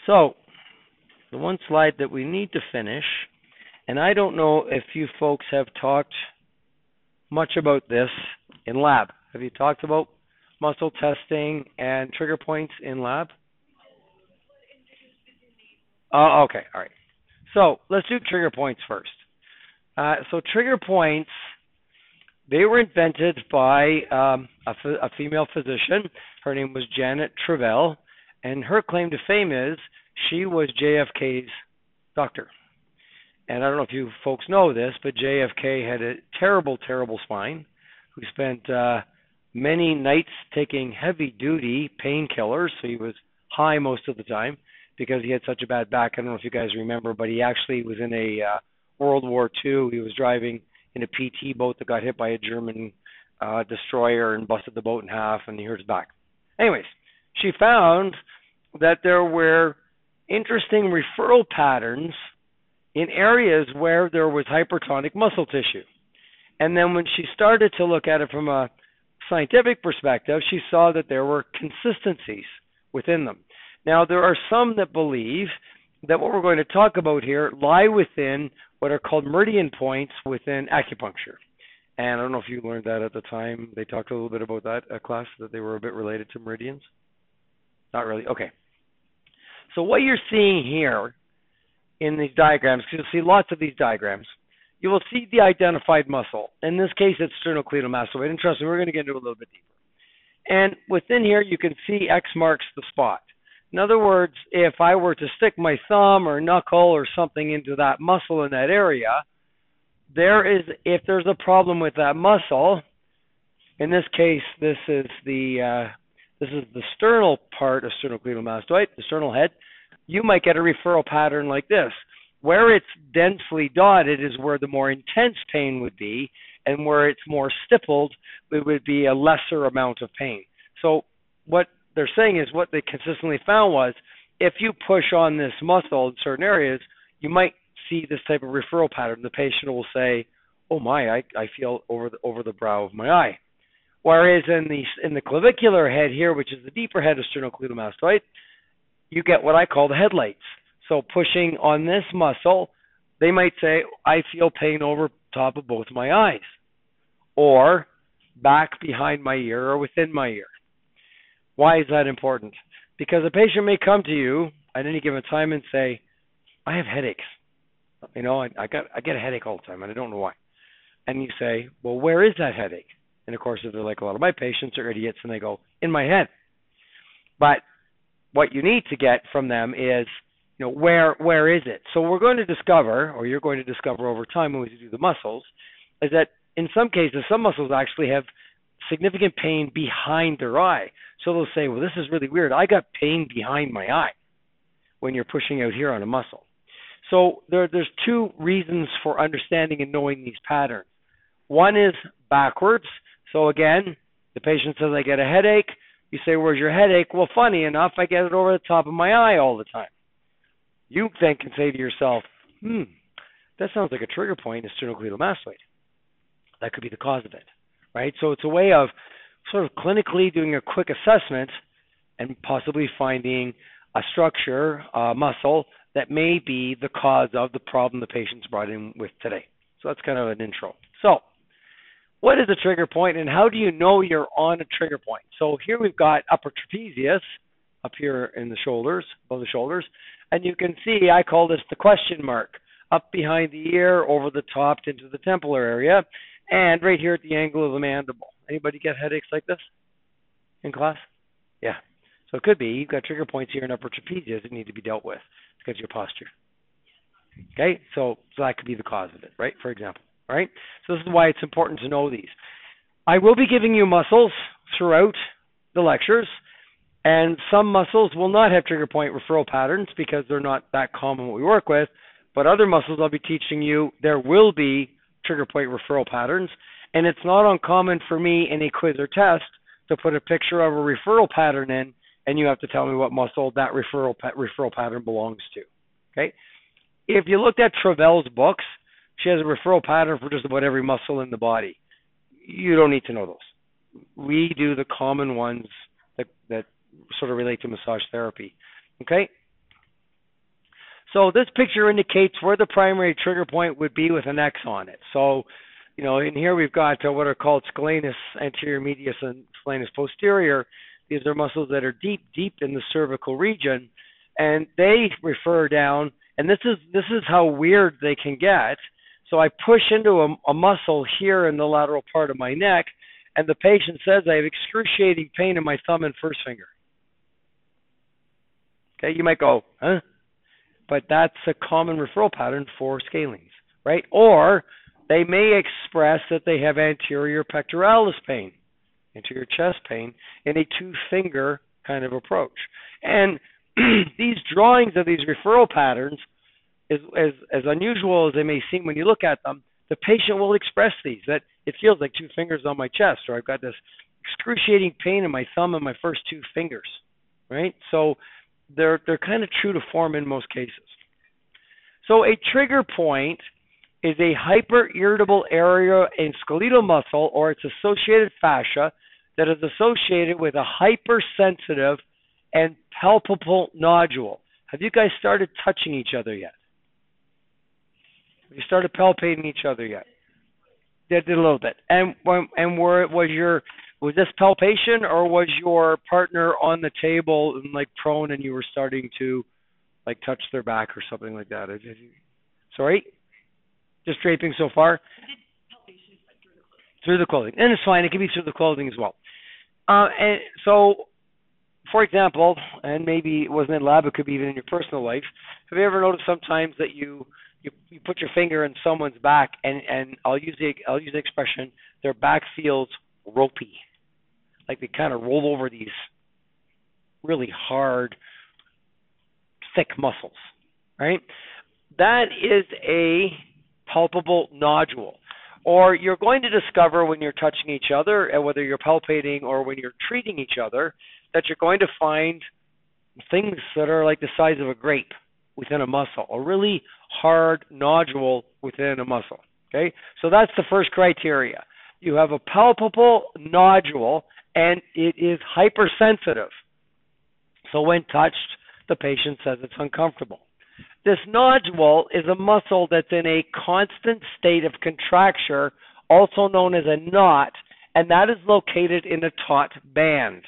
So, the one slide that we need to finish, and I don't know if you folks have talked much about this in lab. Have you talked about muscle testing and trigger points in lab? Oh, okay, all right. So let's do trigger points first. So trigger points, they were invented by a female physician. Her name was Janet Travell, and her claim to fame is she was JFK's doctor. And I don't know if you folks know this, but JFK had a terrible, terrible spine who spent many nights taking heavy-duty painkillers, so he was high most of the time because he had such a bad back. I don't know if you guys remember, but he actually was in a World War II. He was driving in a PT boat that got hit by a German destroyer and busted the boat in half, and he hurt his back. Anyways, she found that there were interesting referral patterns in areas where there was hypertonic muscle tissue. And then when she started to look at it from a scientific perspective, she saw that there were consistencies within them. Now, there are some that believe that what we're going to talk about here lie within what are called meridian points within acupuncture. And I don't know if you learned that at the time. They talked a little bit about that at class, that they were a bit related to meridians. Not really? Okay. So what you're seeing here in these diagrams, because you'll see lots of these diagrams, you will see the identified muscle. In this case, it's sternocleidomastoid. And trust me, we're going to get into it a little bit deeper. And within here, you can see X marks the spot. In other words, if I were to stick my thumb or knuckle or something into that muscle in that area, if there's a problem with that muscle, in this case, this is the sternal part of sternocleidomastoid, the sternal head. You might get a referral pattern like this. Where it's densely dotted is where the more intense pain would be, and where it's more stippled, it would be a lesser amount of pain. So what they're saying is what they consistently found was if you push on this muscle in certain areas, you might see this type of referral pattern. The patient will say, "Oh my, I feel over the brow of my eye." Whereas in the clavicular head here, which is the deeper head of sternocleidomastoid, you get what I call the headlights. So pushing on this muscle, they might say, "I feel pain over top of both my eyes," or back behind my ear or within my ear. Why is that important? Because a patient may come to you at any given time and say, "I have headaches. I get a headache all the time, and I don't know why." And you say, "Well, where is that headache?" And of course, if they're like a lot of my patients are idiots, and they go, "In my head." But what you need to get from them is, where is it? So we're going to discover, or you're going to discover over time when we do the muscles, is that in some cases, some muscles actually have significant pain behind their eye. So they'll say, "Well, this is really weird. I got pain behind my eye," when you're pushing out here on a muscle. So there's two reasons for understanding and knowing these patterns. One is backwards. So again, the patient says, "I get a headache." You say, "Where's your headache?" "Well, funny enough, I get it over the top of my eye all the time." You then can say to yourself, that sounds like a trigger point in sternocleidomastoid. That could be the cause of it, right? So it's a way of sort of clinically doing a quick assessment and possibly finding a structure, a muscle, that may be the cause of the problem the patient's brought in with today. So that's kind of an intro. So what is a trigger point, and how do you know you're on a trigger point? So here we've got upper trapezius up here in the shoulders, above the shoulders, and you can see I call this the question mark, up behind the ear, over the top into the templar area, and right here at the angle of the mandible. Anybody get headaches like this in class? Yeah. So it could be you've got trigger points here in upper trapezius that need to be dealt with because of your posture. Okay, so that could be the cause of it, right? For example, all right? So this is why it's important to know these. I will be giving you muscles throughout the lectures, and some muscles will not have trigger point referral patterns because they're not that common what we work with, but other muscles I'll be teaching you, there will be trigger point referral patterns, and it's not uncommon for me in a quiz or test to put a picture of a referral pattern in, and you have to tell me what muscle that referral pattern belongs to. Okay? If you looked at Travell's books, she has a referral pattern for just about every muscle in the body. You don't need to know those. We do the common ones that sort of relate to massage therapy. Okay? So this picture indicates where the primary trigger point would be with an X on it. So, in here we've got what are called scalenus anterior medius and scalenus posterior. These are muscles that are deep in the cervical region, and they refer down. And this is how weird they can get. So I push into a muscle here in the lateral part of my neck, and the patient says I have excruciating pain in my thumb and first finger. Okay, you might go, huh? But that's a common referral pattern for scalenes, right? Or they may express that they have anterior pectoralis pain, anterior chest pain, in a two-finger kind of approach. And these drawings of these referral patterns, as unusual as they may seem when you look at them, the patient will express these, that it feels like two fingers on my chest, or I've got this excruciating pain in my thumb and my first two fingers, right? So they're kind of true to form in most cases. So a trigger point is a hyperirritable area in skeletal muscle or its associated fascia that is associated with a hypersensitive and palpable nodule. Have you guys started touching each other yet? Have you started palpating each other yet? Did a little bit. And was this palpation, or was your partner on the table and like prone and you were starting to like touch their back or something like that? Sorry? Just draping so far? Through the clothing. And it's fine. It can be through the clothing as well. And so, for example, and maybe it wasn't in lab, it could be even in your personal life, have you ever noticed sometimes that you put your finger in someone's back and I'll use the expression, their back feels ropey. Like they kind of roll over these really hard, thick muscles, right? That is a palpable nodule. Or you're going to discover when you're touching each other, and whether you're palpating or when you're treating each other, that you're going to find things that are like the size of a grape within a muscle, a really hard nodule within a muscle. Okay, so that's the first criteria. You have a palpable nodule, and it is hypersensitive. So when touched, the patient says it's uncomfortable. This nodule is a muscle that's in a constant state of contraction, also known as a knot, and that is located in the taut band.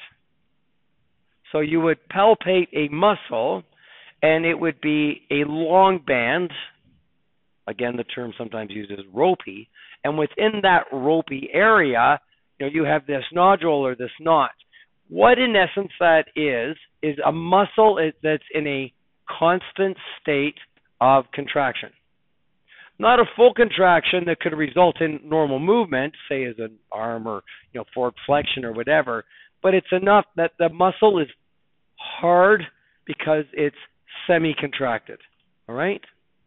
So you would palpate a muscle, and it would be a long band. Again, the term sometimes used is ropey. And within that ropey area, you have this nodule or this knot. What in essence that is a muscle that's in a constant state of contraction. Not a full contraction that could result in normal movement, say as an arm or forward flexion or whatever, but it's enough that the muscle is hard because it's semi-contracted. All right?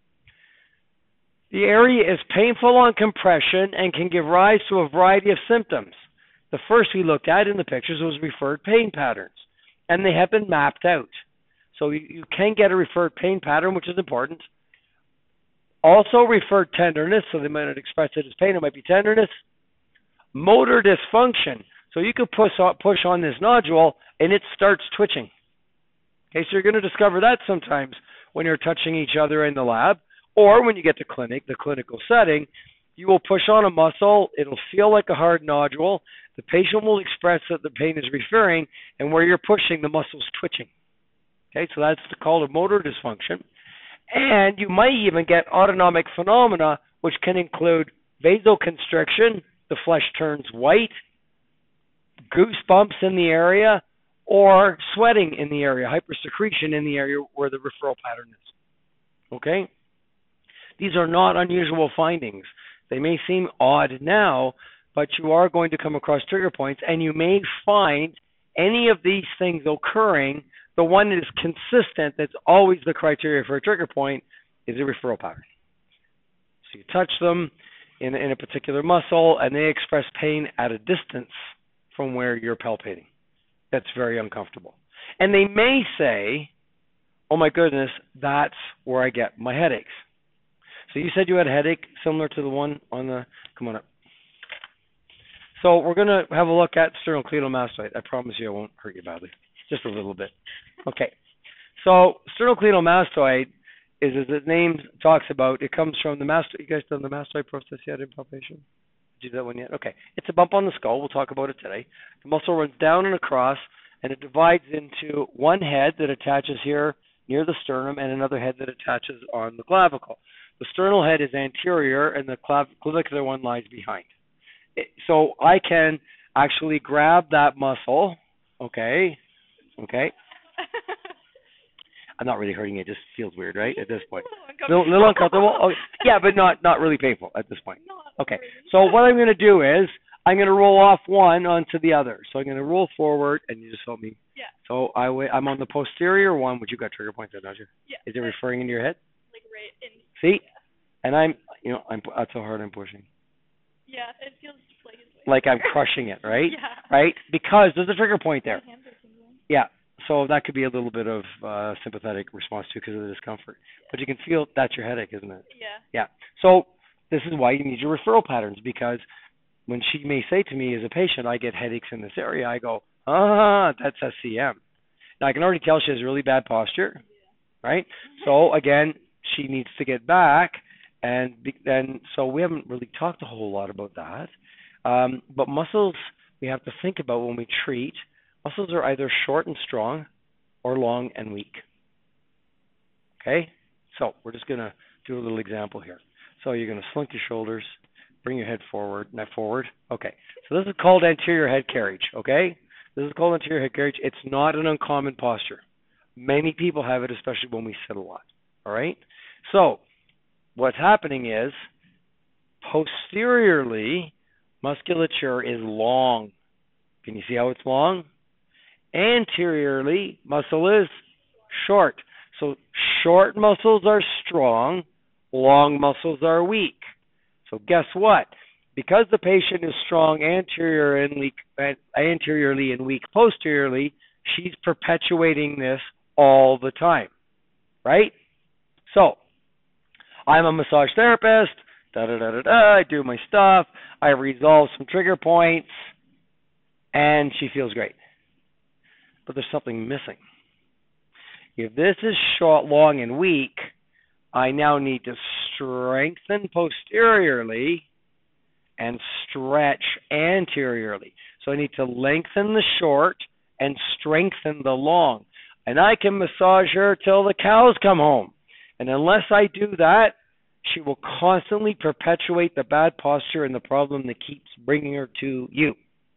The area is painful on compression and can give rise to a variety of symptoms. The first we looked at in the pictures was referred pain patterns, and they have been mapped out. So you can get a referred pain pattern, which is important. Also referred tenderness, so they might not express it as pain, it might be tenderness. Motor dysfunction, so you could push on this nodule and it starts twitching. Okay, so you're going to discover that sometimes when you're touching each other in the lab, or when you get to the clinical setting, you will push on a muscle, it'll feel like a hard nodule, the patient will express that the pain is referring, and where you're pushing, the muscle's twitching. Okay, so that's called a motor dysfunction. And you might even get autonomic phenomena, which can include vasoconstriction, the flesh turns white, goosebumps in the area, or sweating in the area, hypersecretion in the area where the referral pattern is. Okay? These are not unusual findings. They may seem odd now, but you are going to come across trigger points, and you may find any of these things occurring. The one that is consistent, that's always the criteria for a trigger point, is a referral pattern. So you touch them in a particular muscle, and they express pain at a distance from where you're palpating. That's very uncomfortable. And they may say, oh my goodness, that's where I get my headaches. So you said you had a headache similar to the one on the, come on up. So we're going to have a look at sternocleidomastoid. I promise you I won't hurt you badly. Just a little bit. Okay. So sternocleidomastoid as the name talks about, it comes from the master. You guys done the mastoid process yet in palpation? Did you do that one yet? Okay. It's a bump on the skull. We'll talk about it today. The muscle runs down and across, and it divides into one head that attaches here near the sternum and another head that attaches on the clavicle. The sternal head is anterior, and the clavicular one lies behind. So I can actually grab that muscle. Okay. I'm not really hurting it. It just feels weird, right? At this point. A little uncomfortable. Oh, yeah, but not really painful at this point. Okay. So what I'm going to do is I'm going to roll off one onto the other. So I'm going to roll forward, and you just help me. Yeah. So I'm on the posterior one, which you got trigger points there, don't you? Yeah. Is it referring into your head? Like right in. See? Yeah. And I'm that's how hard I'm pushing. Yeah, it feels like I'm crushing it, right? Yeah. Right? Because there's a trigger point there. My hands are tingling. Yeah. So that could be a little bit of sympathetic response too because of the discomfort. Yeah. But you can feel that's your headache, isn't it? Yeah. Yeah. So this is why you need your referral patterns, because when she may say to me as a patient, I get headaches in this area, I go, that's SCM. Now I can already tell she has really bad posture, right? So again, she needs to get back, and so we haven't really talked a whole lot about that. But muscles we have to think about when we treat. Muscles are either short and strong or long and weak. Okay? So we're just going to do a little example here. So you're going to slink your shoulders, bring your head forward, neck forward. Okay. So this is called anterior head carriage, okay? This is called anterior head carriage. It's not an uncommon posture. Many people have it, especially when we sit a lot, all right? So what's happening is posteriorly, musculature is long. Can you see how it's long? Anteriorly, muscle is short. So short muscles are strong, long muscles are weak. So guess what? Because the patient is strong anteriorly and weak posteriorly, she's perpetuating this all the time, right? So I'm a massage therapist, I do my stuff, I resolve some trigger points, and she feels great. But there's something missing. If this is short, long, and weak, I now need to strengthen posteriorly and stretch anteriorly. So I need to lengthen the short and strengthen the long. And I can massage her till the cows come home. And unless I do that, she will constantly perpetuate the bad posture and the problem that keeps bringing her to you.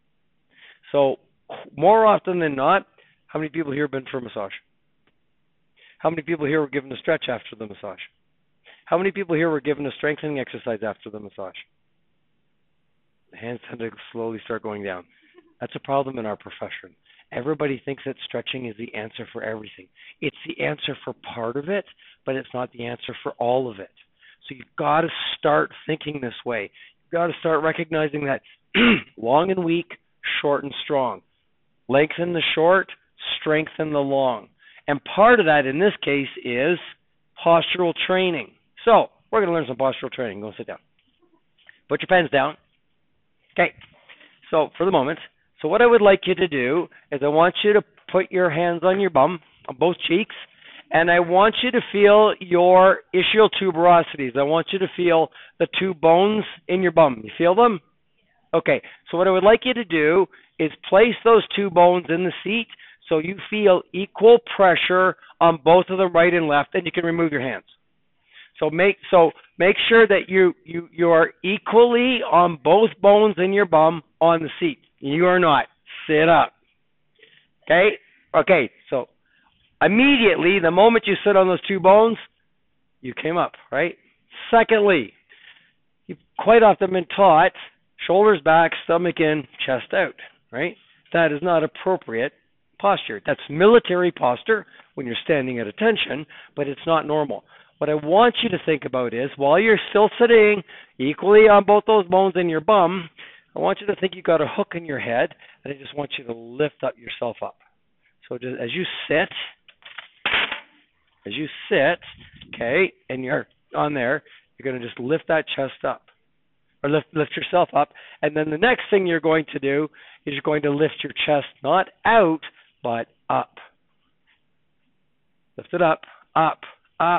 So more often than not, how many people here have been for a massage? How many people here were given a stretch after the massage? How many people here were given a strengthening exercise after the massage? The hands tend to slowly start going down. That's a problem in our profession. Everybody thinks that stretching is the answer for everything. It's the answer for part of it, but it's not the answer for all of it. So you've got to start thinking this way. You've got to start recognizing that long and weak, short and strong. Lengthen the short, strengthen the long. And part of that in this case is postural training. So we're going to learn some postural training. Go sit down. Put your pens down. Okay. So for the moment, so what I would like you to do is I want you to put your hands on your bum, on both cheeks, and I want you to feel your ischial tuberosities. I want you to feel the two bones in your bum. You feel them? Okay. So what I would like you to do is place those two bones in the seat so you feel equal pressure on both of them, right and left, and you can remove your hands. So make sure that you are equally on both bones in your bum on the seat. You are not. Sit up. Okay? Okay, so immediately, the moment you sit on those two bones, you came up, right? Secondly, you've quite often been taught shoulders back, stomach in, chest out, right? That is not appropriate posture. That's military posture when you're standing at attention, but it's not normal. What I want you to think about is, while you're still sitting equally on both those bones in your bum, I want you to think you've got a hook in your head, and I just want you to lift up yourself up. So just, as you sit, okay, and you're on there, you're going to just lift that chest up, or lift yourself up, and then the next thing you're going to do is you're going to lift your chest not out, but up. Lift it up, up, up,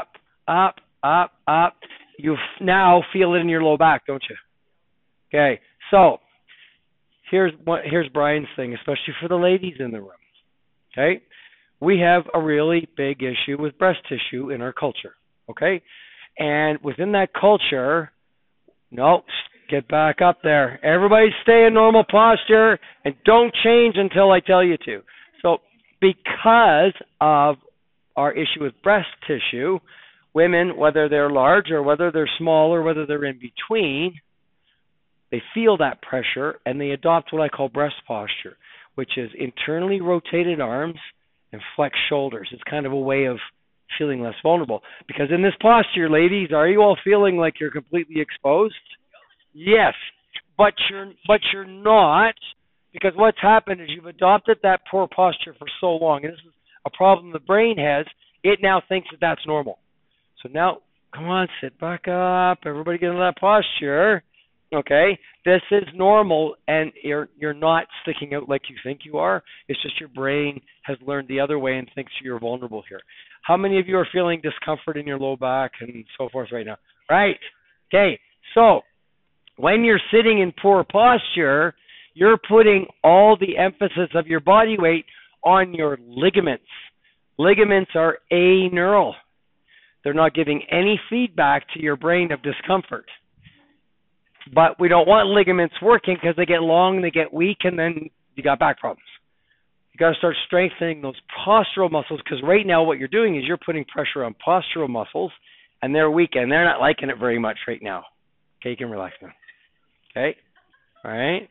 up, up, up. You now feel it in your low back, don't you? Okay. So here's Brian's thing, especially for the ladies in the room. Okay, we have a really big issue with breast tissue in our culture. Okay, and within that culture, no, get back up there. Everybody stay in normal posture and don't change until I tell you to. So because of our issue with breast tissue, women, whether they're large or whether they're small or whether they're in between, they feel that pressure and they adopt what I call breast posture, which is internally rotated arms and flexed shoulders. It's kind of a way of feeling less vulnerable. Because in this posture, ladies, are you all feeling like you're completely exposed? Yes, but you're not, because what's happened is you've adopted that poor posture for so long, and this is a problem the brain has. It now thinks that that's normal. So now, come on, sit back up. Everybody get into that posture. Okay, this is normal, and you're not sticking out like you think you are. It's just your brain has learned the other way and thinks you're vulnerable here. How many of you are feeling discomfort in your low back and so forth right now? Right. Okay, so when you're sitting in poor posture, you're putting all the emphasis of your body weight on your ligaments. Ligaments are aneural. They're not giving any feedback to your brain of discomfort. But we don't want ligaments working because they get long, they get weak, and then you got back problems. You got to start strengthening those postural muscles, because right now what you're doing is you're putting pressure on postural muscles, and they're weak, and they're not liking it very much right now. Okay, you can relax now. Okay? All right?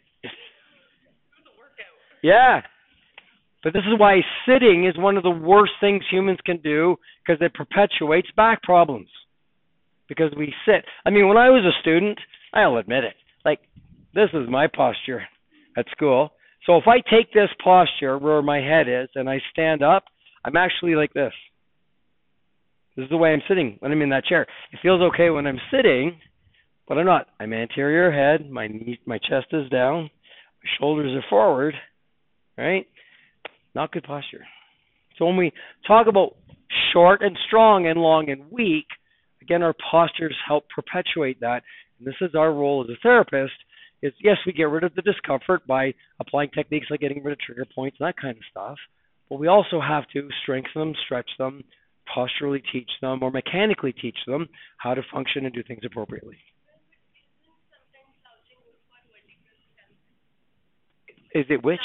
Yeah. But this is why sitting is one of the worst things humans can do, because it perpetuates back problems. Because we sit. I mean, when I was a student, I'll admit it, like, this is my posture at school. So if I take this posture where my head is and I stand up, I'm actually like this. This is the way I'm sitting when I'm in that chair. It feels okay when I'm sitting, but I'm not. I'm anterior head, my chest is down, my shoulders are forward, right? Not good posture. So when we talk about short and strong and long and weak, again, our postures help perpetuate that. And this is our role as a therapist, is yes, we get rid of the discomfort by applying techniques like getting rid of trigger points and that kind of stuff, but we also have to strengthen them, stretch them, posturally teach them, or mechanically teach them how to function and do things appropriately. Is it which?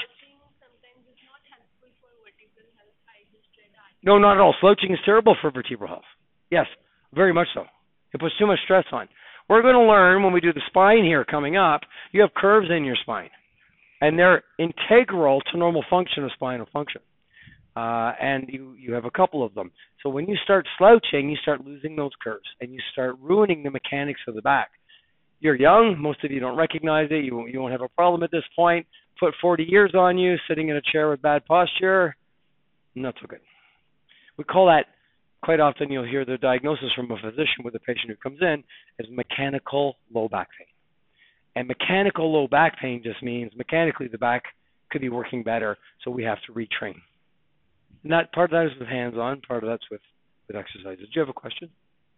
No, not at all. Slouching is terrible for vertebral health. Yes, very much so. It puts too much stress on. We're going to learn when we do the spine here coming up, you have curves in your spine, and they're integral to normal function of spinal function. And you have a couple of them. So when you start slouching, you start losing those curves, and you start ruining the mechanics of the back. You're young. Most of you don't recognize it. You won't have a problem at this point. Put 40 years on you, sitting in a chair with bad posture, not so good. We call that, quite often you'll hear the diagnosis from a physician with a patient who comes in as mechanical low back pain. And mechanical low back pain just means mechanically the back could be working better, so we have to retrain. And that part of that is with hands-on, part of that's with exercises. Do you have a question?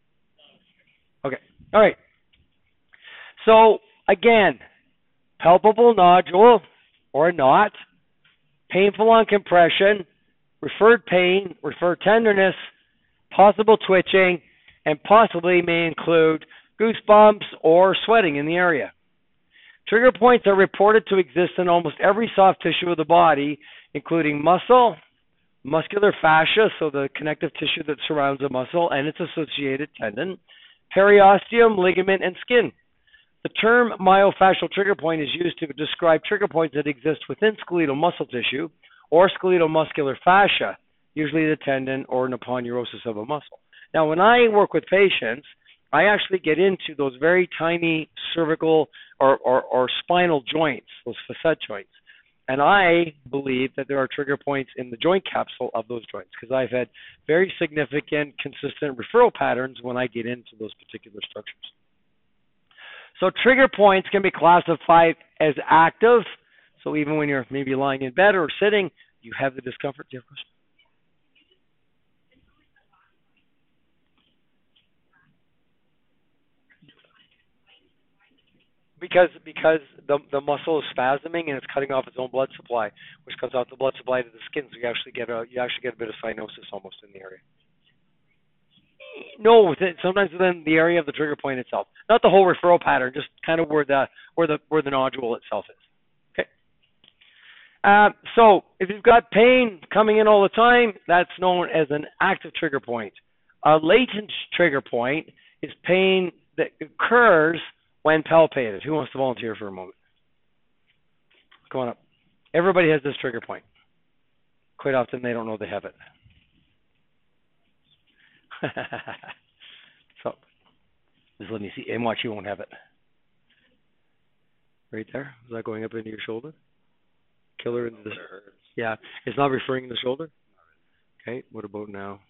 Okay. All right. So, again, palpable nodule or not, painful on compression, referred pain, referred tenderness, possible twitching, and possibly may include goosebumps or sweating in the area. Trigger points are reported to exist in almost every soft tissue of the body, including muscle, muscular fascia, so the connective tissue that surrounds a muscle and its associated tendon, periosteum, ligament, and skin. The term myofascial trigger point is used to describe trigger points that exist within skeletal muscle tissue or skeletal muscular fascia, usually the tendon or an aponeurosis of a muscle. Now, when I work with patients, I actually get into those very tiny cervical or spinal joints, those facet joints. And I believe that there are trigger points in the joint capsule of those joints because I've had very significant, consistent referral patterns when I get into those particular structures. So trigger points can be classified as active. So even when you're maybe lying in bed or sitting, you have the discomfort. Do you have a question? because the muscle is spasming and it's cutting off its own blood supply, which cuts off the blood supply to the skin, so you actually get a bit of cyanosis almost in the area. No, sometimes within the area of the trigger point itself, not the whole referral pattern, just kind of where the nodule itself is. Okay. So if you've got pain coming in all the time, that's known as an active trigger point. A latent trigger point is pain that occurs when palpated. Who wants to volunteer for a moment? Come on up. Everybody has this trigger point. Quite often they don't know they have it. So, just let me see. And watch, you won't have it. Right there? Is that going up into your shoulder? Killer into the... Yeah. It's not referring in the shoulder? Okay. What about now?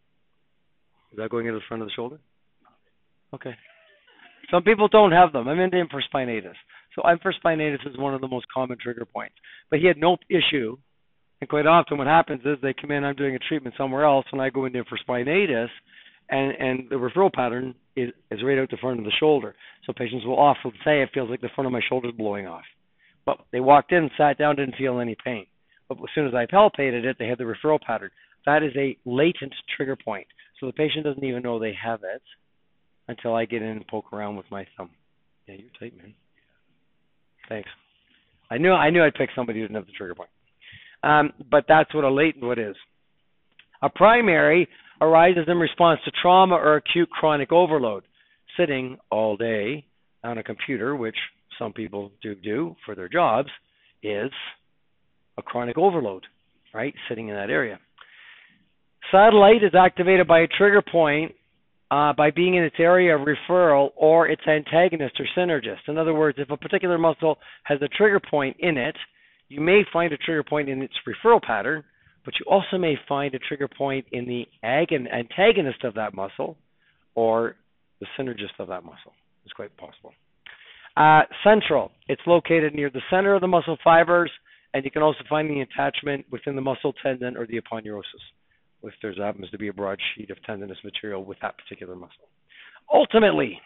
Is that going into the front of the shoulder? Okay. Some people don't have them. I'm into him for spinatus. So infraspinatus is one of the most common trigger points. But he had no issue. And quite often what happens is they come in, I'm doing a treatment somewhere else, and I go into infraspinatus, and the referral pattern is right out the front of the shoulder. So patients will often say it feels like the front of my shoulder is blowing off. But they walked in, sat down, didn't feel any pain. But as soon as I palpated it, they had the referral pattern. That is a latent trigger point. So the patient doesn't even know they have it until I get in and poke around with my thumb. Yeah, you're tight, man. Thanks. I knew I'd pick somebody who didn't have the trigger point. But that's what a latent one is. A primary arises in response to trauma or acute chronic overload. Sitting all day on a computer, which some people do for their jobs, is a chronic overload, right? Sitting in that area. Satellite is activated by a trigger point by being in its area of referral or its antagonist or synergist. In other words, if a particular muscle has a trigger point in it, you may find a trigger point in its referral pattern, but you also may find a trigger point in the antagonist of that muscle or the synergist of that muscle. It's quite possible. Central. It's located near the center of the muscle fibers, and you can also find the attachment within the muscle tendon or the aponeurosis, if there happens to be a broad sheet of tendinous material with that particular muscle. Ultimately,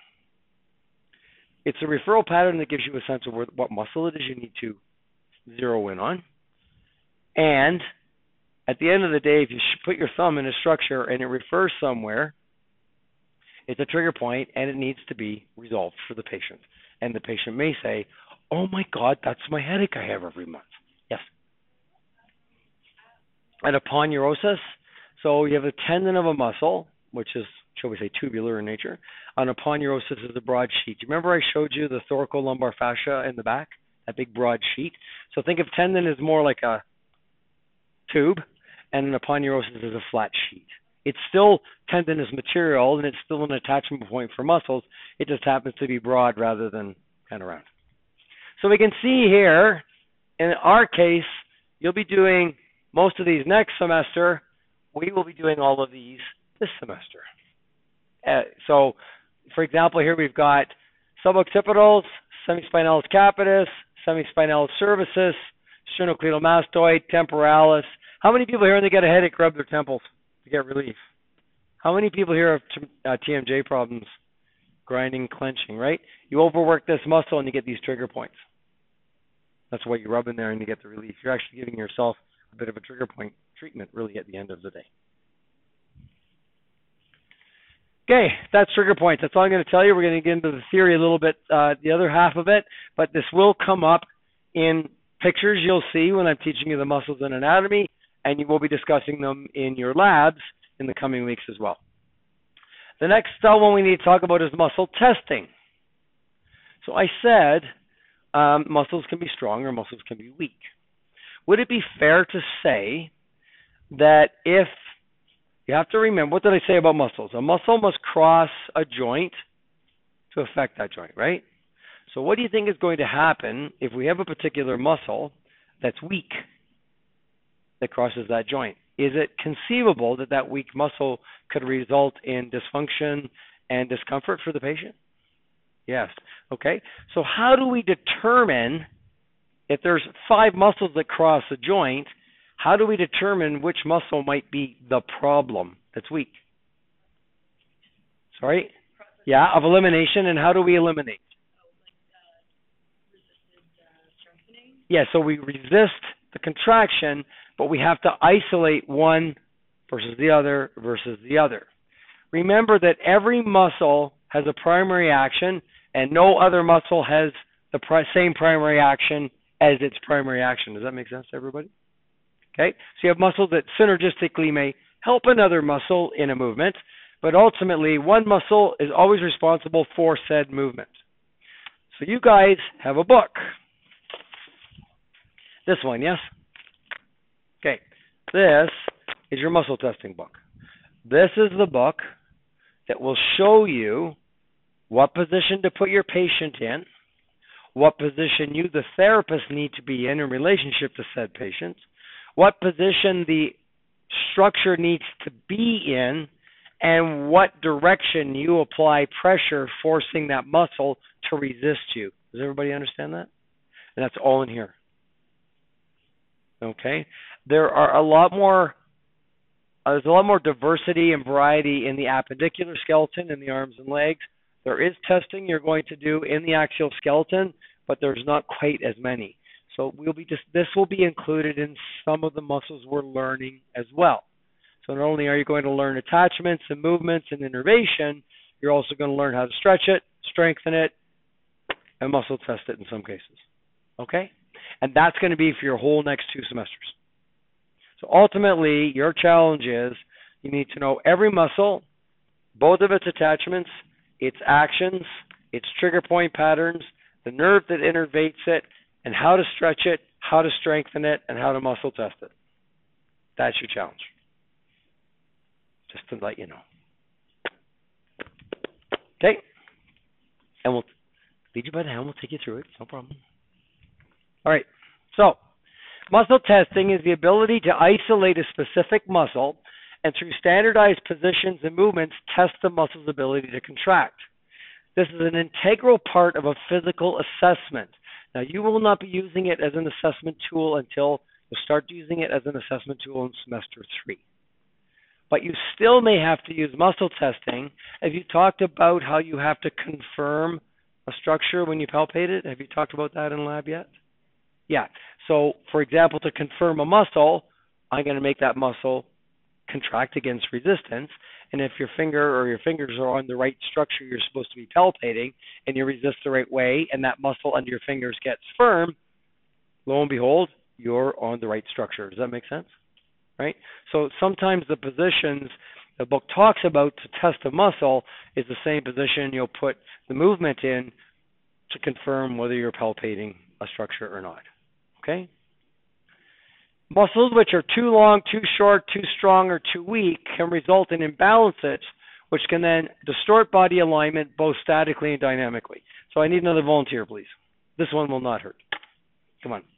it's a referral pattern that gives you a sense of what muscle it is you need to zero in on. And at the end of the day, if you put your thumb in a structure and it refers somewhere, it's a trigger point and it needs to be resolved for the patient. And the patient may say, oh my God, that's my headache I have every month. Yes. And aponeurosis, so you have a tendon of a muscle, which is, shall we say, tubular in nature. An aponeurosis is a broad sheet. Do you remember I showed you the thoracolumbar fascia in the back? That big broad sheet. So think of tendon as more like a tube, and an aponeurosis is a flat sheet. It's still tendinous material, and it's still an attachment point for muscles. It just happens to be broad rather than kind of round. So we can see here, in our case, you'll be doing most of these next semester. We will be doing all of these this semester. So, for example, here we've got suboccipitals, semispinalis capitis, semispinalis cervicis, sternocleidomastoid, temporalis. How many people here, when they get a headache, rub their temples to get relief? How many people here have TMJ problems, grinding, clenching, right? You overwork this muscle and you get these trigger points. That's why you rub in there and you get the relief. You're actually giving yourself a bit of a trigger point treatment, really, at the end of the day. Okay, that's trigger points. That's all I'm going to tell you. We're going to get into the theory a little bit, the other half of it, but this will come up in pictures you'll see when I'm teaching you the muscles and anatomy, and you will be discussing them in your labs in the coming weeks as well. The next one we need to talk about is muscle testing. So I said muscles can be strong or muscles can be weak. Would it be fair to say that if you have to remember, what did I say about muscles? A muscle must cross a joint to affect that joint, right? So what do you think is going to happen if we have a particular muscle that's weak that crosses that joint? Is it conceivable that that weak muscle could result in dysfunction and discomfort for the patient? Yes. Okay. So how do we determine if there's 5 muscles that cross a joint? How do we determine which muscle might be the problem that's weak? Sorry? Yeah, of elimination. And how do we eliminate? Yeah, so we resist the contraction, but we have to isolate one versus the other versus the other. Remember that every muscle has a primary action, and no other muscle has the same primary action as its primary action. Does that make sense to everybody? Okay, so you have muscles that synergistically may help another muscle in a movement, but ultimately one muscle is always responsible for said movement. So you guys have a book. This one, yes? Okay, this is your muscle testing book. This is the book that will show you what position to put your patient in, what position you, the therapist, need to be in relationship to said patient, what position the structure needs to be in, and what direction you apply pressure, forcing that muscle to resist you. Does everybody understand that? And that's all in here. Okay? There are a lot more there's a lot more diversity and variety in the appendicular skeleton and the arms and legs. There is testing you're going to do in the axial skeleton, but there's not quite as many. So this will be included in some of the muscles we're learning as well. So not only are you going to learn attachments and movements and innervation, you're also going to learn how to stretch it, strengthen it, and muscle test it in some cases. Okay? And that's going to be for your whole next 2 semesters. So ultimately, your challenge is you need to know every muscle, both of its attachments, its actions, its trigger point patterns, the nerve that innervates it, and how to stretch it, how to strengthen it, and how to muscle test it. That's your challenge. Just to let you know. Okay? And we'll lead you by the hand. We'll take you through it. No problem. All right. So, muscle testing is the ability to isolate a specific muscle and through standardized positions and movements test the muscle's ability to contract. This is an integral part of a physical assessment. Now, you will not be using it as an assessment tool until you start using it as an assessment tool in semester 3. But you still may have to use muscle testing. Have you talked about how you have to confirm a structure when you palpate it? Have you talked about that in lab yet? Yeah. So, for example, to confirm a muscle, I'm going to make that muscle contract against resistance. And if your finger or your fingers are on the right structure you're supposed to be palpating, and you resist the right way, and that muscle under your fingers gets firm, lo and behold, you're on the right structure. Does that make sense? Right? So sometimes the positions the book talks about to test a muscle is the same position you'll put the movement in to confirm whether you're palpating a structure or not. Okay? Muscles which are too long, too short, too strong, or too weak can result in imbalances, which can then distort body alignment both statically and dynamically. So I need another volunteer, please. This one will not hurt. Come on.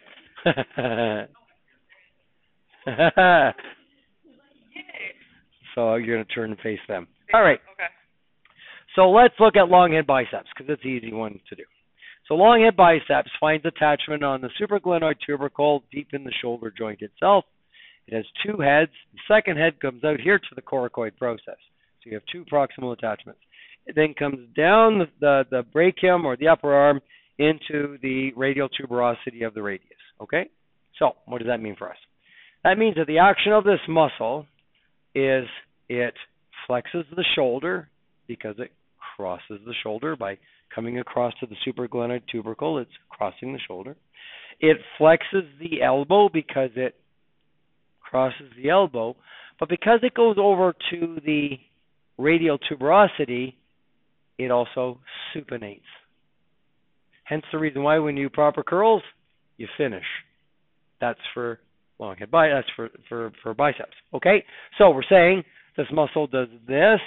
So you're going to turn and face them. All right. Okay. So let's look at long head biceps because it's an easy one to do. So long head biceps finds attachment on the supraglenoid tubercle deep in the shoulder joint itself. It has 2 heads. The second head comes out here to the coracoid process. So you have 2 proximal attachments. It then comes down the brachium or the upper arm into the radial tuberosity of the radius. Okay? So what does that mean for us? That means that the action of this muscle is it flexes the shoulder because it crosses the shoulder by coming across to the supraglenoid tubercle. It's crossing the shoulder. It flexes the elbow because it crosses the elbow, but because it goes over to the radial tuberosity, it also supinates. Hence the reason why when you do proper curls, you finish. That's for long head biceps. That's for biceps. Okay? So we're saying this muscle does this,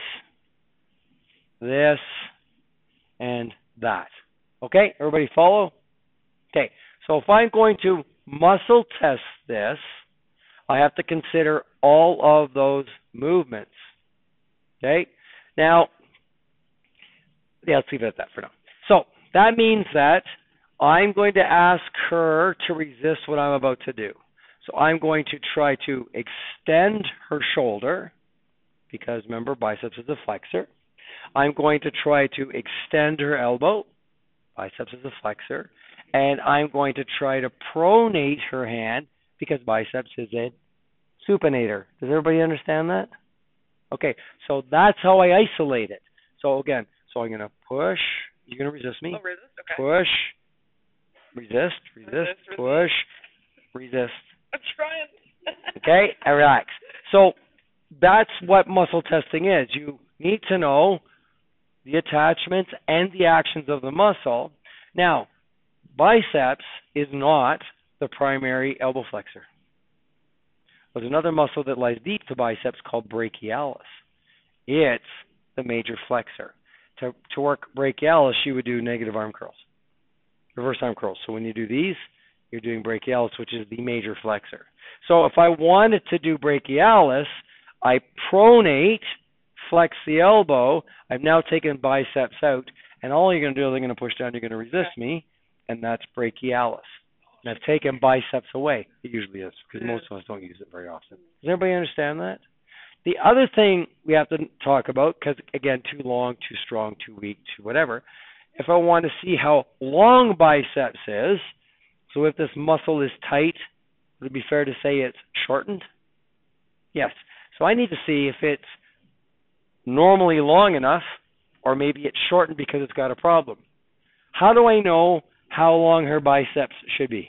and that. Okay? Everybody follow? Okay. So if I'm going to muscle test this, I have to consider all of those movements. Okay? Now, yeah, let's leave it at that for now. So that means that I'm going to ask her to resist what I'm about to do. So I'm going to try to extend her shoulder, because remember, biceps is a flexor. I'm going to try to extend her elbow. Biceps is a flexor. and I'm going to try to pronate her hand because biceps is a supinator. Does everybody understand that? Okay, so that's how I isolate it. So again, I'm going to push. You're going to resist me. Oh, resist? Okay. Push, resist, push, resist. I'm trying. Okay, and relax. So that's what muscle testing is. You need to know the attachments and the actions of the muscle. Now, biceps is not the primary elbow flexor. There's another muscle that lies deep to biceps called brachialis. It's the major flexor. To work brachialis, you would do negative arm curls, reverse arm curls. So when you do these, you're doing brachialis, which is the major flexor. So if I wanted to do brachialis, I pronate, flex the elbow. I've now taken biceps out, and all you're going to do is I'm going to push down. You're going to resist me, and that's brachialis. And I've taken biceps away. It usually is, because most of us don't use it very often. Does everybody understand that? The other thing we have to talk about, because again, too long, too strong, too weak, too whatever, if I want to see how long biceps is, so if this muscle is tight, would it be fair to say it's shortened? Yes. So I need to see if it's normally long enough, or maybe it's shortened because it's got a problem. How do I know how long her biceps should be?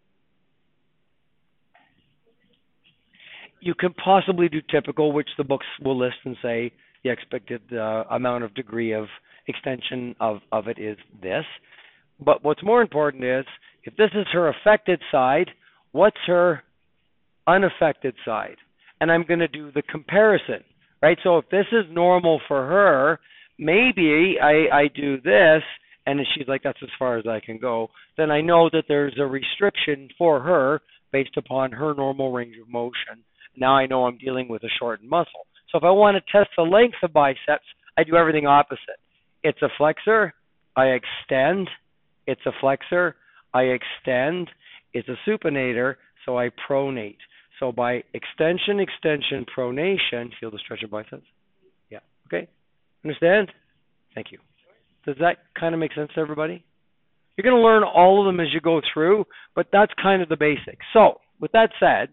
You can possibly do typical, which the books will list and say the expected amount of degree of extension of it is this. But what's more important is, if this is her affected side, what's her unaffected side? And I'm going to do the comparison, right? So if this is normal for her, maybe I do this, and she's like, that's as far as I can go. Then I know that there's a restriction for her based upon her normal range of motion. Now I know I'm dealing with a shortened muscle. So if I want to test the length of biceps, I do everything opposite. It's a flexor, I extend. It's a flexor, I extend. It's a supinator, so I pronate. So by extension, pronation, feel the stretch of biceps? Yeah. Okay. Understand? Thank you. Does that kind of make sense to everybody? You're going to learn all of them as you go through, but that's kind of the basics. So with that said,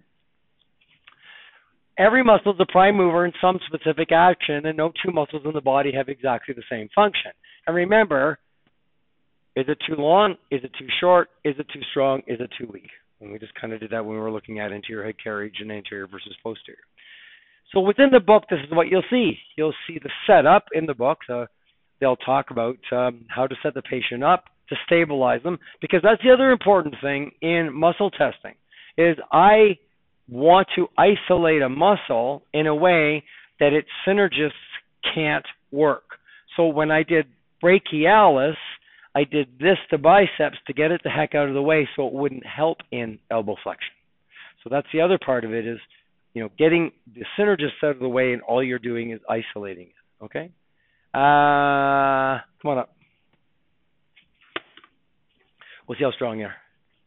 every muscle is a prime mover in some specific action, and no two muscles in the body have exactly the same function. And remember, is it too long? Is it too short? Is it too strong? Is it too weak? And we just kind of did that when we were looking at anterior head carriage and anterior versus posterior. So within the book, this is what you'll see. You'll see the setup in the book. They'll talk about how to set the patient up to stabilize them, because that's the other important thing in muscle testing, is I want to isolate a muscle in a way that its synergists can't work. So when I did brachialis, I did this to biceps to get it the heck out of the way so it wouldn't help in elbow flexion. So that's the other part of it, is, getting the synergists out of the way, and all you're doing is isolating it. Okay? Come on up. We'll see how strong you are.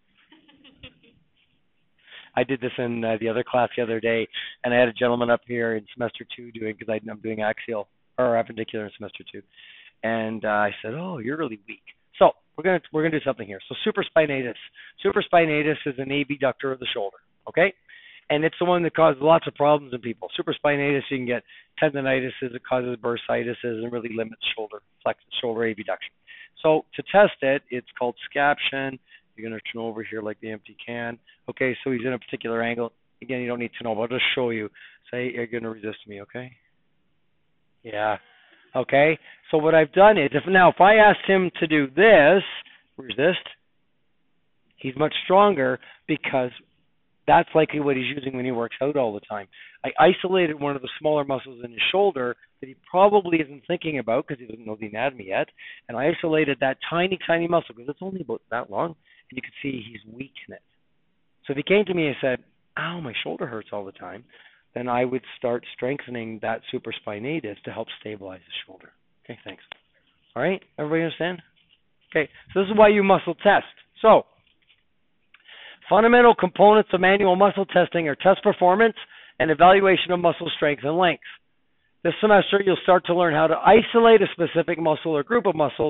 I did this in the other class the other day, and I had a gentleman up here in semester 2 because I'm doing axial or appendicular in semester 2, and I said, "Oh, you're really weak." So we're gonna do something here. So supraspinatus. Supraspinatus is an abductor of the shoulder. Okay, and it's the one that causes lots of problems in people. Supraspinatus, you can get tendonitis, it causes bursitis, and really limits shoulder abduction. So to test it, it's called scaption. You're going to turn over here like the empty can. Okay, so he's in a particular angle. Again, you don't need to know, but I'll just show you. Say you're going to resist me, okay? Yeah. Okay, so what I've done is, if I asked him to do this, resist, he's much stronger, because that's likely what he's using when he works out all the time. I isolated one of the smaller muscles in his shoulder that he probably isn't thinking about because he doesn't know the anatomy yet, and I isolated that tiny, tiny muscle because it's only about that long, and you can see he's weak in it. So if he came to me and said, "Ow, my shoulder hurts all the time," then I would start strengthening that supraspinatus to help stabilize the shoulder. Okay, thanks. All right, everybody understand? Okay, so this is why you muscle test. So fundamental components of manual muscle testing are test performance and evaluation of muscle strength and length. This semester, you'll start to learn how to isolate a specific muscle or group of muscles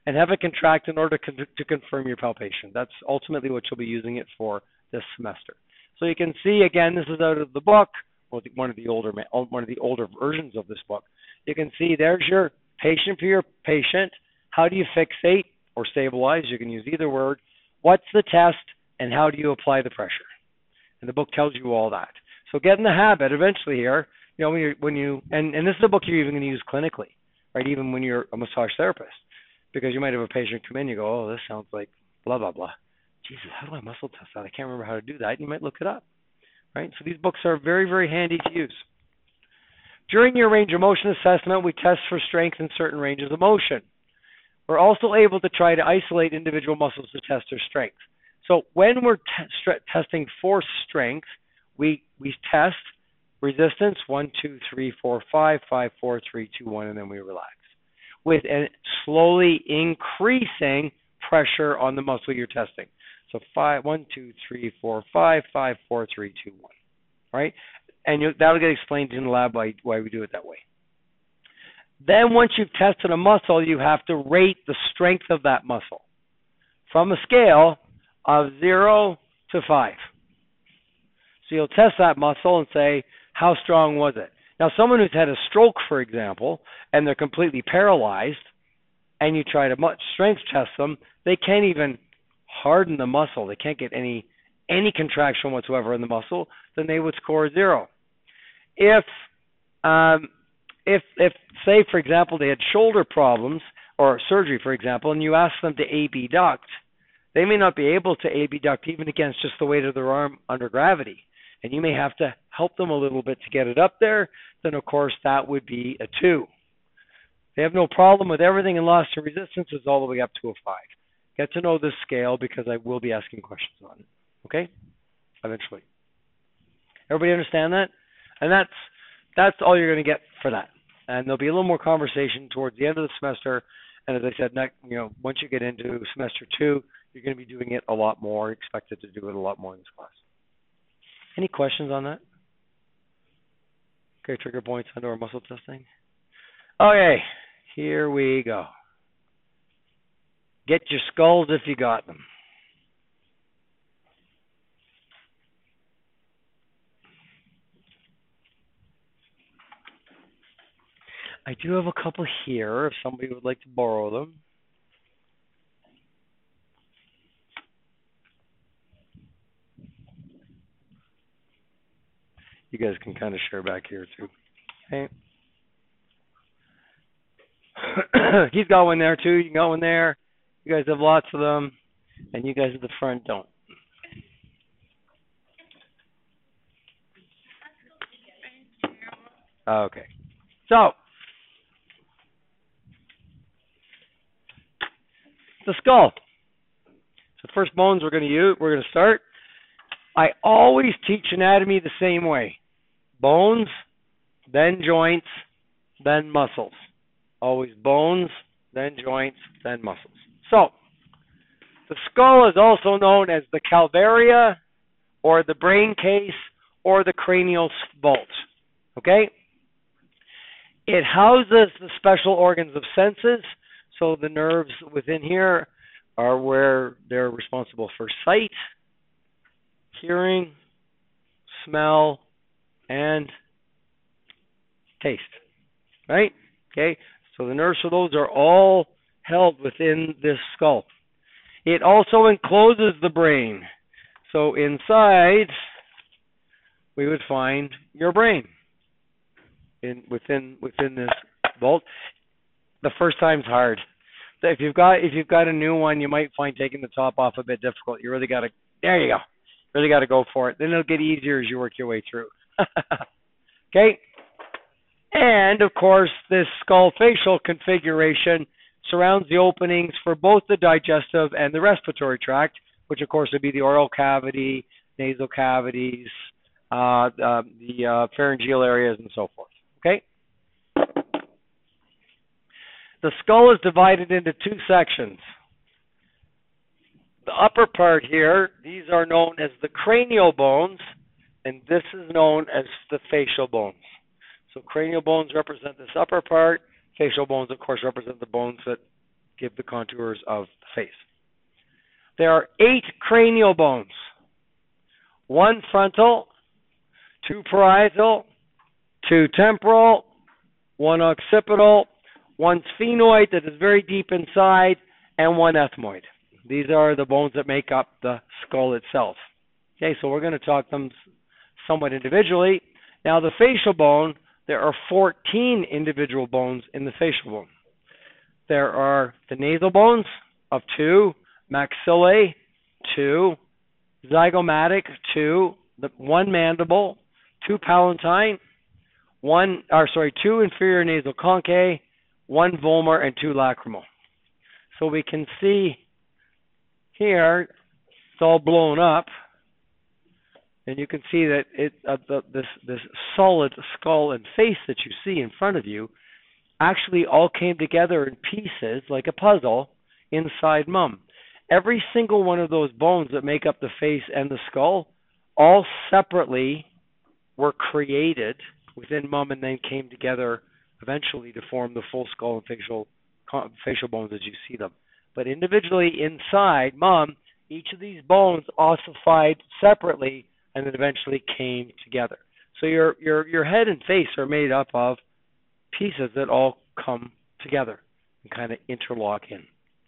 and have it contract in order to confirm your palpation. That's ultimately what you'll be using it for this semester. So you can see, again, this is out of the book, one of the older versions of this book. You can see there's your patient for your patient. How do you fixate or stabilize? You can use either word. What's the test, and how do you apply the pressure? And the book tells you all that. So get in the habit eventually here. You know, and this is a book you're even going to use clinically, right? Even when you're a massage therapist, because you might have a patient come in, you go, oh, this sounds like blah blah blah. Jesus, how do I muscle test that? I can't remember how to do that. And you might look it up, right? So these books are very, very handy to use. During your range of motion assessment, we test for strength in certain ranges of motion. We're also able to try to isolate individual muscles to test their strength. So when we're testing for strength, we test resistance 1, 2, 3, 4, 5, 5, 4, 3, 2, 1, and then we relax, with a slowly increasing pressure on the muscle you're testing. So 1, 2, 3, 4, 5, 5, 4, 3, 2, 1, right? And that'll get explained in the lab why we do it that way. Then once you've tested a muscle, you have to rate the strength of that muscle from a scale of 0 to 5. So you'll test that muscle and say, how strong was it? Now, someone who's had a stroke, for example, and they're completely paralyzed, and you try to strength test them, they can't even harden the muscle. They can't get any contraction whatsoever in the muscle. Then they would score 0. If say, for example, they had shoulder problems or surgery, for example, and you ask them to abduct, they may not be able to abduct even against just the weight of their arm under gravity. And you may have to help them a little bit to get it up there. Then, of course, that would be a 2. They have no problem with everything, and loss to resistance is all the way up to a 5. Get to know this scale because I will be asking questions on it. Okay? Eventually. Everybody understand that? And that's all you're going to get for that. And there'll be a little more conversation towards the end of the semester. And as I said, once you get into semester 2, you're going to be doing it a lot more. Expected to do it a lot more in this class. Any questions on that? Okay, trigger points under our muscle testing. Okay, here we go. Get your skulls if you got them. I do have a couple here if somebody would like to borrow them. You guys can kind of share back here too. Okay. He's got one there too. You can go in there. You guys have lots of them. And you guys at the front don't. Okay. So, the skull. So first bones we're going to start. I always teach anatomy the same way. Bones, then joints, then muscles. Always bones, then joints, then muscles. So, the skull is also known as the calvaria, or the brain case, or the cranial vault. Okay? It houses the special organs of senses. So the nerves within here are where they're responsible for sight, hearing, smell, and taste. Right? Okay? So the nerves for those are all held within this skull. It also encloses the brain. So inside, we would find your brain within this vault. The first time's hard. So if you've got a new one, you might find taking the top off a bit difficult. You really got to. There you go. Really got to go for it. Then it'll get easier as you work your way through. Okay. And of course, this skull facial configuration surrounds the openings for both the digestive and the respiratory tract, which of course would be the oral cavity, nasal cavities, the pharyngeal areas, and so forth. Okay. The skull is divided into 2 sections. The upper part here, these are known as the cranial bones, and this is known as the facial bones. So cranial bones represent this upper part. Facial bones, of course, represent the bones that give the contours of the face. There are 8 cranial bones. 1 frontal, 2 parietal, 2 temporal, 1 occipital, 1 sphenoid that is very deep inside, and 1 ethmoid. These are the bones that make up the skull itself. Okay, so we're going to talk them somewhat individually. Now, the facial bone, there are 14 individual bones in the facial bone. There are the nasal bones of 2, maxillae 2, zygomatic 2, 1 mandible, 2 palatine, 2 inferior nasal conchae, 1 vomer, and 2 lacrimal. So we can see here it's all blown up, and you can see that this solid skull and face that you see in front of you actually all came together in pieces like a puzzle inside Mum. Every single one of those bones that make up the face and the skull all separately were created within Mum and then came together eventually to form the full skull and facial bones as you see them. But individually inside Mum, each of these bones ossified separately and then eventually came together. So your head and face are made up of pieces that all come together and kind of interlock in.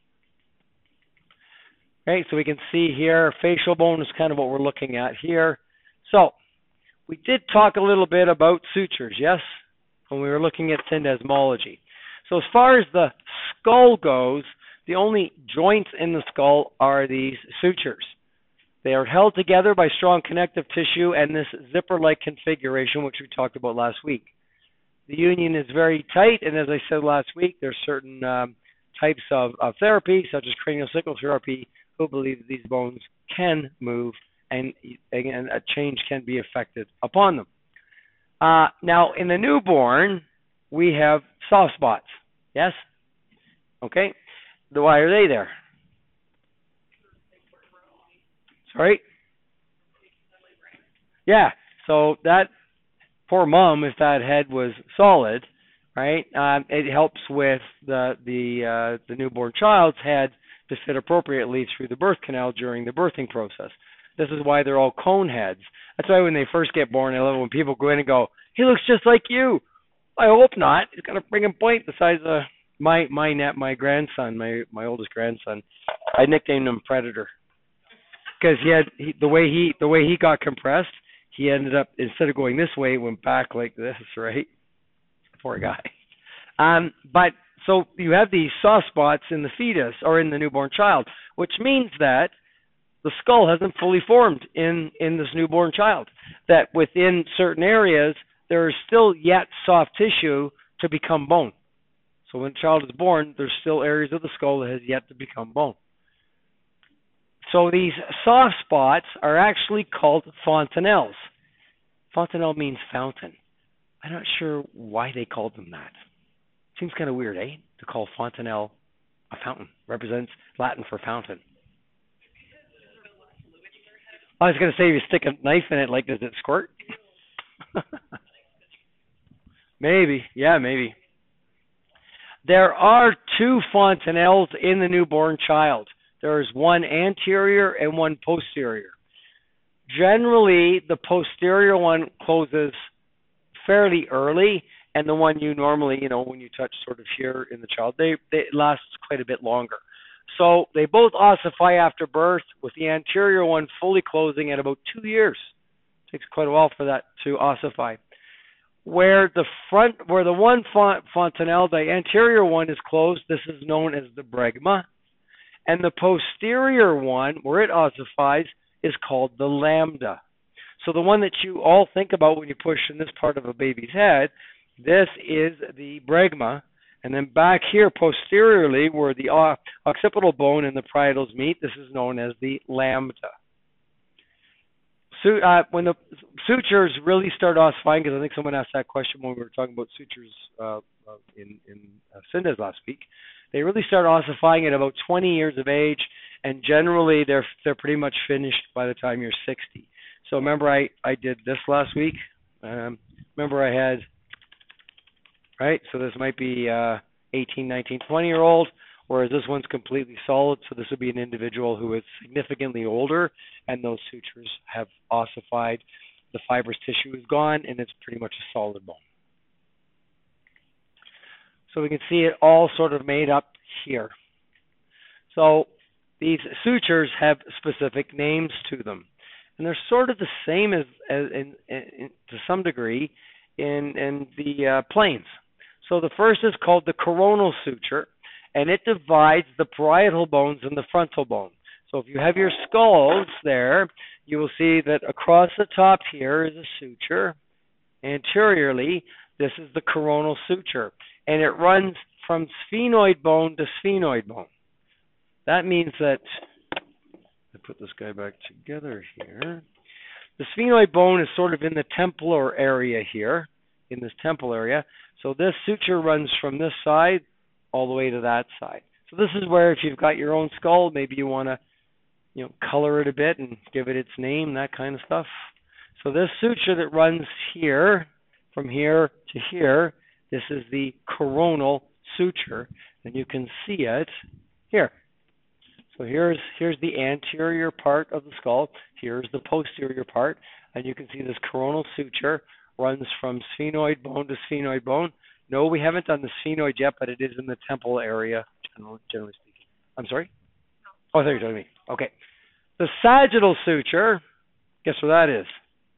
Okay, so we can see here, facial bone is kind of what we're looking at here. So, we did talk a little bit about sutures, yes, when we were looking at syndesmology. So as far as the skull goes, the only joints in the skull are these sutures. They are held together by strong connective tissue and this zipper-like configuration, which we talked about last week. The union is very tight, and as I said last week, there's certain types of therapy, such as craniosacral therapy, who believe that these bones can move and a change can be effected upon them. Now, in the newborn, we have soft spots. Yes? Okay. Why are they there? Sorry? Yeah. So that poor Mum, if that head was solid, right? It helps with the newborn child's head to fit appropriately through the birth canal during the birthing process. This is why they're all cone heads. That's why when they first get born, I love it when people go in and go, "He looks just like you." I hope not. He's got a friggin' point the size of my grandson, my oldest grandson. I nicknamed him Predator because the way he got compressed, he ended up, instead of going this way, it went back like this, right? Poor guy. But so you have these soft spots in the fetus or in the newborn child, which means that the skull hasn't fully formed in this newborn child. That within certain areas, there is still yet soft tissue to become bone. So when a child is born, there's still areas of the skull that has yet to become bone. So these soft spots are actually called fontanelles. Fontanelle means fountain. I'm not sure why they called them that. Seems kind of weird, eh? To call fontanelle a fountain. Represents Latin for fountain. I was going to say, if you stick a knife in it, like, does it squirt? Maybe. Yeah, maybe. There are 2 fontanelles in the newborn child. There is one anterior and one posterior. Generally, the posterior one closes fairly early, and the one you normally, when you touch sort of here in the child, they last quite a bit longer. So they both ossify after birth, with the anterior one fully closing at about 2 years. It takes quite a while for that to ossify. Where the one fontanelle, the anterior one, is closed, this is known as the bregma. And the posterior one, where it ossifies, is called the lambda. So the one that you all think about when you push in this part of a baby's head, this is the bregma. And then back here posteriorly, where the occipital bone and the parietals meet, this is known as the lambda. So when the sutures really start ossifying, because I think someone asked that question when we were talking about sutures in Syndes last week, they really start ossifying at about 20 years of age, and generally they're pretty much finished by the time you're 60. So remember I did this last week. Remember I had, right? So this might be 18, 19, 20-year-old. whereas this one's completely solid. So this would be an individual who is significantly older, and those sutures have ossified. The fibrous tissue is gone, and it's pretty much a solid bone. So we can see it all sort of made up here. So these sutures have specific names to them, and they're sort of the same as to some degree in the planes. So the first is called the coronal suture, and it divides the parietal bones and the frontal bone. So if you have your skulls there, you will see that across the top here is a suture. Anteriorly, this is the coronal suture, and it runs from sphenoid bone to sphenoid bone. That means that, I put this guy back together here. The sphenoid bone is sort of in the templar area here, in this temple area. So this suture runs from this side all the way to that side. So this is where if you've got your own skull, maybe you want to, color it a bit and give it its name, that kind of stuff. So this suture that runs here, from here to here, this is the coronal suture, and you can see it here. So here's the anterior part of the skull. Here's the posterior part, and you can see this coronal suture runs from sphenoid bone to sphenoid bone. No, we haven't done the sphenoid yet, but it is in the temple area, generally speaking. I'm sorry? Oh, I thought you were talking to me. Okay. The sagittal suture, guess what that is?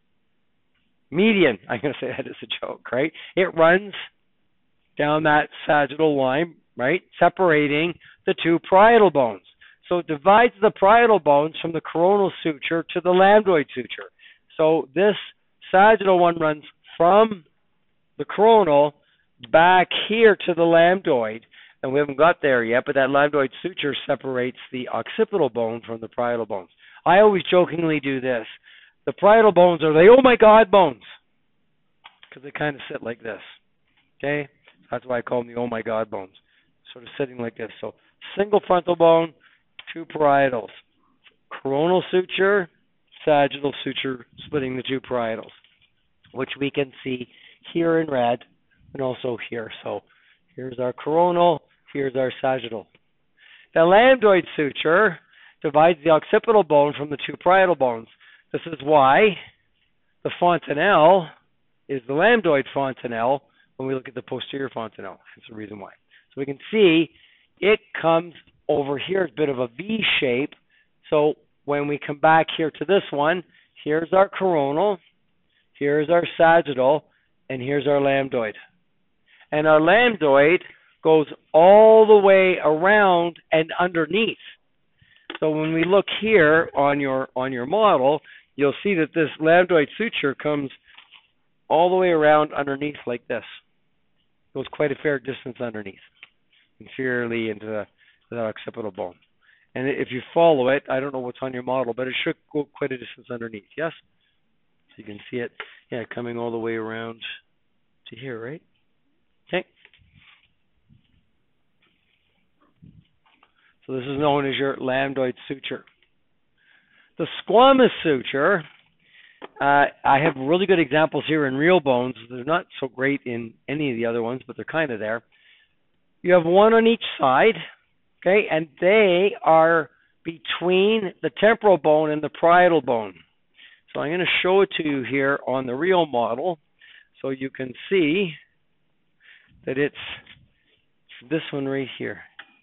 Median. I'm going to say that as a joke, right? It runs down that sagittal line, right, separating the two parietal bones. So it divides the parietal bones from the coronal suture to the lambdoid suture. So this sagittal one runs from the coronal back here to the lambdoid, and we haven't got there yet, but that lambdoid suture separates the occipital bone from the parietal bones. I always jokingly do this. The parietal bones are the oh my God bones, because they kind of sit like this. Okay? That's why I call them the oh my God bones. Sort of sitting like this. So single frontal bone, two parietals. Coronal suture, sagittal suture splitting the two parietals, which we can see here in red and also here. So here's our coronal, here's our sagittal. The lambdoid suture divides the occipital bone from the two parietal bones. This is why the fontanelle is the lambdoid fontanelle when we look at the posterior fontanelle. That's the reason why. So we can see it comes over here, it's a bit of a V shape. So when we come back here to this one, here's our coronal, here's our sagittal, and here's our lambdoid. And our lambdoid goes all the way around and underneath. So when we look here on your model, you'll see that this lambdoid suture comes all the way around underneath like this. Goes quite a fair distance underneath, inferiorly into the occipital bone. And if you follow it, I don't know what's on your model, but it should go quite a distance underneath, yes? So you can see it, coming all the way around to here, right? Okay. So this is known as your lambdoid suture. The squamous suture, I have really good examples here in real bones. They're not so great in any of the other ones, but they're kind of there. You have one on each side, okay, and they are between the temporal bone and the parietal bone. So I'm going to show it to you here on the real model so you can see that it's this one right here.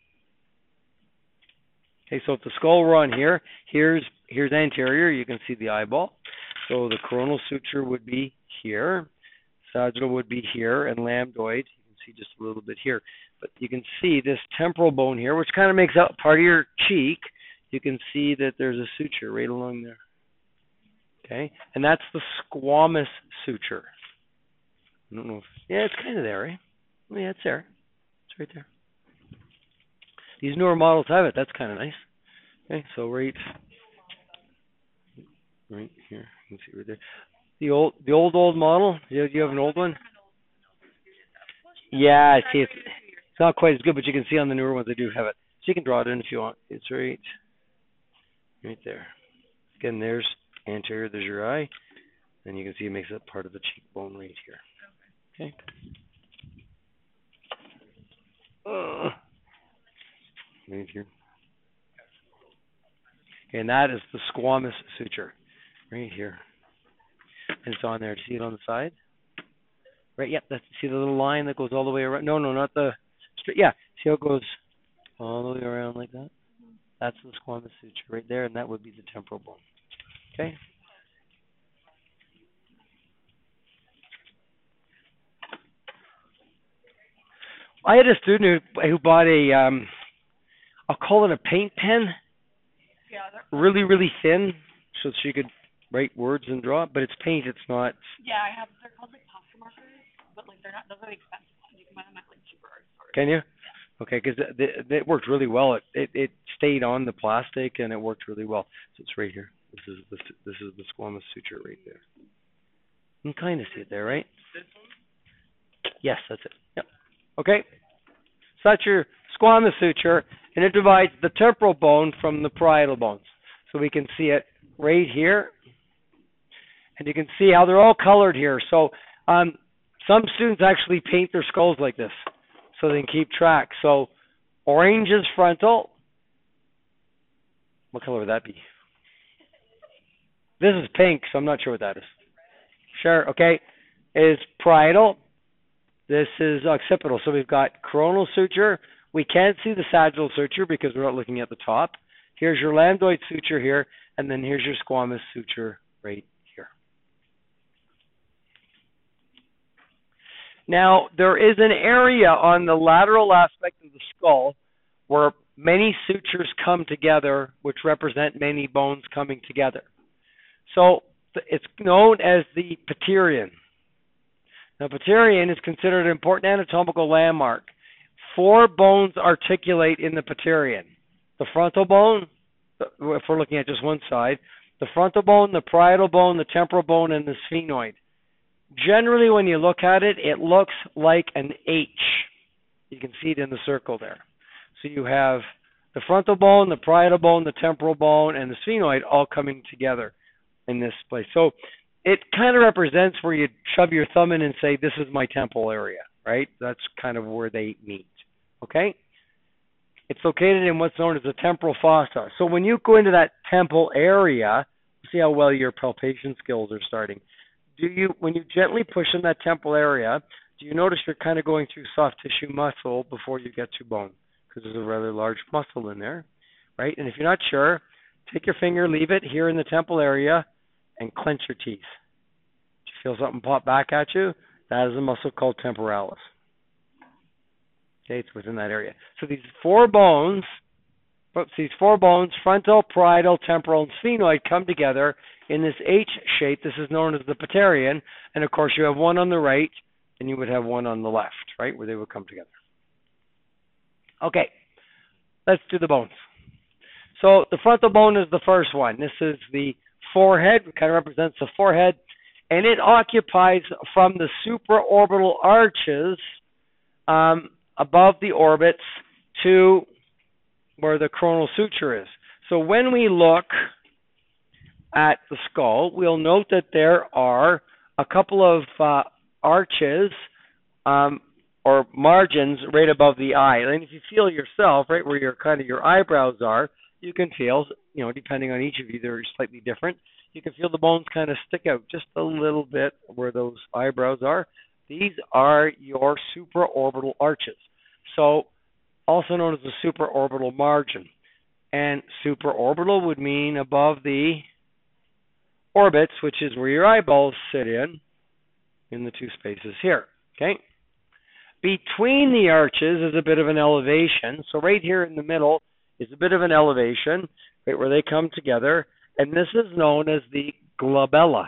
Okay, so if the skull were on here, here's anterior, you can see the eyeball. So the coronal suture would be here, sagittal would be here, and lambdoid, you can see just a little bit here. But you can see this temporal bone here, which kind of makes up part of your cheek. You can see that there's a suture right along there. Okay, and that's the squamous suture. I don't know if, it's kind of there, right? Yeah, it's there. It's right there. These newer models have it. That's kind of nice. Okay, so right here, you can see right there. The old model. Do you have an old one? Yeah, I see. It's not quite as good, but you can see on the newer ones they do have it. So you can draw it in if you want. It's right there. Again, there's anterior. There's your eye, and you can see it makes up part of the cheekbone right here. Okay. right here. And that is the squamous suture, right here. And it's on there. Do you see it on the side? Right, yep. See the little line that goes all the way around? No, not the straight. Yeah, see how it goes all the way around like that? That's the squamous suture right there, and that would be the temporal bone. Okay? I had a student who bought I'll call it a paint pen. Yeah, Really, really thin, so she could write words and draw, but it's paint, it's not. yeah, they're called like Posca markers, but like they're not, those are the expensive ones. You can buy them at like cheaper art stores. Can you? Okay, because it worked really well. It stayed on the plastic and it worked really well. So it's right here. This is the squamous suture right there. You can kind of see it there, right? Yes, that's it. Yep. Okay. So that's your squamous suture, and it divides the temporal bone from the parietal bones. So we can see it right here, and you can see how they're all colored here. So some students actually paint their skulls like this, so they can keep track. So orange is frontal. What color would that be? This is pink, so I'm not sure what that is. Sure, okay. Is parietal. This is occipital. So we've got coronal suture. We can't see the sagittal suture because we're not looking at the top. Here's your lambdoid suture here, and then here's your squamous suture right here. Now, there is an area on the lateral aspect of the skull where many sutures come together, which represent many bones coming together. So it's known as the Pityrion. Now, Pityrion is considered an important anatomical landmark. 4 bones articulate in the Pityrion. The frontal bone, if we're looking at just one side, the frontal bone, the parietal bone, the temporal bone, and the sphenoid. Generally, when you look at it, it looks like an H. You can see it in the circle there. So you have the frontal bone, the parietal bone, the temporal bone, and the sphenoid all coming together in this place. So it kind of represents where you shove your thumb in and say, this is my temple area, right? That's kind of where they meet, okay? It's located in what's known as the temporal fossa. So when you go into that temple area, see how well your palpation skills are starting. When you gently push in that temple area, do you notice you're kind of going through soft tissue muscle before you get to bone? Because there's a rather large muscle in there, right? And if you're not sure, take your finger, leave it here in the temple area, and clench your teeth. Do you feel something pop back at you? That is a muscle called temporalis. Okay, it's within that area. So these 4 bones, frontal, parietal, temporal, and sphenoid, come together in this H shape. This is known as the Pityrion. And of course, you have one on the right, and you would have one on the left, right, where they would come together. Okay, let's do the bones. So the frontal bone is the first one. This is the forehead. It kind of represents the forehead. And it occupies from the supraorbital arches above the orbits to where the coronal suture is. So when we look at the skull, we'll note that there are a couple of arches or margins right above the eye. And if you feel yourself, right where your eyebrows are, you can feel, depending on each of you, they're slightly different. You can feel the bones kind of stick out just a little bit where those eyebrows are. These are your supraorbital arches. So, also known as the supraorbital margin. And supraorbital would mean above the orbits, which is where your eyeballs sit in the 2 spaces here. Okay? Between the arches is a bit of an elevation. So right here in the middle is a bit of an elevation, right where they come together. And this is known as the glabella.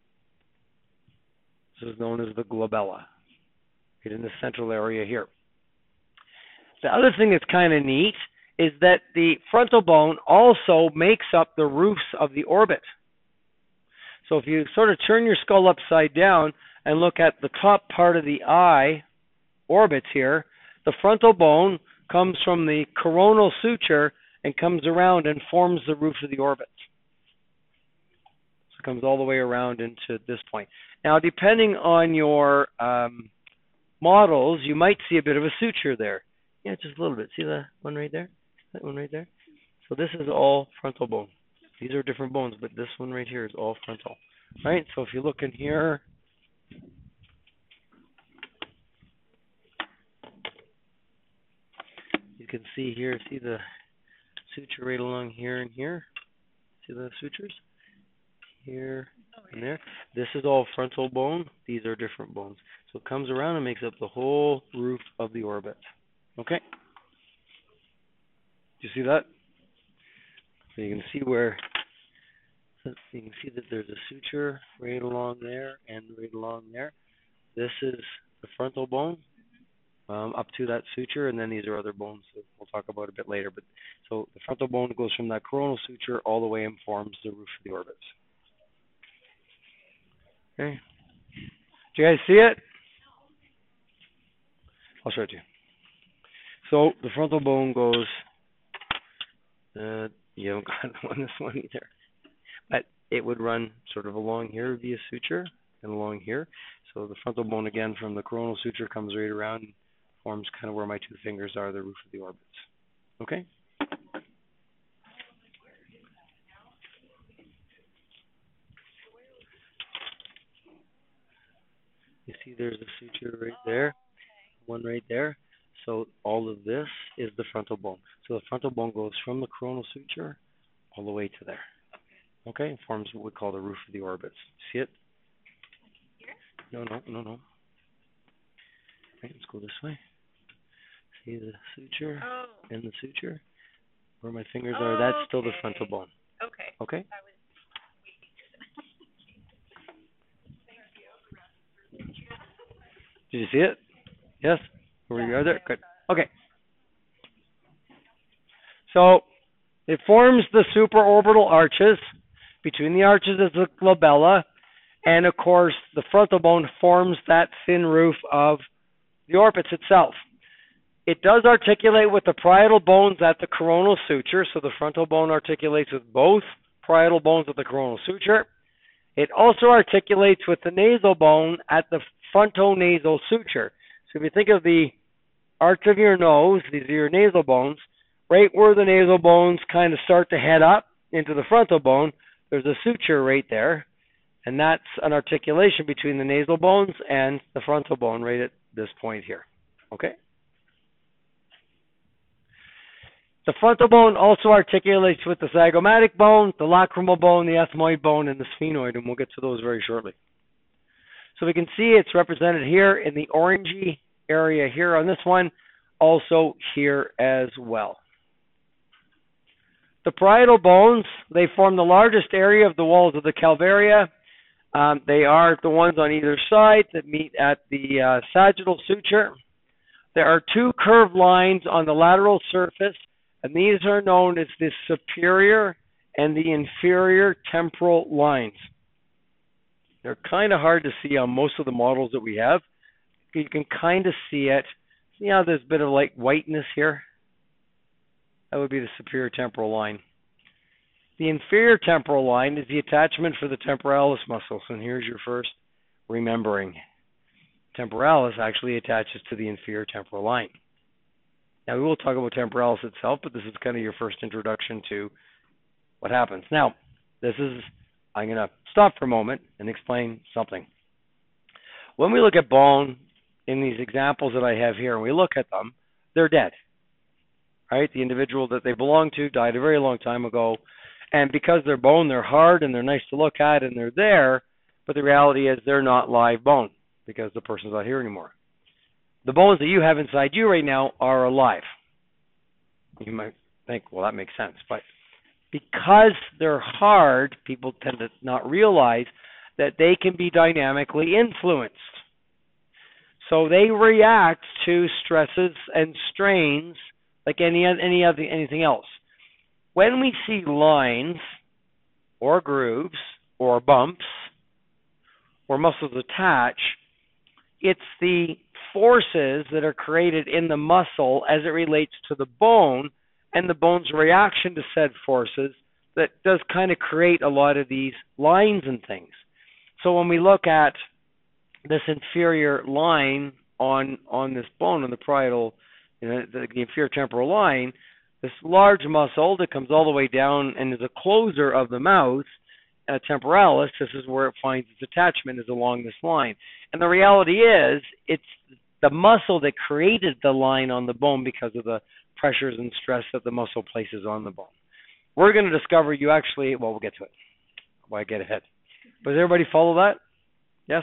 This is known as the glabella. Right in the central area here. The other thing that's kind of neat is that the frontal bone also makes up the roofs of the orbit. So if you sort of turn your skull upside down and look at the top part of the eye orbits here, the frontal bone comes from the coronal suture and comes around and forms the roof of the orbit. So it comes all the way around into this point. Now, depending on your models, you might see a bit of a suture there. Yeah, just a little bit. See the one right there? That one right there. So this is all frontal bone. These are different bones, but this one right here is all frontal. Right? So if you look in here, you can see here, see the suture right along here and here? See the sutures? Here and there. This is all frontal bone. These are different bones. So it comes around and makes up the whole roof of the orbit. Okay? Do you see that? So you can see where, so you can see that there's a suture right along there and right along there. This is the frontal bone up to that suture, and then these are other bones that we'll talk about a bit later. But so the frontal bone goes from that coronal suture all the way and forms the roof of the orbits. Okay. Do you guys see it? I'll show it to you. So the frontal bone goes, you haven't got this one either, but it would run sort of along here via suture and along here. So the frontal bone again from the coronal suture comes right around and forms kind of where my two fingers are, the roof of the orbits. Okay? You see there's a suture right there, one right there. So all of this is the frontal bone. So the frontal bone goes from the coronal suture all the way to there. Okay? It forms what we call the roof of the orbits. See it? No. Right, let's go this way. See the suture and the suture? Where my fingers are, that's still the frontal bone. Okay. Okay? Did you see it? Yes? Were you there? Good. Okay. So it forms the supraorbital arches. Between the arches is the glabella, and of course the frontal bone forms that thin roof of the orbits itself. It does articulate with the parietal bones at the coronal suture, so the frontal bone articulates with both parietal bones at the coronal suture. It also articulates with the nasal bone at the frontonasal suture. So if you think of the arch of your nose, these are your nasal bones, right where the nasal bones kind of start to head up into the frontal bone, there's a suture right there, and that's an articulation between the nasal bones and the frontal bone right at this point here. Okay? The frontal bone also articulates with the zygomatic bone, the lacrimal bone, the ethmoid bone, and the sphenoid, and we'll get to those very shortly. So we can see it's represented here in the orangey area here on this one, also here as well. The parietal bones, they form the largest area of the walls of the calvaria. They are the ones on either side that meet at the sagittal suture. There are two curved lines on the lateral surface, and these are known as the superior and the inferior temporal lines. They're kind of hard to see on most of the models that we have. You can kind of see it. See how there's a bit of like whiteness here? That would be the superior temporal line. The inferior temporal line is the attachment for the temporalis muscles, and here's your first remembering. Temporalis actually attaches to the inferior temporal line. Now, we will talk about temporalis itself, but this is kind of your first introduction to what happens. Now, I'm going to stop for a moment and explain something. When we look at bone in these examples that I have here, and we look at them, they're dead. Right? The individual that they belong to died a very long time ago, and because they're bone, they're hard and they're nice to look at and they're there, but the reality is they're not live bone because the person's not here anymore. The bones that you have inside you right now are alive. You might think, well, that makes sense, but because they're hard, people tend to not realize that they can be dynamically influenced. So they react to stresses and strains like anything else. When we see lines or grooves or bumps or muscles attach, it's the forces that are created in the muscle as it relates to the bone and the bone's reaction to said forces that does kind of create a lot of these lines and things. So when we look at this inferior line on this bone, on the parietal, the inferior temporal line, This large muscle that comes all the way down and is a closer of the mouth, temporalis, this is where it finds its attachment, is along this line. And the reality is, it's the muscle that created the line on the bone because of the pressures and stress that the muscle places on the bone. We're going to discover you actually, well, we'll get to it. Why get ahead? But does everybody follow that? Yes?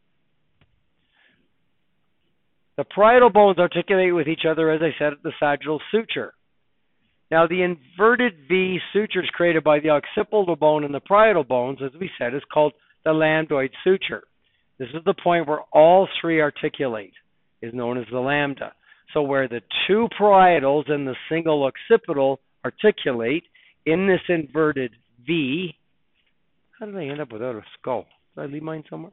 The parietal bones articulate with each other, as I said, at the sagittal suture. Now, the inverted V sutures created by the occipital bone and the parietal bones, as we said, is called the lambdoid suture. This is the point where all three articulate, is known as the lambda. So where the two parietals and the single occipital articulate in this inverted V. How did I end up without a skull? Did I leave mine somewhere?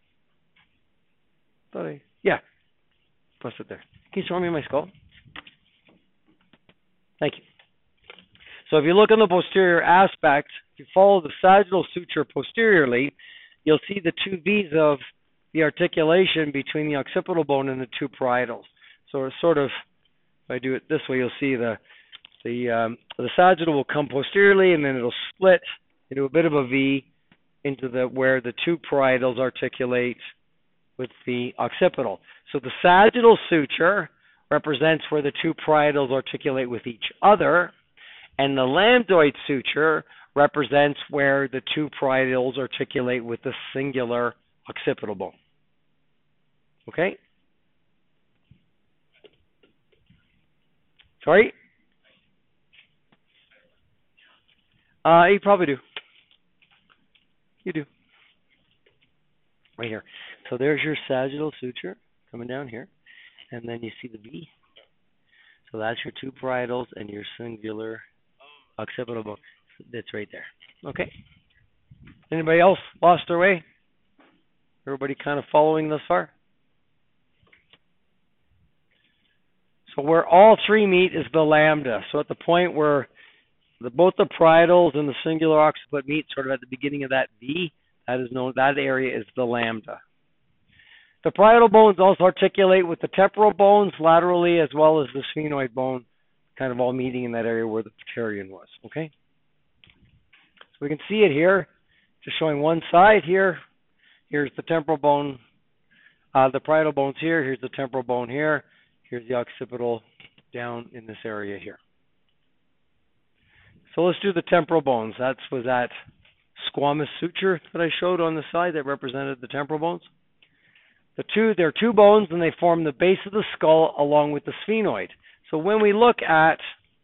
Yeah. Plus it there. Can you show me my skull? Thank you. So if you look on the posterior aspect, if you follow the sagittal suture posteriorly, you'll see the two V's of the articulation between the occipital bone and the two parietals. So it's sort of, if I do it this way, you'll see the sagittal will come posteriorly, and then it'll split into a bit of a V into where the two parietals articulate with the occipital. So the sagittal suture represents where the two parietals articulate with each other, and the lambdoid suture represents where the two parietals articulate with the singular occipital bone. Okay? Sorry? You probably do. You do. Right here. So there's your sagittal suture coming down here. And then you see the V. So that's your two parietals and your singular occipital bone. That's right there. Okay? Anybody else lost their way? Everybody kind of following thus far? So where all three meet is the lambda. So at the point where both the parietals and the singular occiput meet, sort of at the beginning of that V, that area is the lambda. The parietal bones also articulate with the temporal bones laterally, as well as the sphenoid bone, kind of all meeting in that area where the pteryon was. Okay? So we can see it here, just showing one side here. Here's the temporal bone, the parietal bones here. Here's the temporal bone here. Here's the occipital down in this area here. So let's do the temporal bones. That was that squamous suture that I showed on the side that represented the temporal bones. There are two bones, and they form the base of the skull along with the sphenoid. So when we look at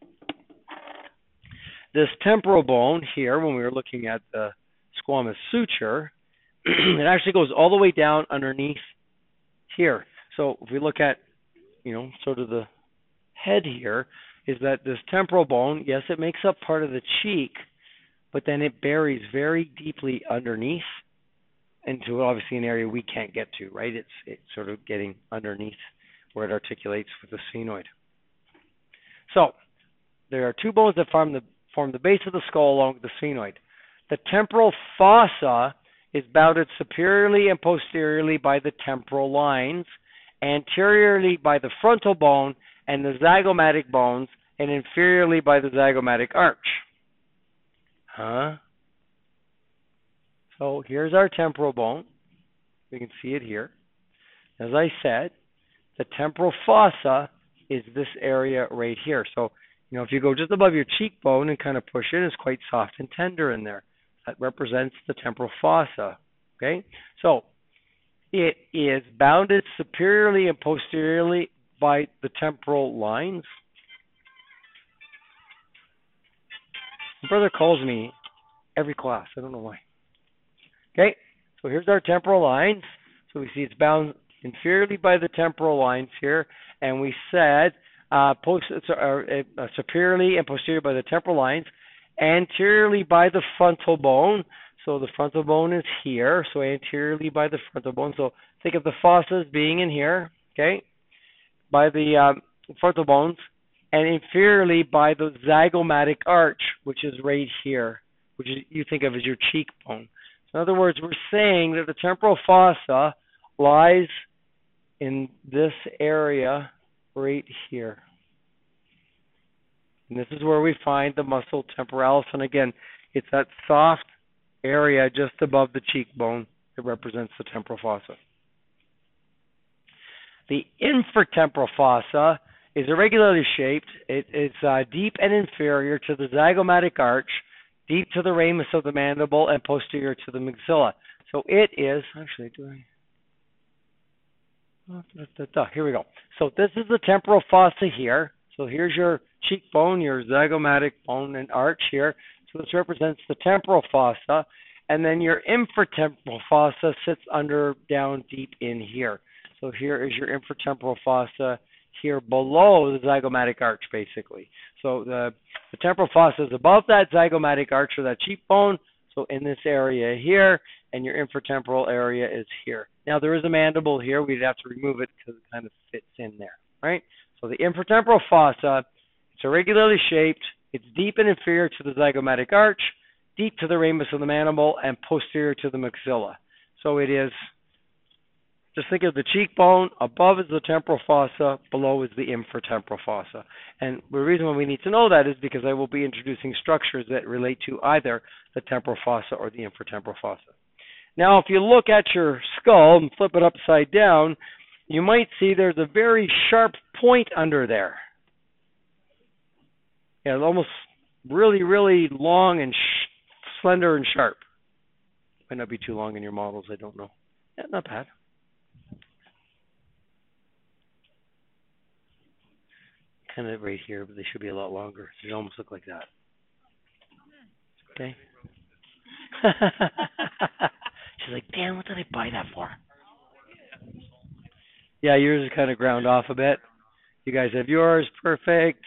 this temporal bone here, when we were looking at the squamous suture, it actually goes all the way down underneath here. So if we look at, sort of the head here, is that this temporal bone, yes, it makes up part of the cheek, but then it buries very deeply underneath into obviously an area we can't get to, right? It's sort of getting underneath where it articulates with the sphenoid. So there are two bones that form the base of the skull along with the sphenoid. The temporal fossa is bounded superiorly and posteriorly by the temporal lines, anteriorly by the frontal bone and the zygomatic bones, and inferiorly by the zygomatic arch. So here's our temporal bone. We can see it here. As I said, the temporal fossa is this area right here. So, if you go just above your cheekbone and kind of push in, it's quite soft and tender in there. That represents the temporal fossa. Okay? So, it is bounded superiorly and posteriorly by the temporal lines. My brother calls me every class. I don't know why. Okay, so here's our temporal lines. So we see it's bound inferiorly by the temporal lines here, and we said superiorly and posteriorly by the temporal lines, anteriorly by the frontal bone. So the frontal bone is here, so anteriorly by the frontal bone. So think of the fossa as being in here, okay, by the frontal bones, and inferiorly by the zygomatic arch, which is right here, which you think of as your cheekbone. In other words, we're saying that the temporal fossa lies in this area right here. And this is where we find the muscle temporalis. And again, it's that soft area just above the cheekbone that represents the temporal fossa. The infratemporal fossa is irregularly shaped. It's deep and inferior to the zygomatic arch, deep to the ramus of the mandible, and posterior to the maxilla. So it is, actually, here we go. So this is the temporal fossa here. So here's your cheekbone, your zygomatic bone and arch here. So this represents the temporal fossa. And then your infratemporal fossa sits down deep in here. So here is your infratemporal fossa here below the zygomatic arch, basically. So the temporal fossa is above that zygomatic arch or that cheekbone. So in this area here, and your infratemporal area is here. Now there is a mandible here. We'd have to remove it because it kind of fits in there, right? So the infratemporal fossa, it's irregularly shaped. It's deep and inferior to the zygomatic arch, deep to the ramus of the mandible, and posterior to the maxilla. So it is, just think of the cheekbone, above is the temporal fossa, below is the infratemporal fossa. And the reason why we need to know that is because I will be introducing structures that relate to either the temporal fossa or the infratemporal fossa. Now, if you look at your skull and flip it upside down, you might see there's a very sharp point under there. Yeah, almost really, really long and slender and sharp. Might not be too long in your models, I don't know. Yeah, not bad. Kind of right here, but they should be a lot longer. They almost look like that. Okay. She's like, Dan, what did I buy that for? Yeah, yours is kind of ground off a bit. You guys have yours. Perfect.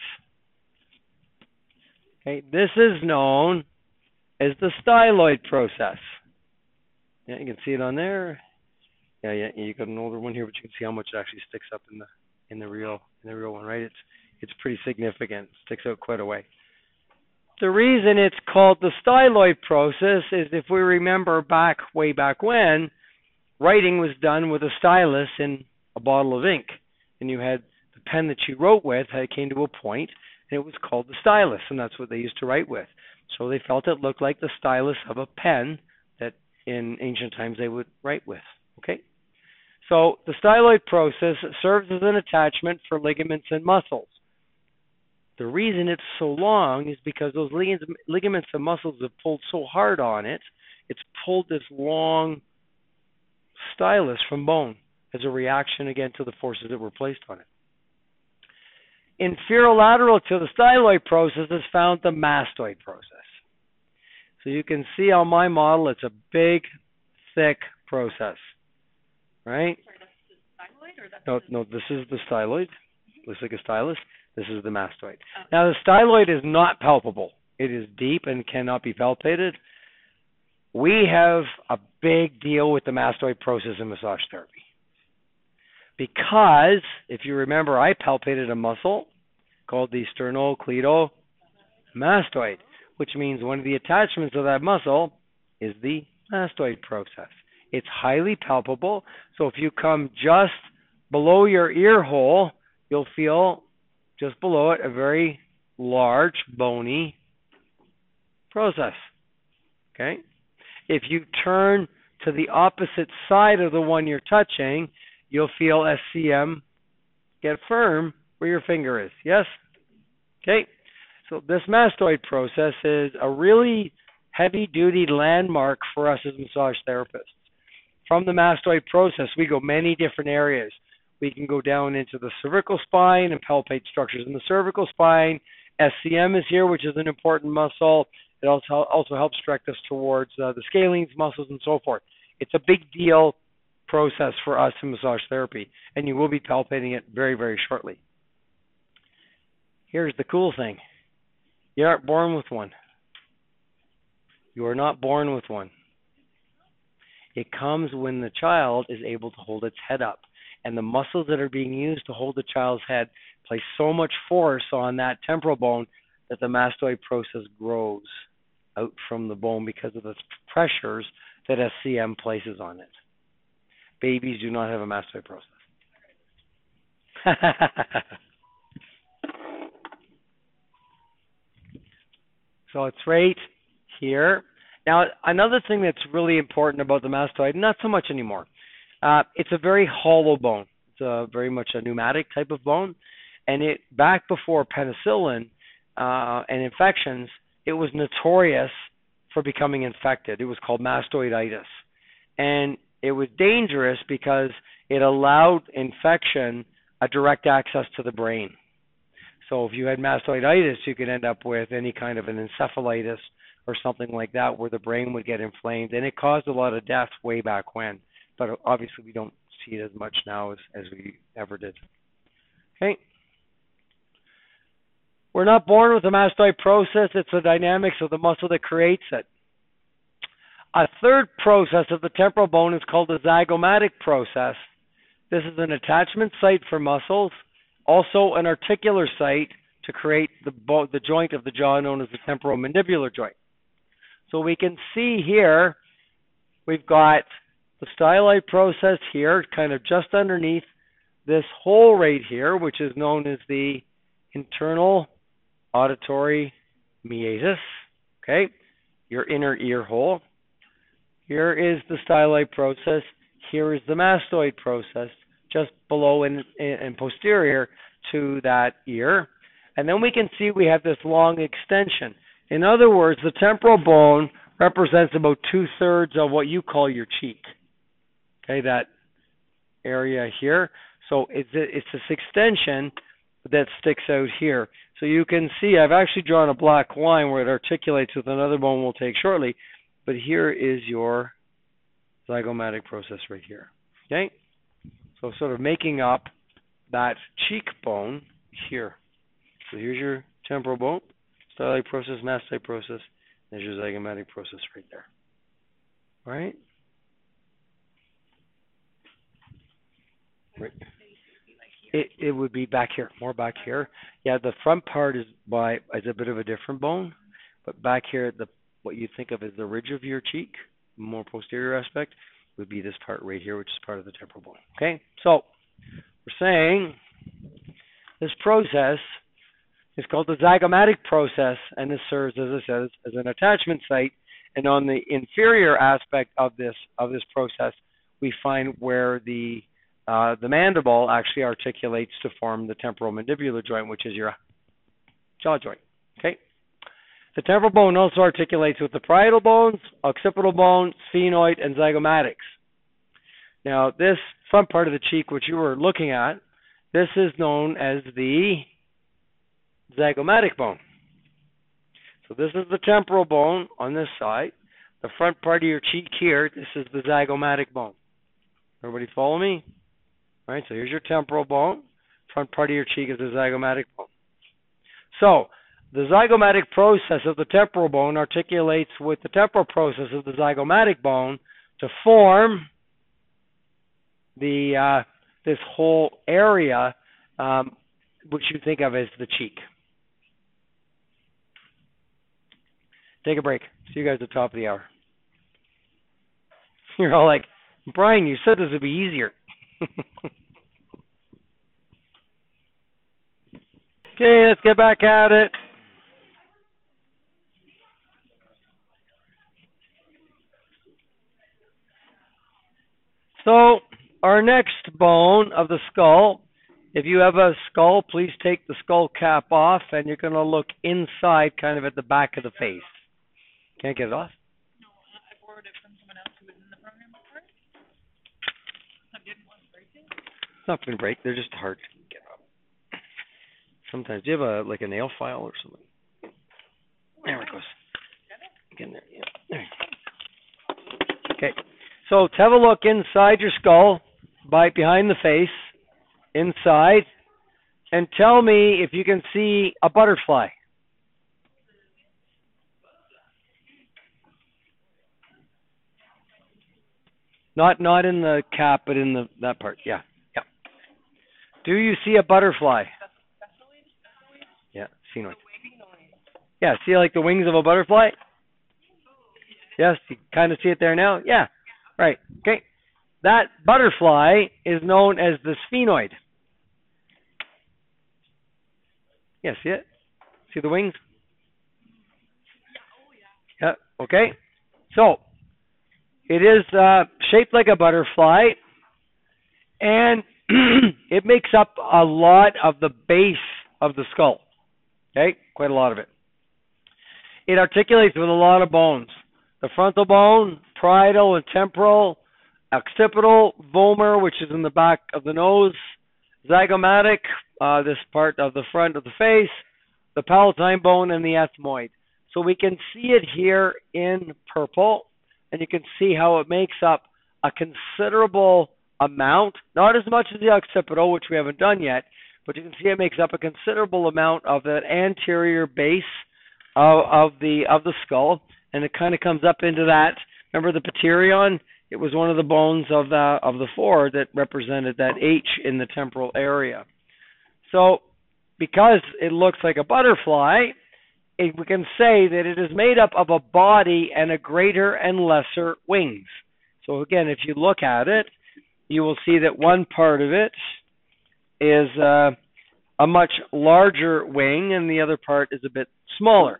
Okay, this is known as the styloid process. Yeah, you can see it on there. Yeah, you got an older one here, but you can see how much it actually sticks up in the real one, right? It's pretty significant. It sticks out quite a way. The reason it's called the styloid process is, if we remember way back when, writing was done with a stylus in a bottle of ink, and you had the pen that you wrote with. It came to a point, and it was called the stylus, and that's what they used to write with. So they felt it looked like the stylus of a pen that in ancient times they would write with. Okay, so the styloid process serves as an attachment for ligaments and muscles. The reason it's so long is because those ligaments and muscles have pulled so hard on it, it's pulled this long stylus from bone as a reaction, again, to the forces that were placed on it. Inferolateral to the styloid process is found the mastoid process. So you can see on my model, it's a big, thick process, right? Sorry, that's the styloid, or that's No, this is the styloid. Looks like a stylus. This is the mastoid. Now, the styloid is not palpable. It is deep and cannot be palpated. We have a big deal with the mastoid process in massage therapy. Because, if you remember, I palpated a muscle called the sternocleidomastoid, which means one of the attachments of that muscle is the mastoid process. It's highly palpable. So if you come just below your ear hole, you'll feel just below it a very large, bony process. Okay? If you turn to the opposite side of the one you're touching, you'll feel SCM get firm where your finger is. Yes? Okay? So this mastoid process is a really heavy-duty landmark for us as massage therapists. From the mastoid process, we go many different areas. We can go down into the cervical spine and palpate structures in the cervical spine. SCM is here, which is an important muscle. It also helps direct us towards the scalenes muscles and so forth. It's a big deal process for us in massage therapy, and you will be palpating it very, very shortly. Here's the cool thing. You aren't born with one. You are not born with one. It comes when the child is able to hold its head up. And the muscles that are being used to hold the child's head place so much force on that temporal bone that the mastoid process grows out from the bone because of the pressures that SCM places on it. Babies do not have a mastoid process. So it's right here. Now, another thing that's really important about the mastoid, not so much anymore, it's a very hollow bone. It's very much a pneumatic type of bone. And it back before penicillin and infections, it was notorious for becoming infected. It was called mastoiditis. And it was dangerous because it allowed infection a direct access to the brain. So if you had mastoiditis, you could end up with any kind of an encephalitis or something like that where the brain would get inflamed. And it caused a lot of deaths way back when. But obviously we don't see it as much now as we ever did. Okay. We're not born with a mastoid process. It's the dynamics of the muscle that creates it. A third process of the temporal bone is called the zygomatic process. This is an attachment site for muscles, also an articular site to create the joint of the jaw known as the temporomandibular joint. So we can see here, we've got the styloid process here, kind of just underneath this hole right here, which is known as the internal auditory meatus, okay, your inner ear hole. Here is the styloid process. Here is the mastoid process, just below and posterior to that ear. And then we can see we have this long extension. In other words, the temporal bone represents about 2/3 of what you call your cheek. Okay, that area here. So it's this extension that sticks out here. So you can see I've actually drawn a black line where it articulates with another bone we'll take shortly. But here is your zygomatic process right here. Okay? So sort of making up that cheekbone here. So here's your temporal bone, styloid process, mastoid process. There's your zygomatic process right there. All right? Right. It would be back here, more back here. Yeah, the front part is a bit of a different bone, but back here, what you think of as the ridge of your cheek, more posterior aspect, would be this part right here, which is part of the temporal bone. Okay, so we're saying this process is called the zygomatic process, and this serves, as I said, as an attachment site. And on the inferior aspect of this process, we find where the mandible actually articulates to form the temporomandibular joint, which is your jaw joint. Okay. The temporal bone also articulates with the parietal bones, occipital bone, sphenoid, and zygomatics. Now, this front part of the cheek, which you were looking at, this is known as the zygomatic bone. So this is the temporal bone on this side. The front part of your cheek here, this is the zygomatic bone. Everybody follow me? All right, so here's your temporal bone. Front part of your cheek is the zygomatic bone. So the zygomatic process of the temporal bone articulates with the temporal process of the zygomatic bone to form this whole area, which you think of as the cheek. Take a break. See you guys at the top of the hour. You're all like, Brian, you said this would be easier. Okay, let's get back at it. So, our next bone of the skull, if you have a skull, please take the skull cap off, and you're going to look inside, kind of at the back of the face. Can't get it off? No, I borrowed it from someone else who was in the program before. I didn't want to break it. It's not going to break. They're just hard to get up. Sometimes. Do you have a nail file or something? There it goes. Get in there. Yeah. There you go. Okay. So let's have a look inside your skull, behind the face, inside, and tell me if you can see a butterfly. Not in the cap, but in that part. Yeah. Yeah. Do you see a butterfly? Yeah, sphenoid. Yeah, see like the wings of a butterfly? Yes, you kind of see it there now? Yeah. Right. Okay. That butterfly is known as the sphenoid. Yeah, see it? See the wings? Yeah. Okay. So it is shaped like a butterfly, and it makes up a lot of the base of the skull. Okay, quite a lot of it. It articulates with a lot of bones. The frontal bone, parietal and temporal, occipital, vomer, which is in the back of the nose, zygomatic, this part of the front of the face, the palatine bone, and the ethmoid. So we can see it here in purple, and you can see how it makes up a considerable amount, not as much as the occipital, which we haven't done yet, but you can see it makes up a considerable amount of that anterior base of the skull, and it kind of comes up into that. Remember the pterion? It was one of the bones of the four that represented that H in the temporal area. So, because it looks like a butterfly, we can say that it is made up of a body and a greater and lesser wings. So again, if you look at it, you will see that one part of it is a much larger wing, and the other part is a bit smaller.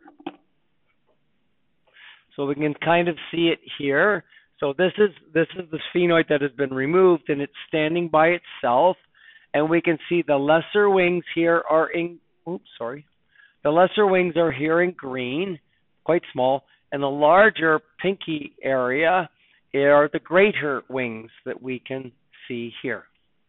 So we can kind of see it here. So this is the sphenoid that has been removed, and it's standing by itself. And we can see the lesser wings here are in. The lesser wings are here in green, quite small, and the larger pinky area are the greater wings that we can see here.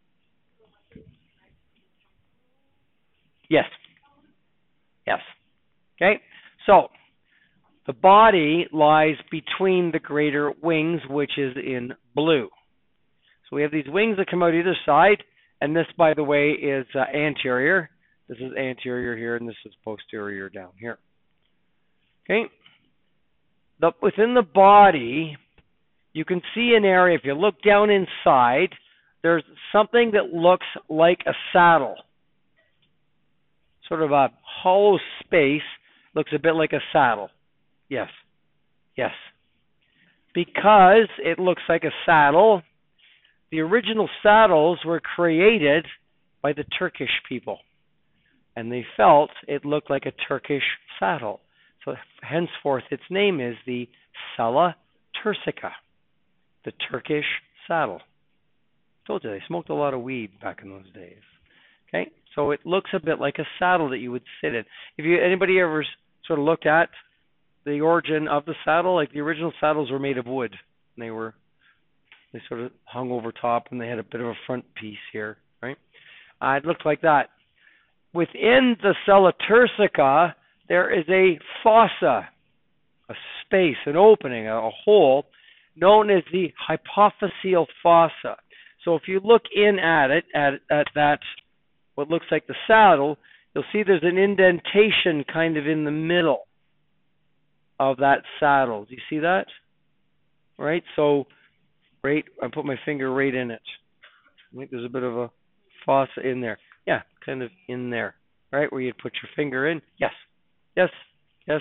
Yes. Yes. Okay. So the body lies between the greater wings, which is in blue. So we have these wings that come out either side, and this, by the way, is anterior. This is anterior here, and this is posterior down here. Okay. Within the body, you can see an area. If you look down inside, there's something that looks like a saddle. Sort of a hollow space, looks a bit like a saddle. Yes. Yes. Because it looks like a saddle, the original saddles were created by the Turkish people. And they felt it looked like a Turkish saddle. So henceforth its name is the Sella Turcica, the Turkish saddle. I told you, they smoked a lot of weed back in those days. Okay, so it looks a bit like a saddle that you would sit in. Anybody ever sort of looked at the origin of the saddle, like the original saddles were made of wood. And they sort of hung over top, and they had a bit of a front piece here, right? It looked like that. Within the Sella Turcica, there is a fossa, a space, an opening, a hole, known as the hypophyseal fossa. So if you look in at it, at that, what looks like the saddle, you'll see there's an indentation kind of in the middle of that saddle. Do you see that? Right? So, I put my finger right in it. I think there's a bit of a fossa in there. Yeah, kind of in there. Right? Where you'd put your finger in. Yes. Yes. Yes.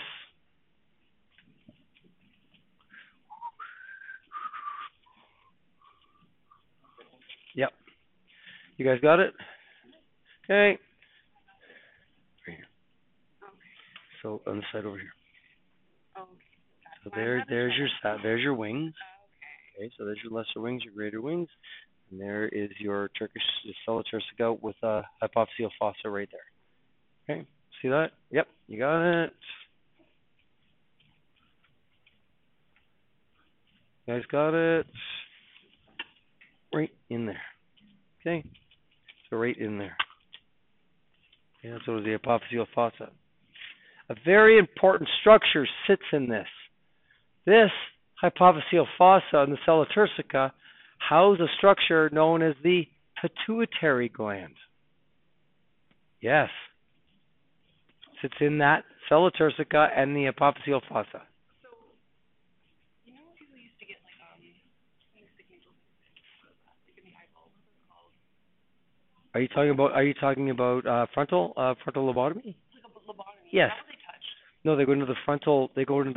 Yep. You guys got it? Okay. Right here. Okay. So on the side over here. Okay. So there's your wings. Okay, so there's your lesser wings, your greater wings, and there is your Turkish Sella Turcica with a hypophyseal fossa right there. Okay, see that? Yep, you got it. You guys got it? Right in there. Okay, so right in there. Okay, so the hypophyseal fossa. A very important structure sits in this. This hypophyseal fossa in the Sella Turcica house a structure known as the pituitary gland. Yes. Sits in that Sella Turcica and the hypophyseal fossa. So, you know when people used to get like like in the eyeball, what's it called? Are you talking about frontal lobotomy? Like a lobotomy. Yes. How would they touch? No, they go into the frontal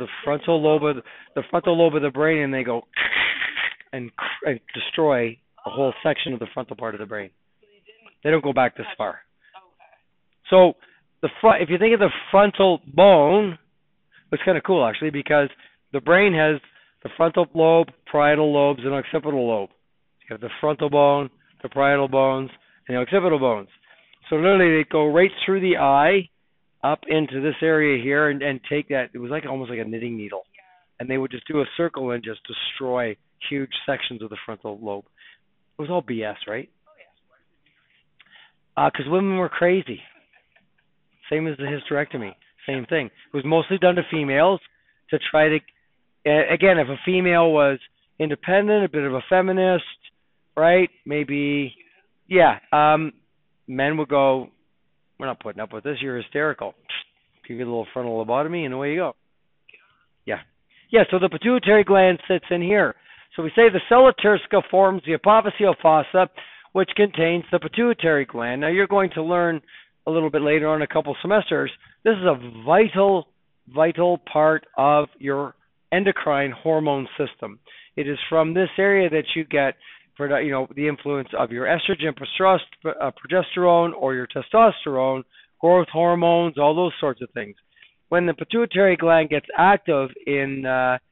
lobe of the brain, and they go and destroy a whole section of the frontal part of the brain. So they don't go back this far. Okay. So if you think of the frontal bone, It's kind of cool actually because the brain has the frontal lobe, parietal lobes, and occipital lobe. You have the frontal bone, the parietal bones, and the occipital bones. So literally, they go right through the eye, up into this area here, and take that. It was like almost like a knitting needle, and they would just do a circle and just destroy huge sections of the frontal lobe. It was all BS, right? Because women were crazy. Same as the hysterectomy. Same thing. It was mostly done to females to try to, again, if a female was independent, a bit of a feminist, right? Maybe, yeah. Men would go, we're not putting up with this. You're hysterical. Give you a little frontal lobotomy, and away you go. Yeah. Yeah, so the pituitary gland sits in here. So we say the sella turcica forms the apophyseal fossa, which contains the pituitary gland. Now, you're going to learn a little bit later on, a couple semesters, this is a vital part of your endocrine hormone system. It is from this area that you get, the influence of your estrogen, progesterone, or your testosterone, growth hormones, all those sorts of things. When the pituitary gland gets active in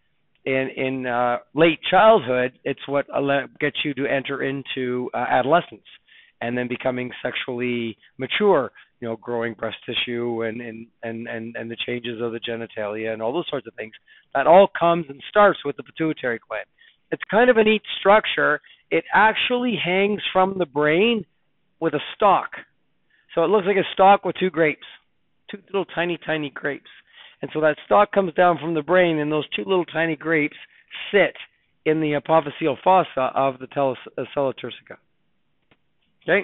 late childhood, it's what gets you to enter into adolescence and then becoming sexually mature, growing breast tissue and the changes of the genitalia and all those sorts of things. That all comes and starts with the pituitary gland. It's kind of a neat structure. It actually hangs from the brain with a stalk. So it looks like a stalk with two grapes, two little tiny grapes. And so that stalk comes down from the brain, and those two little tiny grapes sit in the apophyseal fossa of the sella turcica. Okay?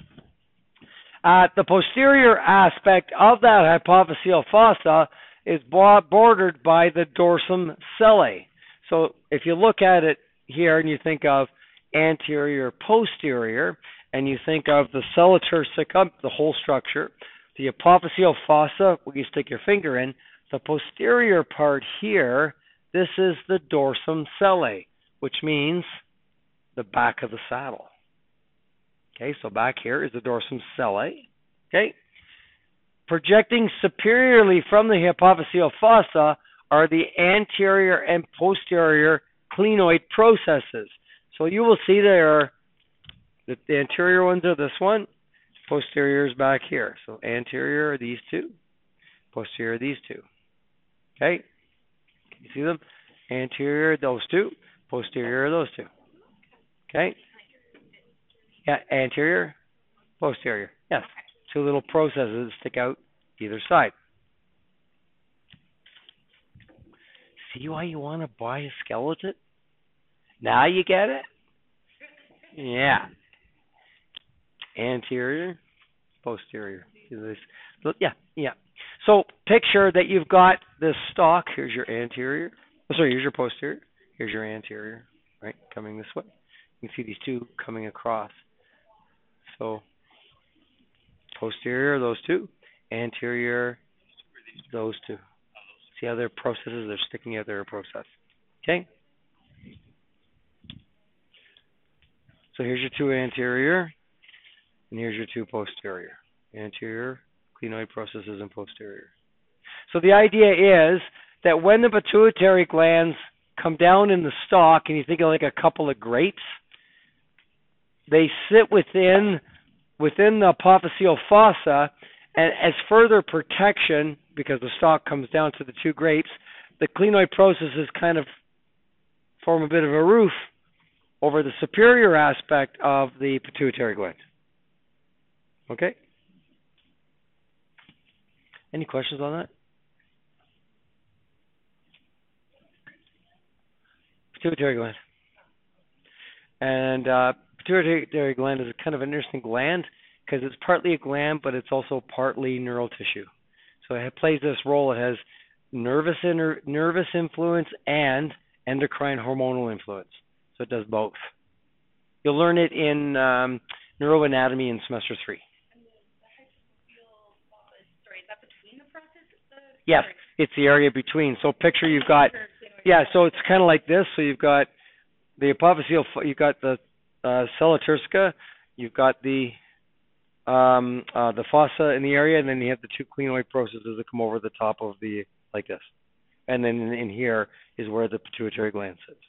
The posterior aspect of that hypophyseal fossa is bordered by the dorsum sellae. So if you look at it here and you think of anterior, posterior, and you think of the sella turcica, the whole structure, the apophyseal fossa, where you stick your finger in, the posterior part here, this is the dorsum sellae, which means the back of the saddle. Okay, so back here is the dorsum sellae. Okay, projecting superiorly from the hypophyseal fossa are the anterior and posterior clinoid processes. So you will see there, the anterior ones are this one, posterior is back here. So anterior are these two, posterior are these two. Okay, can you see them? Anterior, those two, posterior, those two. Okay, yeah, anterior, posterior, yes. Two little processes that stick out either side. See why you want to buy a skeleton? Now you get it? Yeah. Anterior, posterior. Yeah. So picture that you've got this stalk. Here's your anterior. Here's your posterior. Here's your anterior, right? Coming this way. You can see these two coming across. So posterior, those two. Anterior, those two. See how their processes, they're sticking out their process. Okay? So here's your two anterior, and here's your two posterior. Anterior, clinoid processes, and posterior. So the idea is that when the pituitary glands come down in the stalk, and you think of like a couple of grapes, they sit within the apophyseal fossa, and as further protection, because the stalk comes down to the two grapes, the clinoid processes kind of form a bit of a roof over the superior aspect of the pituitary gland. Okay? Any questions on that? Pituitary gland. And pituitary gland is kind of an interesting gland because it's partly a gland, but it's also partly neural tissue. So it plays this role. It has nervous influence and endocrine hormonal influence. So it does both. You'll learn it in neuroanatomy in semester 3. And the hypophyseal fossa, sorry, is that between the processes? Yes, it's the area between. So picture you've got, so it's kind of like this. So you've got the apophyseal, you've got the sella turcica, you've got the fossa in the area, and then you have the two clinoid processes that come over the top of the, like this. and then in here is where the pituitary gland sits.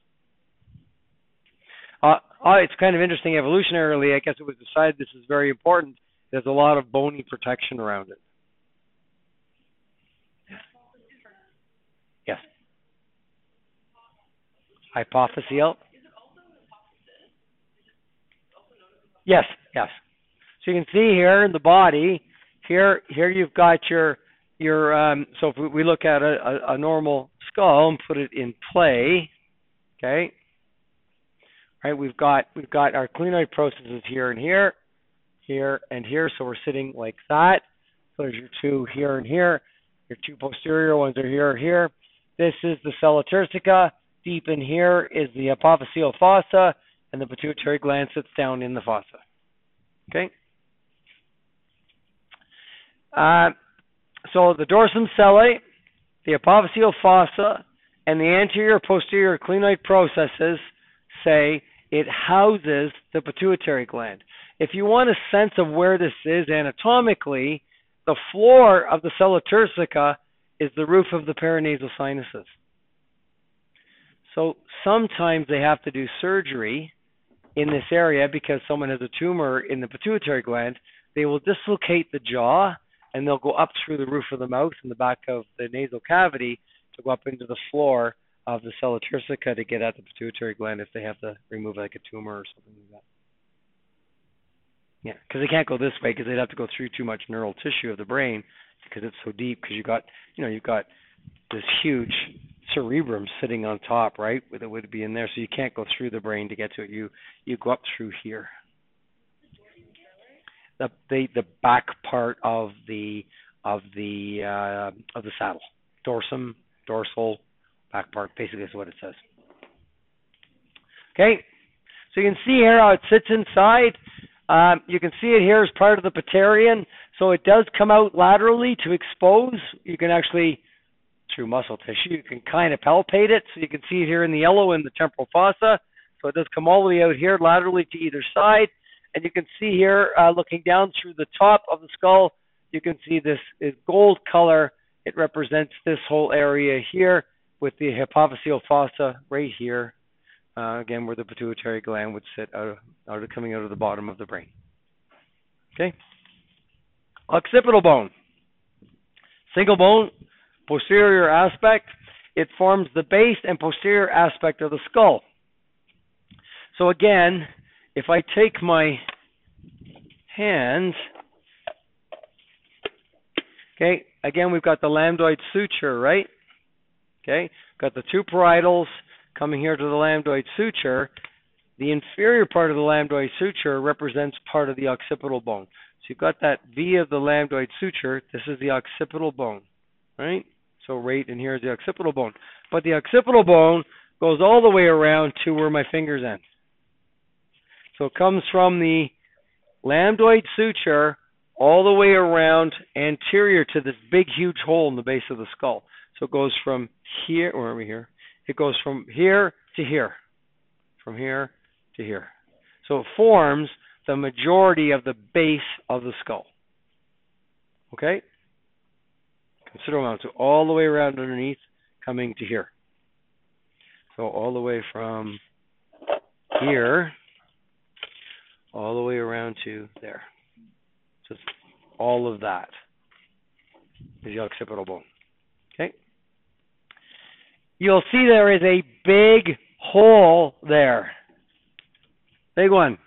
It's kind of interesting evolutionarily. I guess it was decided this is very important. There's a lot of bony protection around it. Yes. Hypophyseal. Yes, yes. So you can see here in the body, here you've got your so if we look at a normal skull and put it in play, okay? Right, we've got our clinoid processes here and here, here and here, so we're sitting like that. So there's your two here and here. Your two posterior ones are here and here. This is the sella turcica. Deep in here is the apophyseal fossa, and the pituitary gland sits down in the fossa. Okay? So the dorsum sellae, the apophyseal fossa, and the anterior posterior clinoid processes say it houses the pituitary gland. If you want a sense of where this is anatomically, the floor of the sella turcica is the roof of the paranasal sinuses. So sometimes they have to do surgery in this area because someone has a tumor in the pituitary gland. They will dislocate the jaw and they'll go up through the roof of the mouth and the back of the nasal cavity to go up into the floor of the sella turcica to get at the pituitary gland if they have to remove like a tumor or something like that. Yeah, because they can't go this way because they'd have to go through too much neural tissue of the brain because it's so deep. Because you've got this huge cerebrum sitting on top, right? That would be in there, so you can't go through the brain to get to it. You go up through here. The back part of the saddle, dorsum, dorsal, back part, basically is what it says. Okay, so you can see here how it sits inside. You can see it here as part of the patarian, so it does come out laterally to expose. You can actually, through muscle tissue, you can kind of palpate it. So you can see it here in the yellow in the temporal fossa. So it does come all the way out here laterally to either side. And you can see here, looking down through the top of the skull, you can see this is gold color. It represents this whole area here with the hypophyseal fossa right here. Again, where the pituitary gland would sit coming out of the bottom of the brain. Okay. Occipital bone. Single bone, posterior aspect. It forms the base and posterior aspect of the skull. So again, if I take my hand, okay, again we've got the lambdoid suture, right? Okay, got the two parietals coming here to the lambdoid suture. The inferior part of the lambdoid suture represents part of the occipital bone. So you've got that V of the lambdoid suture. This is the occipital bone, right? So right in here is the occipital bone. But the occipital bone goes all the way around to where my fingers end. So it comes from the lambdoid suture all the way around anterior to this big, huge hole in the base of the skull. So it goes from here, where are we here? It goes from here to here. From here to here. So it forms the majority of the base of the skull. Okay? Consider amount. So all the way around underneath, coming to here. So all the way from here, all the way around to there. So it's all of that is the occipital bone. Okay? You'll see there is a big hole there. Big one.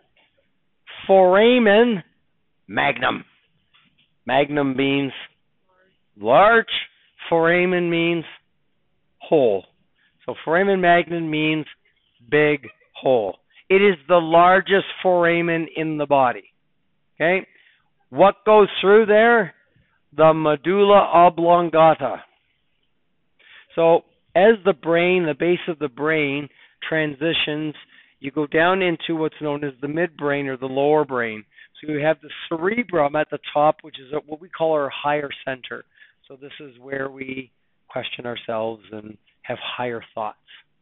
Foramen magnum. Magnum means large. Foramen means hole. So foramen magnum means big hole. It is the largest foramen in the body. Okay? What goes through there? The medulla oblongata. So as the brain, the base of the brain transitions, you go down into what's known as the midbrain or the lower brain. So you have the cerebrum at the top, which is what we call our higher center. So this is where we question ourselves and have higher thoughts.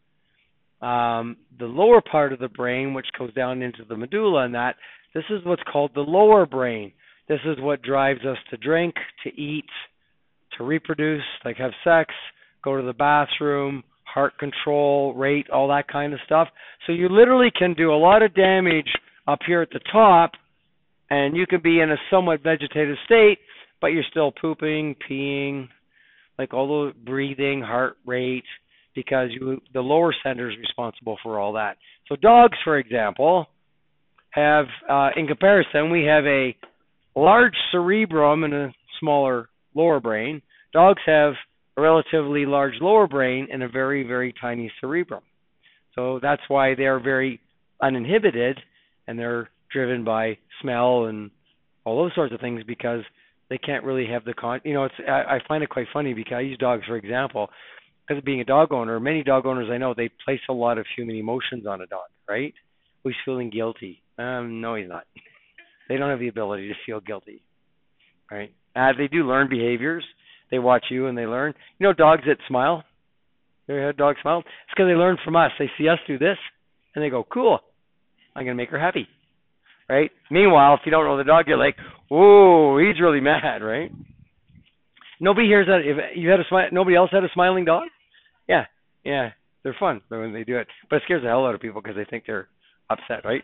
The lower part of the brain, which goes down into the medulla and that, this is what's called the lower brain. This is what drives us to drink, to eat, to reproduce, like have sex, go to the bathroom, heart control, rate, all that kind of stuff. So you literally can do a lot of damage up here at the top, and you can be in a somewhat vegetative state, but you're still pooping, peeing, like all the breathing, heart rate, because the lower center is responsible for all that. So dogs, for example, have, in comparison, we have a large cerebrum and a smaller lower brain. Dogs have a relatively large lower brain and a very, very tiny cerebrum. So that's why they're very uninhibited, and they're driven by smell and all those sorts of things, because they can't really have the I find it quite funny, because I use dogs for example, because of being a dog owner. Many dog owners I know, they place a lot of human emotions on a dog, right? Oh, he's feeling guilty. No, he's not. They don't have the ability to feel guilty, right? They do learn behaviors. They watch you and they learn. You know, dogs that smile. You ever had a dog smile? It's because they learn from us. They see us do this, and they go, "Cool, I'm gonna make her happy." Right? Meanwhile, if you don't know the dog, you're like, "Whoa, he's really mad," right? Nobody hears that. If you had nobody else had a smiling dog? Yeah, they're fun when they do it, but it scares the hell out of people because they think they're upset, right?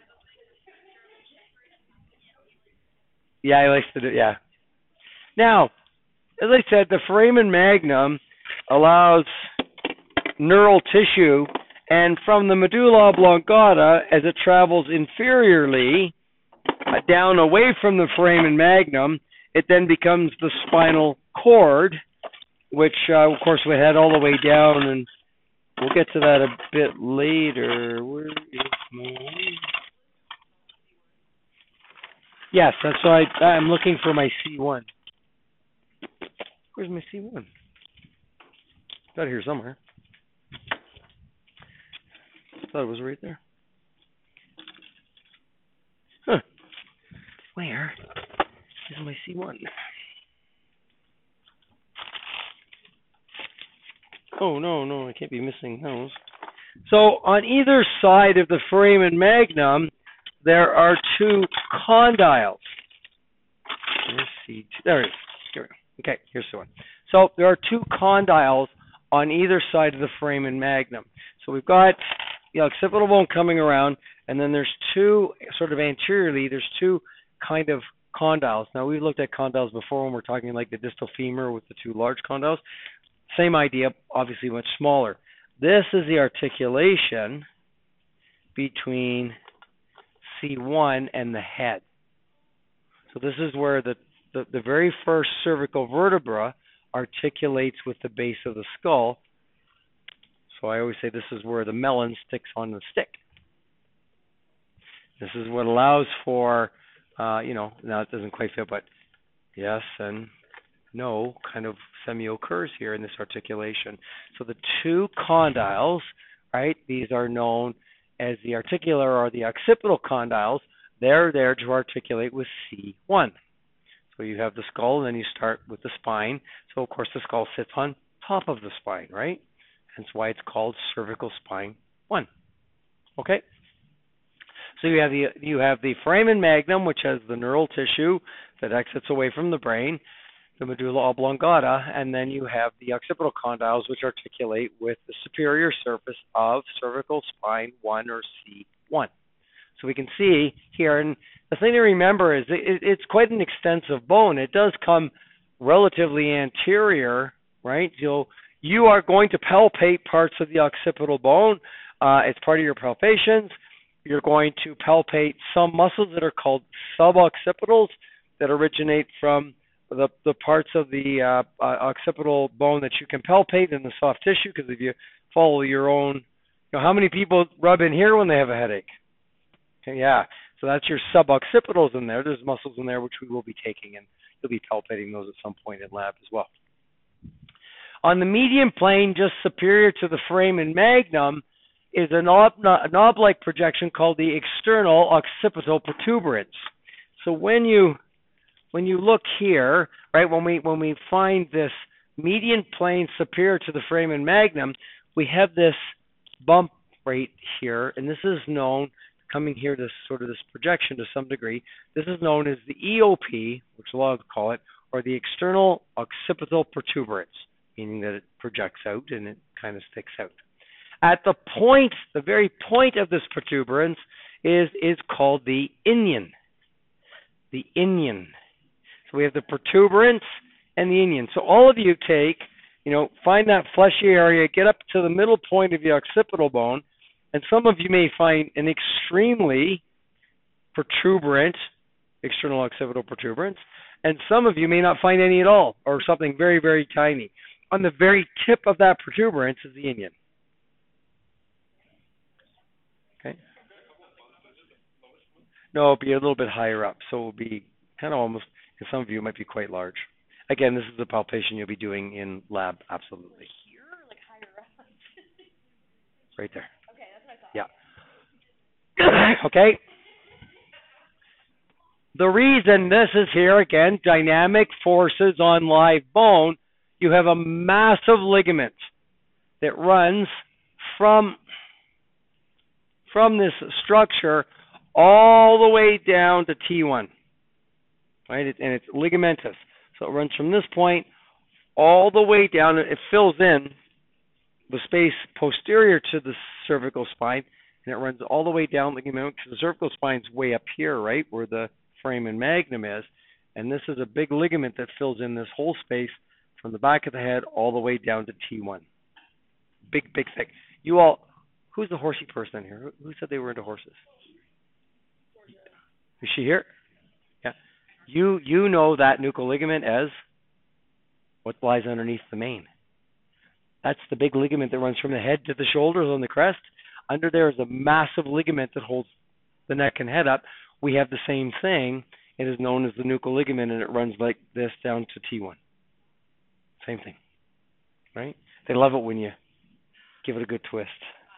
Yeah, he likes to do. Yeah. Now, as I said, the foramen magnum allows neural tissue, and from the medulla oblongata, as it travels inferiorly down away from the foramen magnum, it then becomes the spinal cord, which, of course, we head all the way down, and we'll get to that a bit later. Where is my... Yes, that's why I'm looking for my C1. Where's my C1? It's out here somewhere. I thought it was right there. Huh. Where is my C1? Oh, no, I can't be missing those. So on either side of the foramen magnum, there are two condyles. There it is. Here we go. Okay, here's the one. So there are two condyles on either side of the foramen magnum. So we've got the occipital bone coming around, and then there's two, sort of anteriorly, there's two kind of condyles. Now, we've looked at condyles before when we're talking like the distal femur with the two large condyles. Same idea, obviously much smaller. This is the articulation between C1 and the head. So this is where the very first cervical vertebra articulates with the base of the skull. So I always say this is where the melon sticks on the stick. This is what allows for, now it doesn't quite fit, but yes and no kind of semi-occurs here in this articulation. So the two condyles, right, these are known as the articular or the occipital condyles. They're there to articulate with C1. So you have the skull, and then you start with the spine. So, of course, the skull sits on top of the spine, right? Hence why it's called cervical spine 1. Okay? So you have the foramen magnum, which has the neural tissue that exits away from the brain, the medulla oblongata, and then you have the occipital condyles, which articulate with the superior surface of cervical spine 1 or C1. So we can see here, and the thing to remember is it's quite an extensive bone. It does come relatively anterior, right? So you are going to palpate parts of the occipital bone. It's part of your palpations. You're going to palpate some muscles that are called suboccipitals that originate from the parts of the occipital bone that you can palpate in the soft tissue, because if you follow your own, how many people rub in here when they have a headache? Okay, yeah, so that's your suboccipitals in there. There's muscles in there which we will be taking, and you'll be palpating those at some point in lab as well. On the median plane, just superior to the foramen magnum, is a knob-like projection called the external occipital protuberance. So when you look here, right, when we find this median plane superior to the foramen magnum, we have this bump right here, and this is known, coming here to sort of this projection to some degree, this is known as the EOP, which a lot of call it, or the external occipital protuberance, meaning that it projects out and it kind of sticks out. At the point, the very point of this protuberance is called the inion. The inion. So we have the protuberance and the inion. So all of you take, find that fleshy area, get up to the middle point of the occipital bone, and some of you may find an extremely protuberant external occipital protuberance, and some of you may not find any at all, or something very, very tiny. On the very tip of that protuberance is the inion. Okay. No, it'll be a little bit higher up, so it'll be kind of almost, because some of you might be quite large. Again, this is the palpation you'll be doing in lab, absolutely. Here, like higher up. Right there. Okay, that's what I thought. Yeah. Okay. The reason this is here, again, dynamic forces on live bone, you have a massive ligament that runs from this structure all the way down to T1, right? And it's ligamentous. So it runs from this point all the way down. It fills in the space posterior to the cervical spine, and it runs all the way down the ligament, because the cervical spine's way up here, right, where the foramen magnum is. And this is a big ligament that fills in this whole space from the back of the head all the way down to T1. Big, big, thick. You all, who's the horsey person here? Who said they were into horses? Is she here? Yeah. You know that nuchal ligament as what lies underneath the mane. That's the big ligament that runs from the head to the shoulders on the crest. Under there is a massive ligament that holds the neck and head up. We have the same thing. It is known as the nuchal ligament, and it runs like this down to T1. Same thing, right? They love it when you give it a good twist.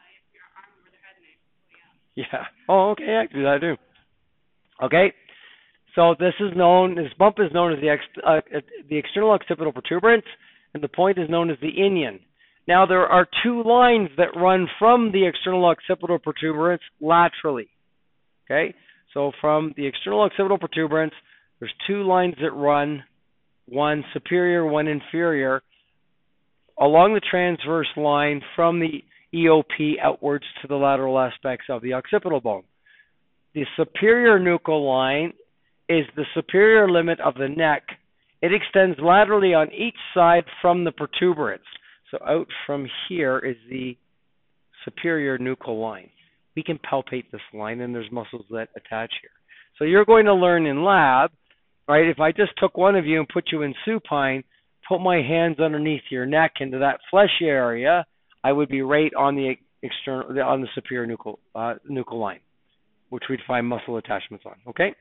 Yeah. Oh, okay. Actually, I do. Okay. So this bump is known as the external occipital protuberance, and the point is known as the inion. Now there are two lines that run from the external occipital protuberance laterally. Okay. So from the external occipital protuberance, there's two lines that run, one superior, one inferior, along the transverse line from the EOP outwards to the lateral aspects of the occipital bone. The superior nuchal line is the superior limit of the neck. It extends laterally on each side from the protuberance. So out from here is the superior nuchal line. We can palpate this line, and there's muscles that attach here. So you're going to learn in lab, right? If I just took one of you and put you in supine, put my hands underneath your neck into that fleshy area, I would be right on the superior nuchal line, which we'd find muscle attachments on. Okay.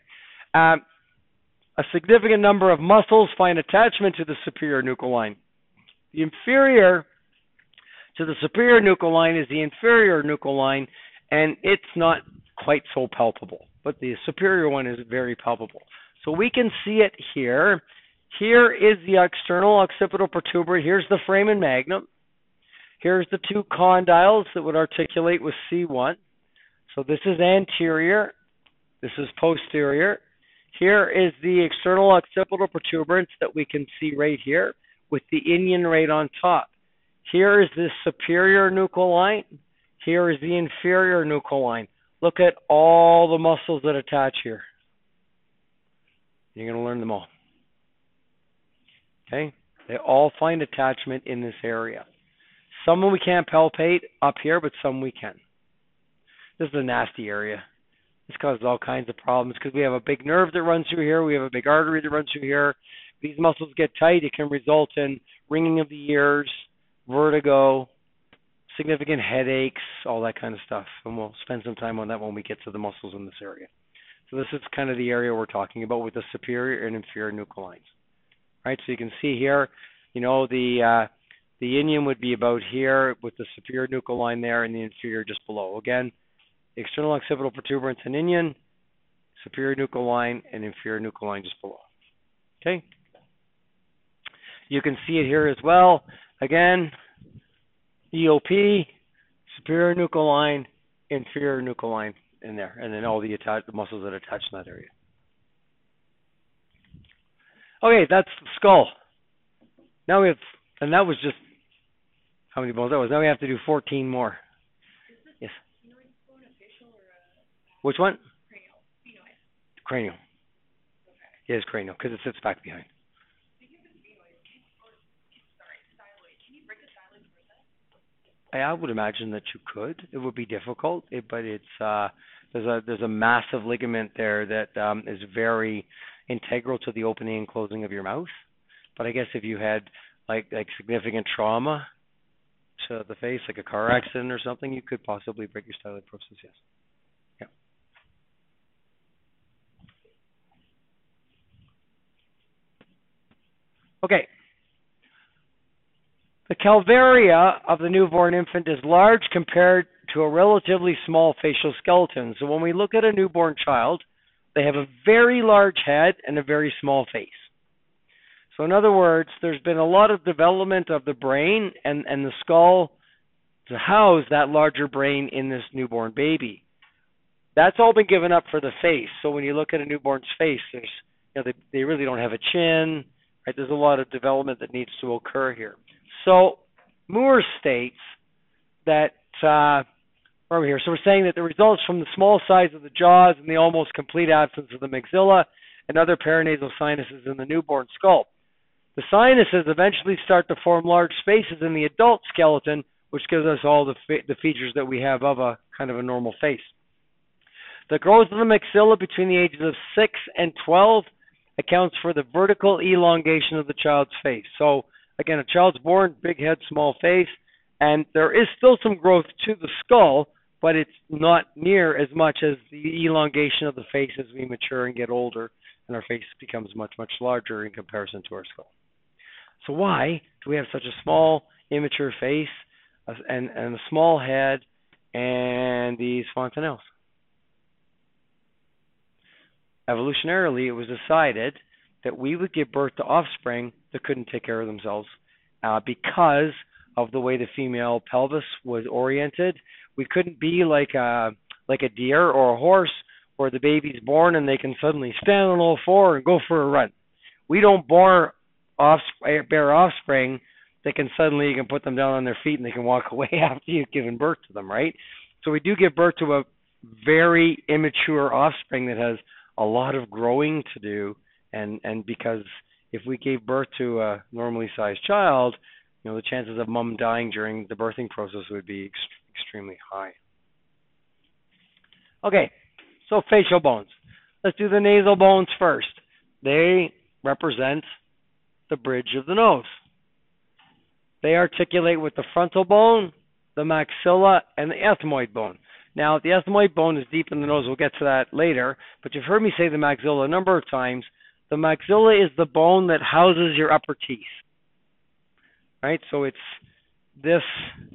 A significant number of muscles find attachment to the superior nuchal line. The inferior to the superior nuchal line is the inferior nuchal line, and it's not quite so palpable, but the superior one is very palpable. So we can see it here. Here is the external occipital protuberance. Here's the foramen magnum. Here's the two condyles that would articulate with C1. So this is anterior. This is posterior. Here is the external occipital protuberance that we can see right here with the inion right on top. Here is the superior nuchal line. Here is the inferior nuchal line. Look at all the muscles that attach here. You're going to learn them all. Okay? They all find attachment in this area. Some we can't palpate up here, but some we can. This is a nasty area. This causes all kinds of problems because we have a big nerve that runs through here. We have a big artery that runs through here. If these muscles get tight, it can result in ringing of the ears, vertigo, significant headaches, all that kind of stuff. And we'll spend some time on that when we get to the muscles in this area. So this is kind of the area we're talking about with the superior and inferior nuchal lines. Right? So you can see here, the inion would be about here with the superior nuchal line there and the inferior just below. Again, external occipital protuberance and inion, superior nuchal line, and inferior nuchal line just below. Okay? You can see it here as well. Again, EOP, superior nuchal line, inferior nuchal line in there, and then all the muscles that attach in that area. Okay, that's the skull. Now we have And that was just how many bones that was. Now we have to do 14 more. Yes. Which one? Cranial. It is cranial because it sits back behind. I would imagine that you could. It would be difficult, but it's there's a massive ligament there that is very integral to the opening and closing of your mouth. But I guess if you had like significant trauma to the face, like a car accident or something, you could possibly break your styloid process. Yes. Yeah. Okay. The calvaria of the newborn infant is large compared to a relatively small facial skeleton. So when we look at a newborn child, they have a very large head and a very small face. So in other words, there's been a lot of development of the brain and the skull to house that larger brain in this newborn baby. That's all been given up for the face. So when you look at a newborn's face, they really don't have a chin. Right? There's a lot of development that needs to occur here. So Moore states that where are we here? So we're saying that the results from the small size of the jaws and the almost complete absence of the maxilla and other paranasal sinuses in the newborn skull. The sinuses eventually start to form large spaces in the adult skeleton, which gives us all the features that we have of a kind of a normal face. The growth of the maxilla between the ages of 6 and 12 accounts for the vertical elongation of the child's face. So again, a child's born, big head, small face, and there is still some growth to the skull, but it's not near as much as the elongation of the face as we mature and get older, and our face becomes much, much larger in comparison to our skull. So why do we have such a small, immature face and a small head and these fontanelles? Evolutionarily, it was decided that we would give birth to offspring that couldn't take care of themselves because of the way the female pelvis was oriented. We couldn't be like a deer or a horse where the baby's born and they can suddenly stand on all four and go for a run. We don't bear offspring that can suddenly, you can put them down on their feet and they can walk away after you've given birth to them, right? So we do give birth to a very immature offspring that has a lot of growing to do, and because if we gave birth to a normally sized child, the chances of mom dying during the birthing process would be extremely high. Okay, so facial bones. Let's do the nasal bones first. They represent the bridge of the nose. They articulate with the frontal bone, the maxilla, and the ethmoid bone. Now, the ethmoid bone is deep in the nose. We'll get to that later. But you've heard me say the maxilla a number of times. The maxilla is the bone that houses your upper teeth. Right? So it's this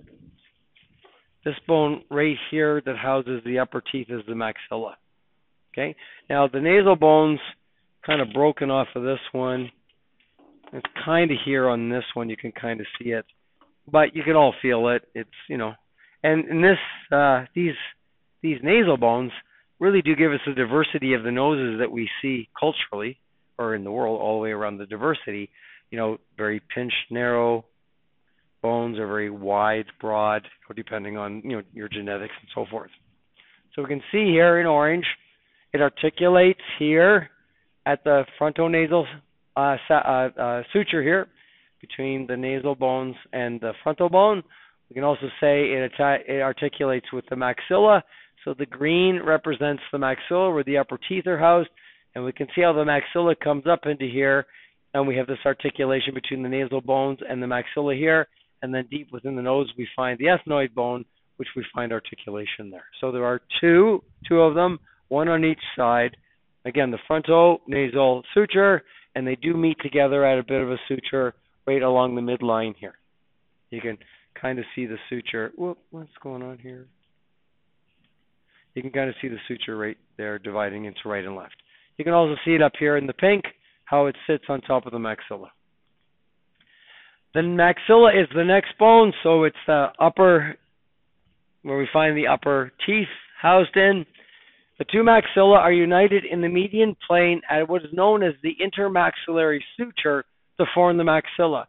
bone right here that houses the upper teeth is the maxilla. Okay? Now, the nasal bone's kind of broken off of this one. It's kind of here on this one. You can kind of see it. But you can all feel it. It's, and in these nasal bones really do give us the diversity of the noses that we see culturally or in the world all the way around the diversity. Very pinched, narrow bones are very wide, broad, depending on your genetics and so forth. So we can see here in orange, it articulates here at the frontonasal suture here between the nasal bones and the frontal bone. We can also say it articulates with the maxilla. So the green represents the maxilla where the upper teeth are housed, and we can see how the maxilla comes up into here, and we have this articulation between the nasal bones and the maxilla here, and then deep within the nose we find the ethmoid bone, which we find articulation there. So there are two of them, one on each side. Again, the frontonasal suture, and they do meet together at a bit of a suture right along the midline here. You can kind of see the suture. What's going on here? You can kind of see the suture right there dividing into right and left. You can also see it up here in the pink, how it sits on top of the maxilla. The maxilla is the next bone, so it's the upper, where we find the upper teeth housed in. The two maxilla are united in the median plane at what is known as the intermaxillary suture to form the maxilla. So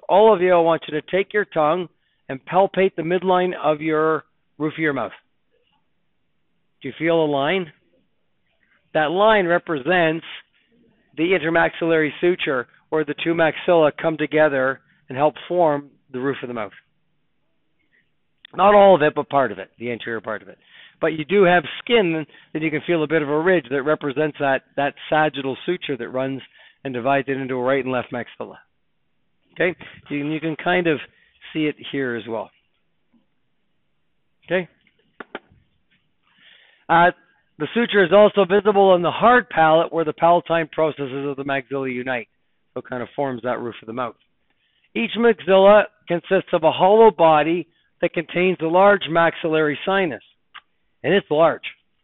all of you, I want you to take your tongue and palpate the midline of your roof of your mouth. Do you feel a line? That line represents the intermaxillary suture, where the two maxilla come together and help form the roof of the mouth. Not all of it, but part of it, the anterior part of it. But you do have skin that you can feel a bit of a ridge that represents that sagittal suture that runs and divides it into a right and left maxilla. Okay? You can kind of see it here as well. Okay? The suture is also visible on the hard palate where the palatine processes of the maxilla unite. So it kind of forms that roof of the mouth. Each maxilla consists of a hollow body that contains a large maxillary sinus. And it's large.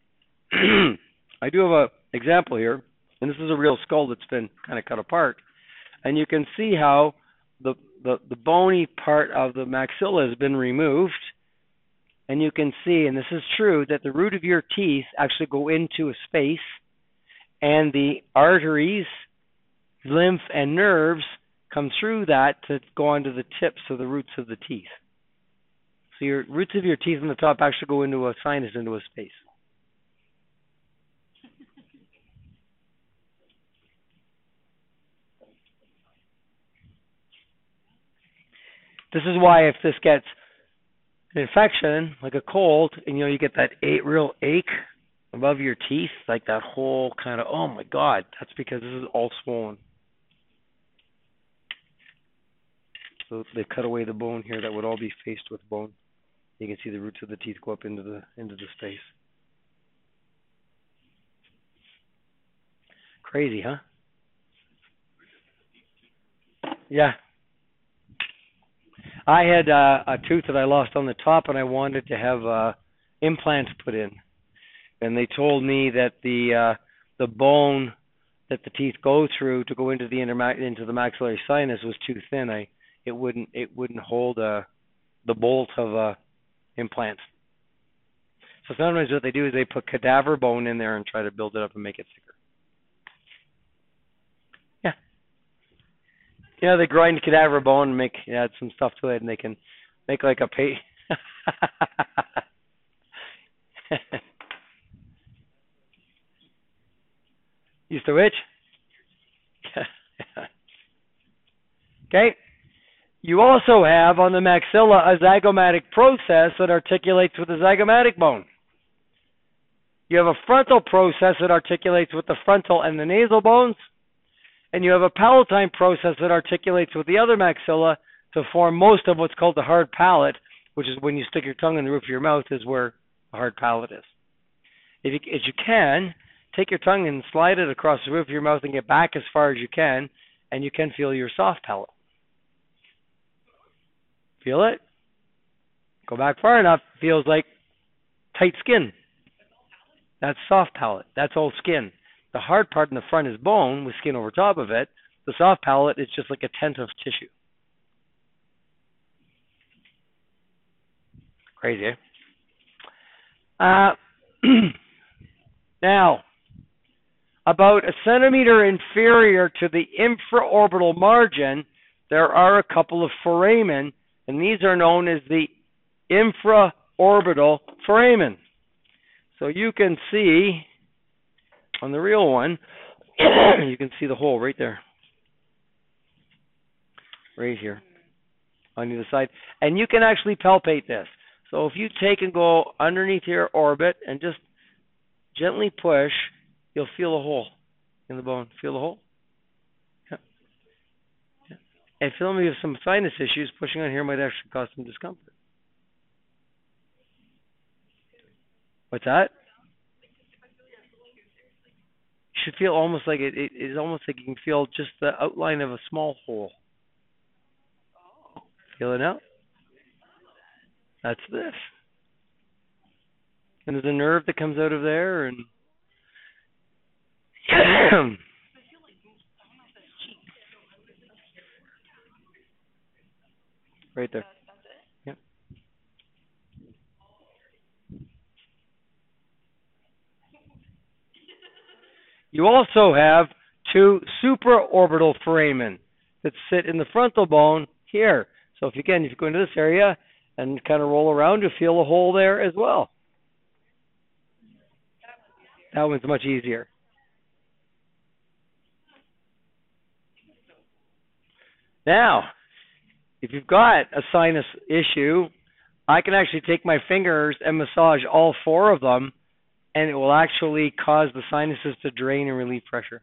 I do have an example here. And this is a real skull that's been kind of cut apart. And you can see how the bony part of the maxilla has been removed. And you can see, and this is true, that the root of your teeth actually go into a space, and the arteries, lymph, and nerves come through that to go onto the tips of the roots of the teeth. So your roots of your teeth on the top actually go into a sinus, into a space. This is why if this gets an infection, like a cold, and you get that real ache above your teeth, like that whole kind of, oh my God, that's because this is all swollen. So they cut away the bone here that would all be faced with bone. You can see the roots of the teeth go up into the space. Crazy, huh? Yeah. I had a tooth that I lost on the top, and I wanted to have implants put in. And they told me that the bone that the teeth go through to go into the maxillary sinus was too thin. It wouldn't hold the bolt of implants. So sometimes what they do is they put cadaver bone in there and try to build it up and make it thicker. Yeah, they grind cadaver bone and add some stuff to it, and they can make like a pay. Used to which? Okay. You also have on the maxilla a zygomatic process that articulates with the zygomatic bone. You have a frontal process that articulates with the frontal and the nasal bones. And you have a palatine process that articulates with the other maxilla to form most of what's called the hard palate, which is when you stick your tongue in the roof of your mouth is where the hard palate is. If you can, take your tongue and slide it across the roof of your mouth and get back as far as you can, and you can feel your soft palate. Feel it? Go back far enough, feels like tight skin. That's soft palate. That's all skin. The hard part in the front is bone with skin over top of it. The soft palate is just like a tent of tissue. Crazy, eh? Now, about a centimeter inferior to the infraorbital margin, there are a couple of foramen, and these are known as the infraorbital foramen. So you can see on the real one, you can see the hole right there. Right here. On either side. And you can actually palpate this. So if you take and go underneath your orbit and just gently push, you'll feel a hole in the bone. Feel the hole? Yeah. Yeah. And feeling me with some sinus issues, pushing on here might actually cause some discomfort. What's that? You should feel almost like it is almost like you can feel just the outline of a small hole. Feel it now? That's this. And there's a nerve that comes out of there, and right there. Yep. You also have two supraorbital foramen that sit in the frontal bone here. So if you go into this area and kind of roll around, you'll feel a hole there as well. That one's much easier. Now, if you've got a sinus issue, I can actually take my fingers and massage all four of them, and it will actually cause the sinuses to drain and relieve pressure.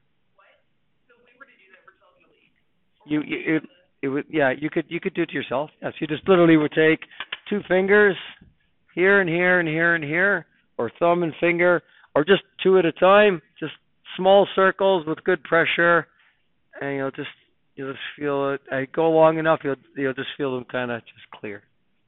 You could do it to yourself. Yes, you just literally would take two fingers here and here and here and here, or thumb and finger, or just two at a time, just small circles with good pressure, and you'll just feel it. I go long enough, you'll just feel them kind of just clear.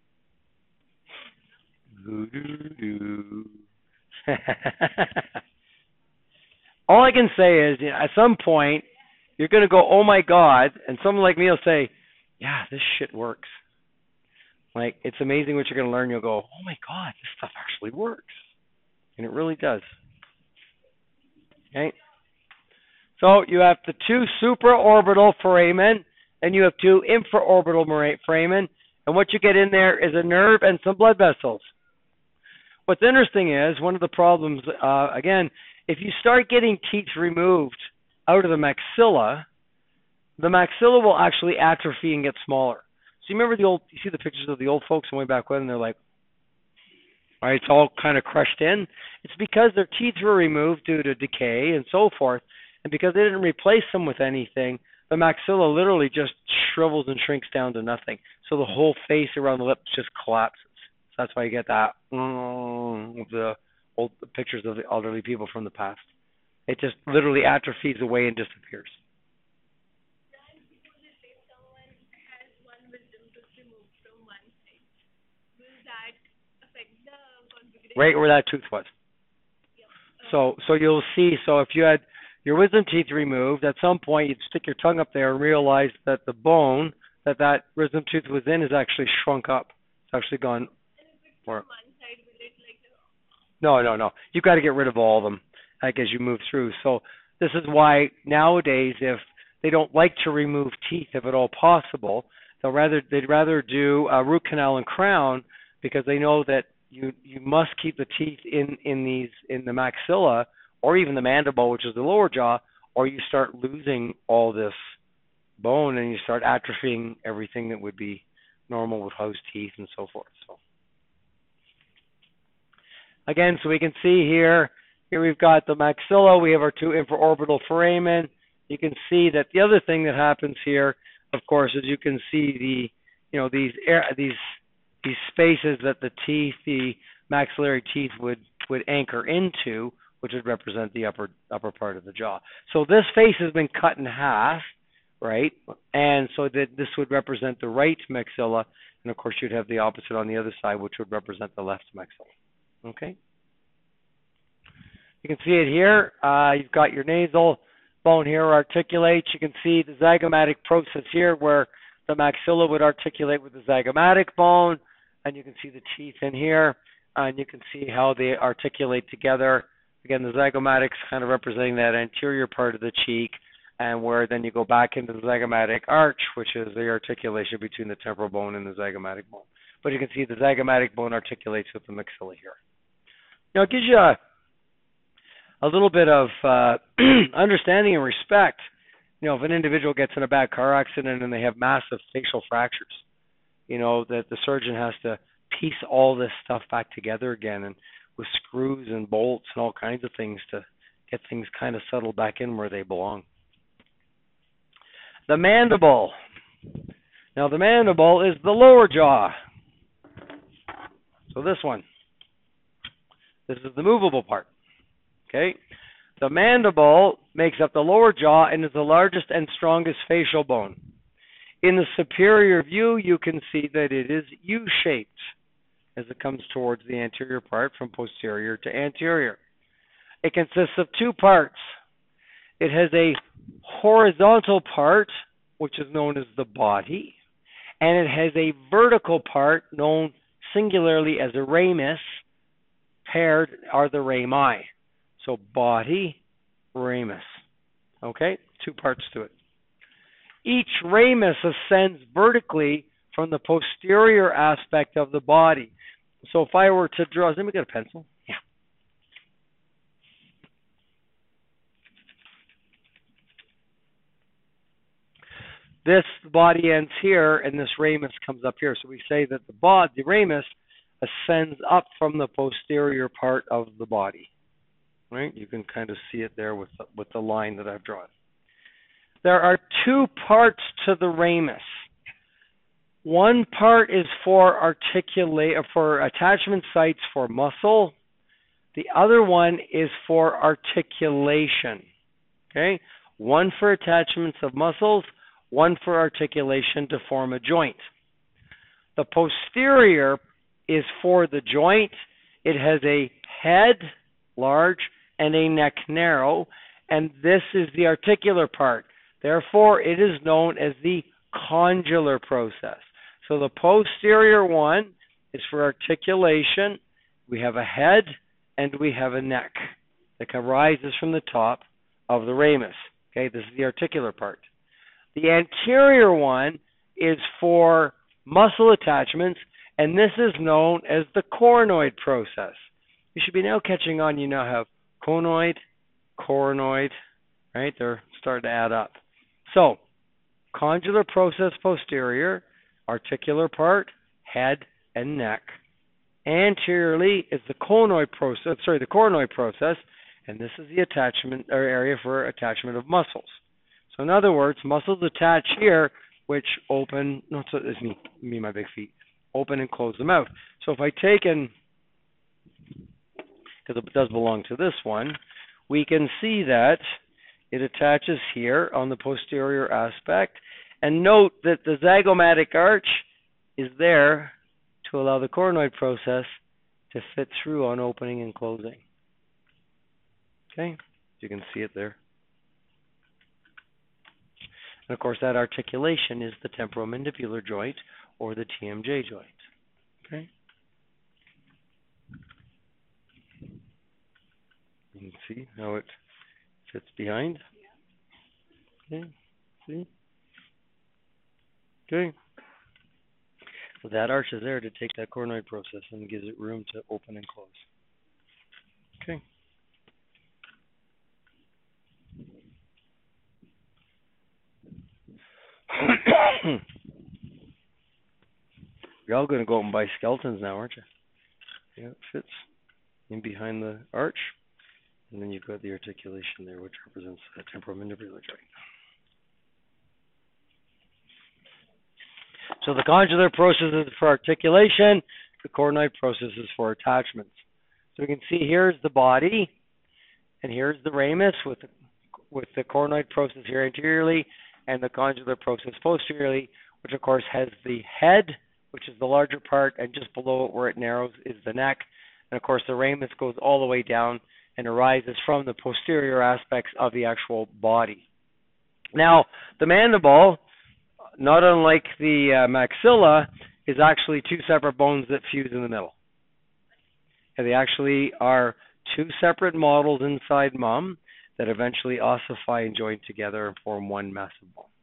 All I can say is, at some point, you're going to go, oh my God, and someone like me will say, yeah, this shit works. Like, it's amazing what you're going to learn. You'll go, oh my God, this stuff actually works. And it really does. Okay? So you have the two supraorbital foramen, and you have two infraorbital foramen, and what you get in there is a nerve and some blood vessels. What's interesting is, one of the problems, again, if you start getting teeth removed out of the maxilla will actually atrophy and get smaller. So you remember you see the pictures of the old folks from way back when, and they're like, right, it's all kind of crushed in. It's because their teeth were removed due to decay and so forth, and because they didn't replace them with anything, the maxilla literally just shrivels and shrinks down to nothing. So the whole face around the lips just collapses. So that's why you get that the old pictures of the elderly people from the past. It just literally atrophies away and disappears. Right where that tooth was. So you'll see. So if you had your wisdom teeth removed, at some point you'd stick your tongue up there and realize that the bone that wisdom tooth was in is actually shrunk up. It's actually gone. No. You've got to get rid of all of them, like, as you move through. So this is why nowadays, if they don't like to remove teeth, if at all possible, they'd rather do a root canal and crown, because they know that you must keep the teeth in the maxilla, or even the mandible, which is the lower jaw, or you start losing all this bone and you start atrophying everything that would be normal with house teeth and so forth. So again, so we can see here we've got the maxilla, we have our two infraorbital foramen. You can see that the other thing that happens here, of course, is you can see these spaces that the maxillary teeth would anchor into, which would represent the upper part of the jaw. So this face has been cut in half, right? And so that this would represent the right maxilla, and of course you'd have the opposite on the other side, which would represent the left maxilla. Okay? You can see it here. You've got your nasal bone here articulates. You can see the zygomatic process here, where the maxilla would articulate with the zygomatic bone, and you can see the teeth in here, and you can see how they articulate together. Again, the zygomatic's kind of representing that anterior part of the cheek, and where then you go back into the zygomatic arch, which is the articulation between the temporal bone and the zygomatic bone. But you can see the zygomatic bone articulates with the maxilla here. Now, it gives you a little bit of understanding and respect. If an individual gets in a bad car accident and they have massive facial fractures, that the surgeon has to piece all this stuff back together again, and with screws and bolts and all kinds of things to get things kind of settled back in where they belong. The mandible. Now, the mandible is the lower jaw. So this one. This is the movable part. Okay? The mandible makes up the lower jaw and is the largest and strongest facial bone. In the superior view, you can see that it is U-shaped as it comes towards the anterior part from posterior to anterior. It consists of two parts. It has a horizontal part, which is known as the body, and it has a vertical part known singularly as a ramus. Paired are the rami. So body, ramus. Okay? Two parts to it. Each ramus ascends vertically from the posterior aspect of the body. So if I were to draw, let me get a pencil. Yeah. This body ends here, and this ramus comes up here. So we say that the ramus ascends up from the posterior part of the body. Right? You can kind of see it there with the line that I've drawn. There are two parts to the ramus. One part is for attachment sites for muscle. The other one is for articulation. Okay? One for attachments of muscles, one for articulation to form a joint. The posterior is for the joint. It has a head, large, and a neck, narrow, and this is the articular part. Therefore, it is known as the condylar process. So the posterior one is for articulation. We have a head and we have a neck that rises from the top of the ramus. Okay, this is the articular part. The anterior one is for muscle attachments, and this is known as the coronoid process. You should be now catching on. You now have conoid, coronoid, right? They're starting to add up. So, condylar process posterior, articular part, head and neck. Anteriorly is the coronoid process, and this is the attachment or area for attachment of muscles. So in other words, muscles attach here, which open. No, so it's me, my big feet, open and close the mouth. So if I take because it does belong to this one, we can see that it attaches here on the posterior aspect. And note that the zygomatic arch is there to allow the coronoid process to fit through on opening and closing. Okay, you can see it there. And of course, that articulation is the temporomandibular joint or the TMJ joint. Okay. You can see how it fits behind. Okay. See? Okay. So that arch is there to take that coronoid process and gives it room to open and close. Okay. You're all going to go out and buy skeletons now, aren't you? Yeah, it fits in behind the arch. And then you've got the articulation there, which represents the temporomandibular joint. So the condylar process is for articulation. The coronoid process is for attachments. So we can see here's the body, and here's the ramus with the coronoid process here anteriorly, and the condylar process posteriorly, which of course has the head, which is the larger part, and just below it where it narrows is the neck. And of course the ramus goes all the way down and arises from the posterior aspects of the actual body. Now, the mandible, not unlike the maxilla, is actually two separate bones that fuse in the middle. And they actually are two separate models inside mum that eventually ossify and join together and form one massive bone.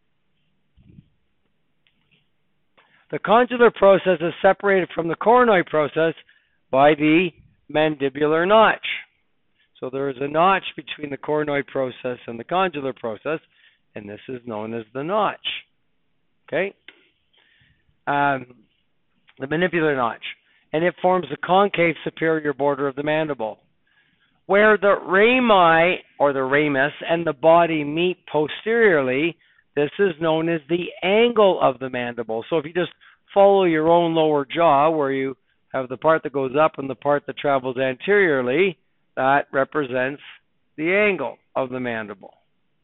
The condylar process is separated from the coronoid process by the mandibular notch. So there is a notch between the coronoid process and the condylar process, and this is known as the notch. Okay? The mandibular notch. And it forms the concave superior border of the mandible. Where the rami, or the ramus, and the body meet posteriorly, this is known as the angle of the mandible. So if you just follow your own lower jaw, where you have the part that goes up and the part that travels anteriorly, that represents the angle of the mandible.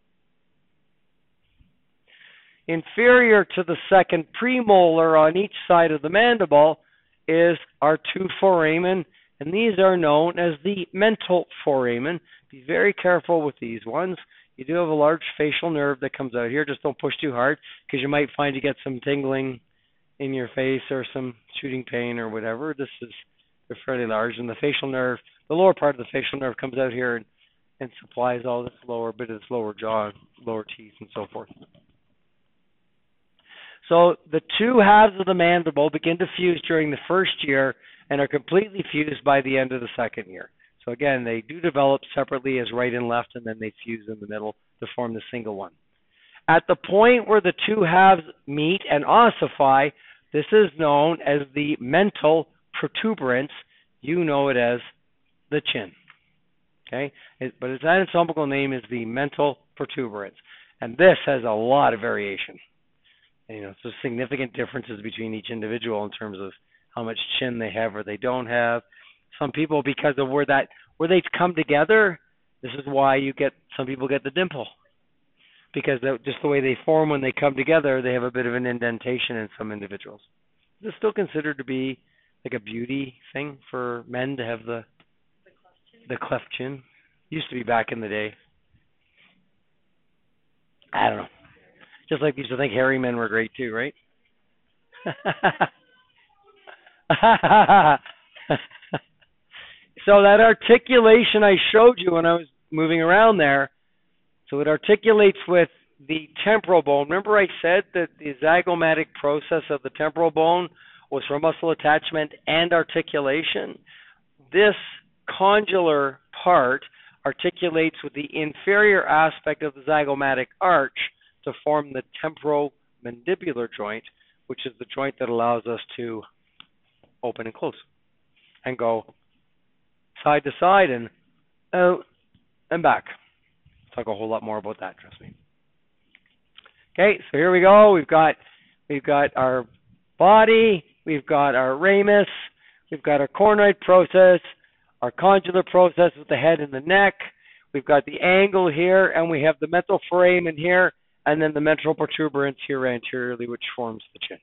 Inferior to the second premolar on each side of the mandible is our two foramen, and these are known as the mental foramen. Be very careful with these ones. You do have a large facial nerve that comes out here. Just don't push too hard, because you might find you get some tingling in your face or some shooting pain or whatever. They're fairly large, and the facial nerve, the lower part of the facial nerve comes out here and supplies all this lower bit of this lower jaw, lower teeth, and so forth. So the two halves of the mandible begin to fuse during the first year and are completely fused by the end of the second year. So again, they do develop separately as right and left, and then they fuse in the middle to form the single one. At the point where the two halves meet and ossify, this is known as the mental protuberance. You know it as the chin. Okay, but its anatomical name is the mental protuberance, and this has a lot of variation. And, so significant differences between each individual in terms of how much chin they have or they don't have. Some people, because of where they come together, this is why some people get the dimple, because just the way they form when they come together, they have a bit of an indentation in some individuals. Is this still considered to be like a beauty thing for men to have the cleft chin? Used to be back in the day. I don't know. Just like we used to think hairy men were great too, right? So that articulation I showed you when I was moving around there, so it articulates with the temporal bone. Remember I said that the zygomatic process of the temporal bone was for muscle attachment and articulation? This condylar part articulates with the inferior aspect of the zygomatic arch to form the temporomandibular joint, which is the joint that allows us to open and close and go side to side and out and back. I'll talk a whole lot more about that, trust me. Okay, so here we go. We've got our body, we've got our ramus, we've got our coronoid process, our condylar process with the head and the neck. We've got the angle here, and we have the mental foramen here, and then the mental protuberance here anteriorly, which forms the chin.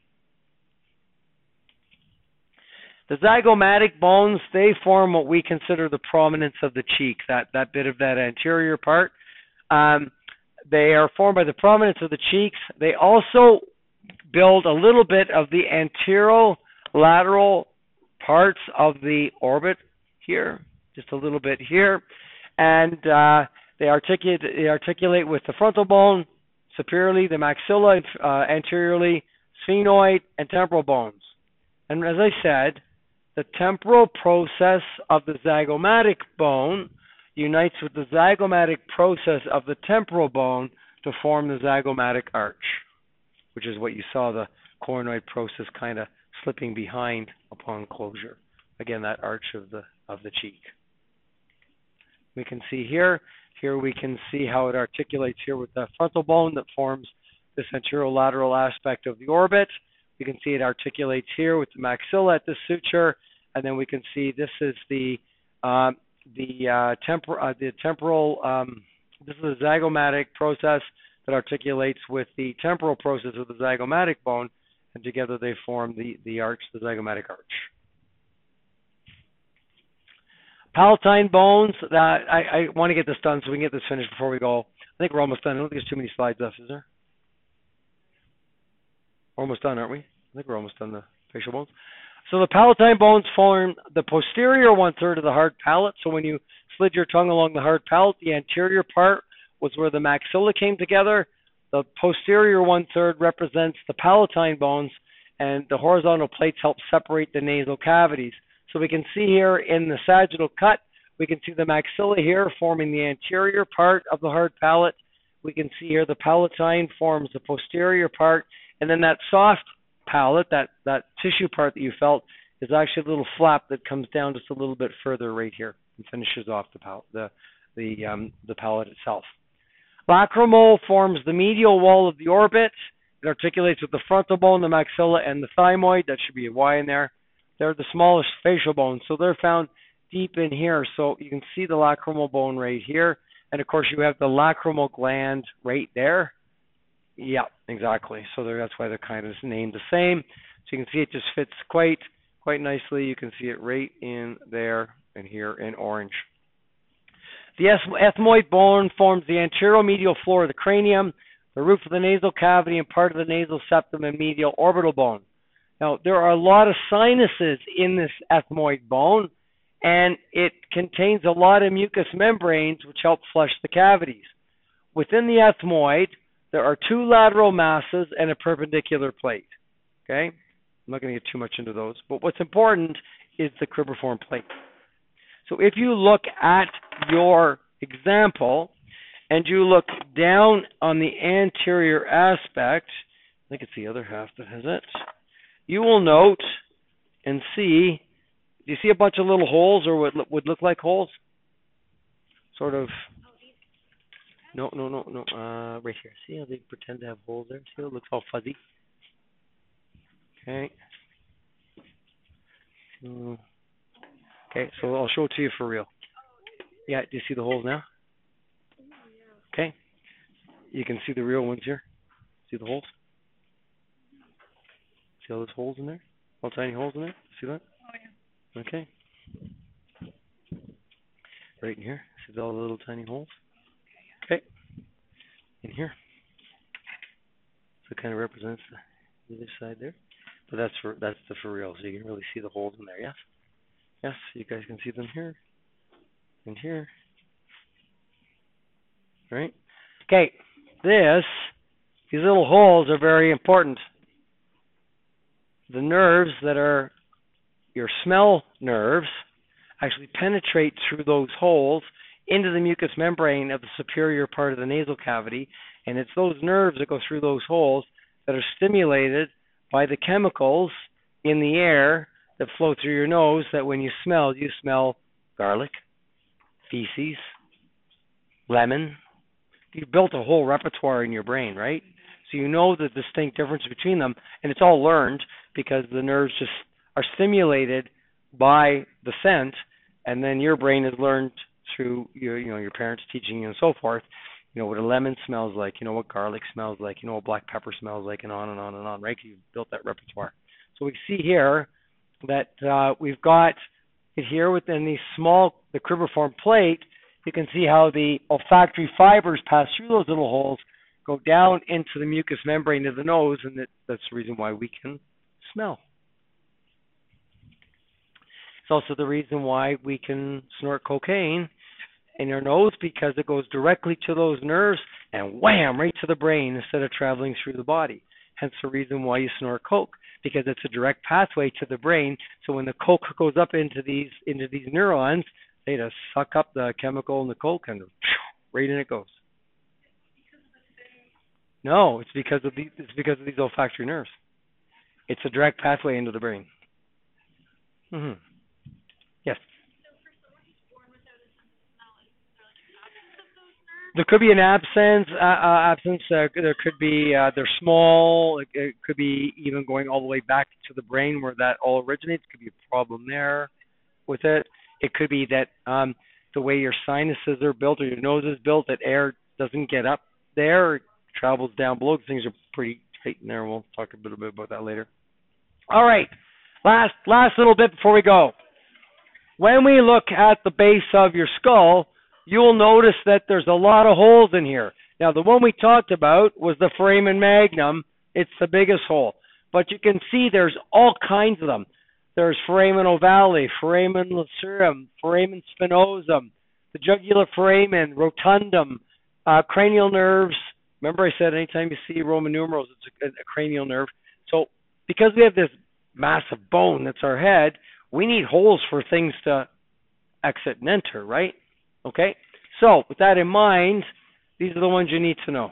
The zygomatic bones, they form what we consider the prominence of the cheek, that bit of that anterior part. They are formed by the prominence of the cheeks. They also build a little bit of the anterolateral parts of the orbit here, just a little bit here. And they articulate with the frontal bone superiorly, the maxilla anteriorly, sphenoid, and temporal bones. And as I said, the temporal process of the zygomatic bone unites with the zygomatic process of the temporal bone to form the zygomatic arch, which is what you saw the coronoid process kind of slipping behind upon closure. Again, that arch of the cheek. We can see here we can see how it articulates here with the frontal bone that forms this anterolateral aspect of the orbit. We can see it articulates here with the maxilla at this suture, and then we can see this is the temporal. This is the zygomatic process that articulates with the temporal process of the zygomatic bone, and together they form the arch, the zygomatic arch. Palatine bones. I want to get this done so we can get this finished before we go. I think we're almost done. I don't think there's too many slides left, is there? We're almost done, aren't we? I think we're almost done the facial bones. So the palatine bones form the posterior one-third of the hard palate. So when you slid your tongue along the hard palate, the anterior part was where the maxilla came together. The posterior one-third represents the palatine bones, and the horizontal plates help separate the nasal cavities. So we can see here in the sagittal cut, we can see the maxilla here forming the anterior part of the hard palate. We can see here the palatine forms the posterior part, and then that soft palate, that tissue part that you felt, is actually a little flap that comes down just a little bit further right here and finishes off the palate itself. Lacrimal forms the medial wall of the orbit. It articulates with the frontal bone, the maxilla, and the thymoid. That should be a Y in there. They're the smallest facial bones, so they're found deep in here. So you can see the lacrimal bone right here, and of course you have the lacrimal gland right there. Yeah, exactly. So that's why they're kind of named the same. So you can see it just fits quite nicely. You can see it right in there and here in orange. The ethmoid bone forms the anteromedial floor of the cranium, the roof of the nasal cavity, and part of the nasal septum and medial orbital bone. Now, there are a lot of sinuses in this ethmoid bone, and it contains a lot of mucous membranes which help flush the cavities. Within the ethmoid, there are two lateral masses and a perpendicular plate. Okay? I'm not going to get too much into those, but what's important is the cribriform plate. So if you look at your example and you look down on the anterior aspect, I think it's the other half that has it, you will note and see, do you see a bunch of little holes or what would look like holes? Sort of, no, right here. See how they pretend to have holes there? See how it looks all fuzzy? Okay. Okay, so I'll show it to you for real. Yeah, do you see the holes now? Okay. You can see the real ones here. See the holes? See all those holes in there? All tiny holes in there? See that? Oh, yeah. Okay. Right in here. See all the little tiny holes? Okay. In here. So it kind of represents the other side there. But that's the for real. So you can really see the holes in there, yes? Yes, you guys can see them here. And here. Right? Okay. These little holes are very important. The nerves that are your smell nerves actually penetrate through those holes into the mucous membrane of the superior part of the nasal cavity, and it's those nerves that go through those holes that are stimulated by the chemicals in the air that flow through your nose, that when you smell garlic, feces, lemon. You've built a whole repertoire in your brain, right? So you know the distinct difference between them, and it's all learned because the nerves just are stimulated by the scent, and then your brain has learned through your parents teaching you and so forth, what a lemon smells like, what garlic smells like, what black pepper smells like, and on and on and on, right? You've built that repertoire. So we see here that we've got it here within the cribriform plate. You can see how the olfactory fibers pass through those little holes, go down into the mucous membrane of the nose, and that's the reason why we can smell. It's also the reason why we can snort cocaine in our nose, because it goes directly to those nerves and wham, right to the brain instead of traveling through the body. Hence the reason why you snort coke, because it's a direct pathway to the brain. So when the coke goes up into these neurons, they just suck up the chemical in the coke and right in it goes. No, it's because of these olfactory nerves. It's a direct pathway into the brain. Mm-hmm. Yes. So for someone who's born without a sense of smell, is there like an absence of those nerves? There could be an absence. There could be they're small. It could be even going all the way back to the brain where that all originates. Could be a problem there with it. It could be that the way your sinuses are built or your nose is built, that air doesn't get up there. It travels down below. Things are pretty tight in there. We'll talk a little bit about that later. All right. Last little bit before we go. When we look at the base of your skull, you'll notice that there's a lot of holes in here. Now, the one we talked about was the foramen magnum. It's the biggest hole. But you can see there's all kinds of them. There's foramen ovale, foramen lacerum, foramen spinosum, the jugular foramen, rotundum, cranial nerves. Remember I said anytime you see Roman numerals, it's a cranial nerve. So because we have this massive bone that's our head, we need holes for things to exit and enter, right? Okay? So with that in mind, these are the ones you need to know.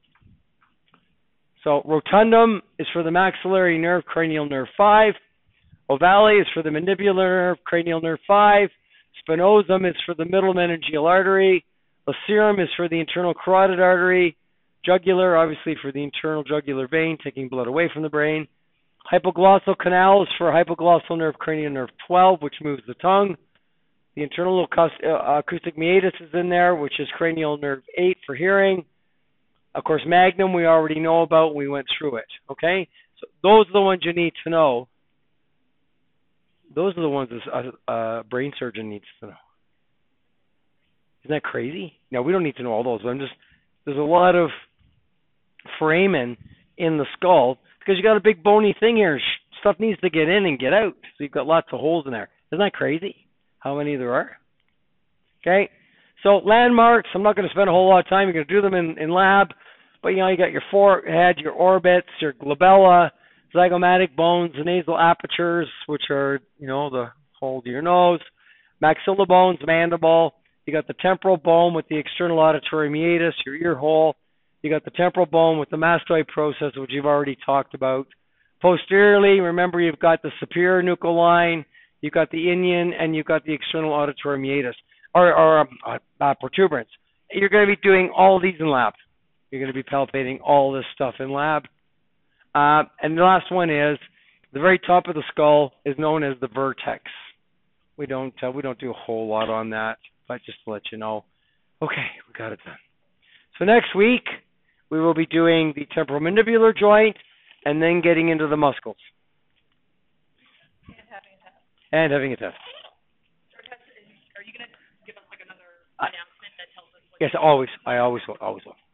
So rotundum is for the maxillary nerve, cranial nerve 5. Ovale is for the mandibular nerve, cranial nerve 5. Spinosum is for the middle meningeal artery. Lacerum is for the internal carotid artery. Jugular, obviously, for the internal jugular vein, taking blood away from the brain. Hypoglossal canal is for hypoglossal nerve, cranial nerve 12, which moves the tongue. The internal acoustic meatus is in there, which is cranial nerve 8 for hearing. Of course, magnum we already know about. We went through it. Okay? So those are the ones you need to know. Those are the ones a brain surgeon needs to know. Isn't that crazy? Now, we don't need to know all those. But there's a lot of foramen in the skull because you got a big bony thing here. Stuff needs to get in and get out. So you've got lots of holes in there. Isn't that crazy how many there are? Okay. So landmarks, I'm not going to spend a whole lot of time. You're going to do them in lab. But you got your forehead, your orbits, your glabella, zygomatic bones, the nasal apertures, which are, the hole to your nose, maxilla bones, mandible. You got the temporal bone with the external auditory meatus, your ear hole. You got the temporal bone with the mastoid process, which you've already talked about. Posteriorly, remember you've got the superior nuchal line, you've got the inion, and you've got the external auditory meatus, or protuberance. You're going to be doing all these in lab. You're going to be palpating all this stuff in lab. And the last one is the very top of the skull is known as the vertex. We don't do a whole lot on that, but just to let you know. Okay, we got it done. So next week we will be doing the temporomandibular joint and then getting into the muscles. And having a test. Are you going to give us like another announcement that tells us? Yes, always. I always will.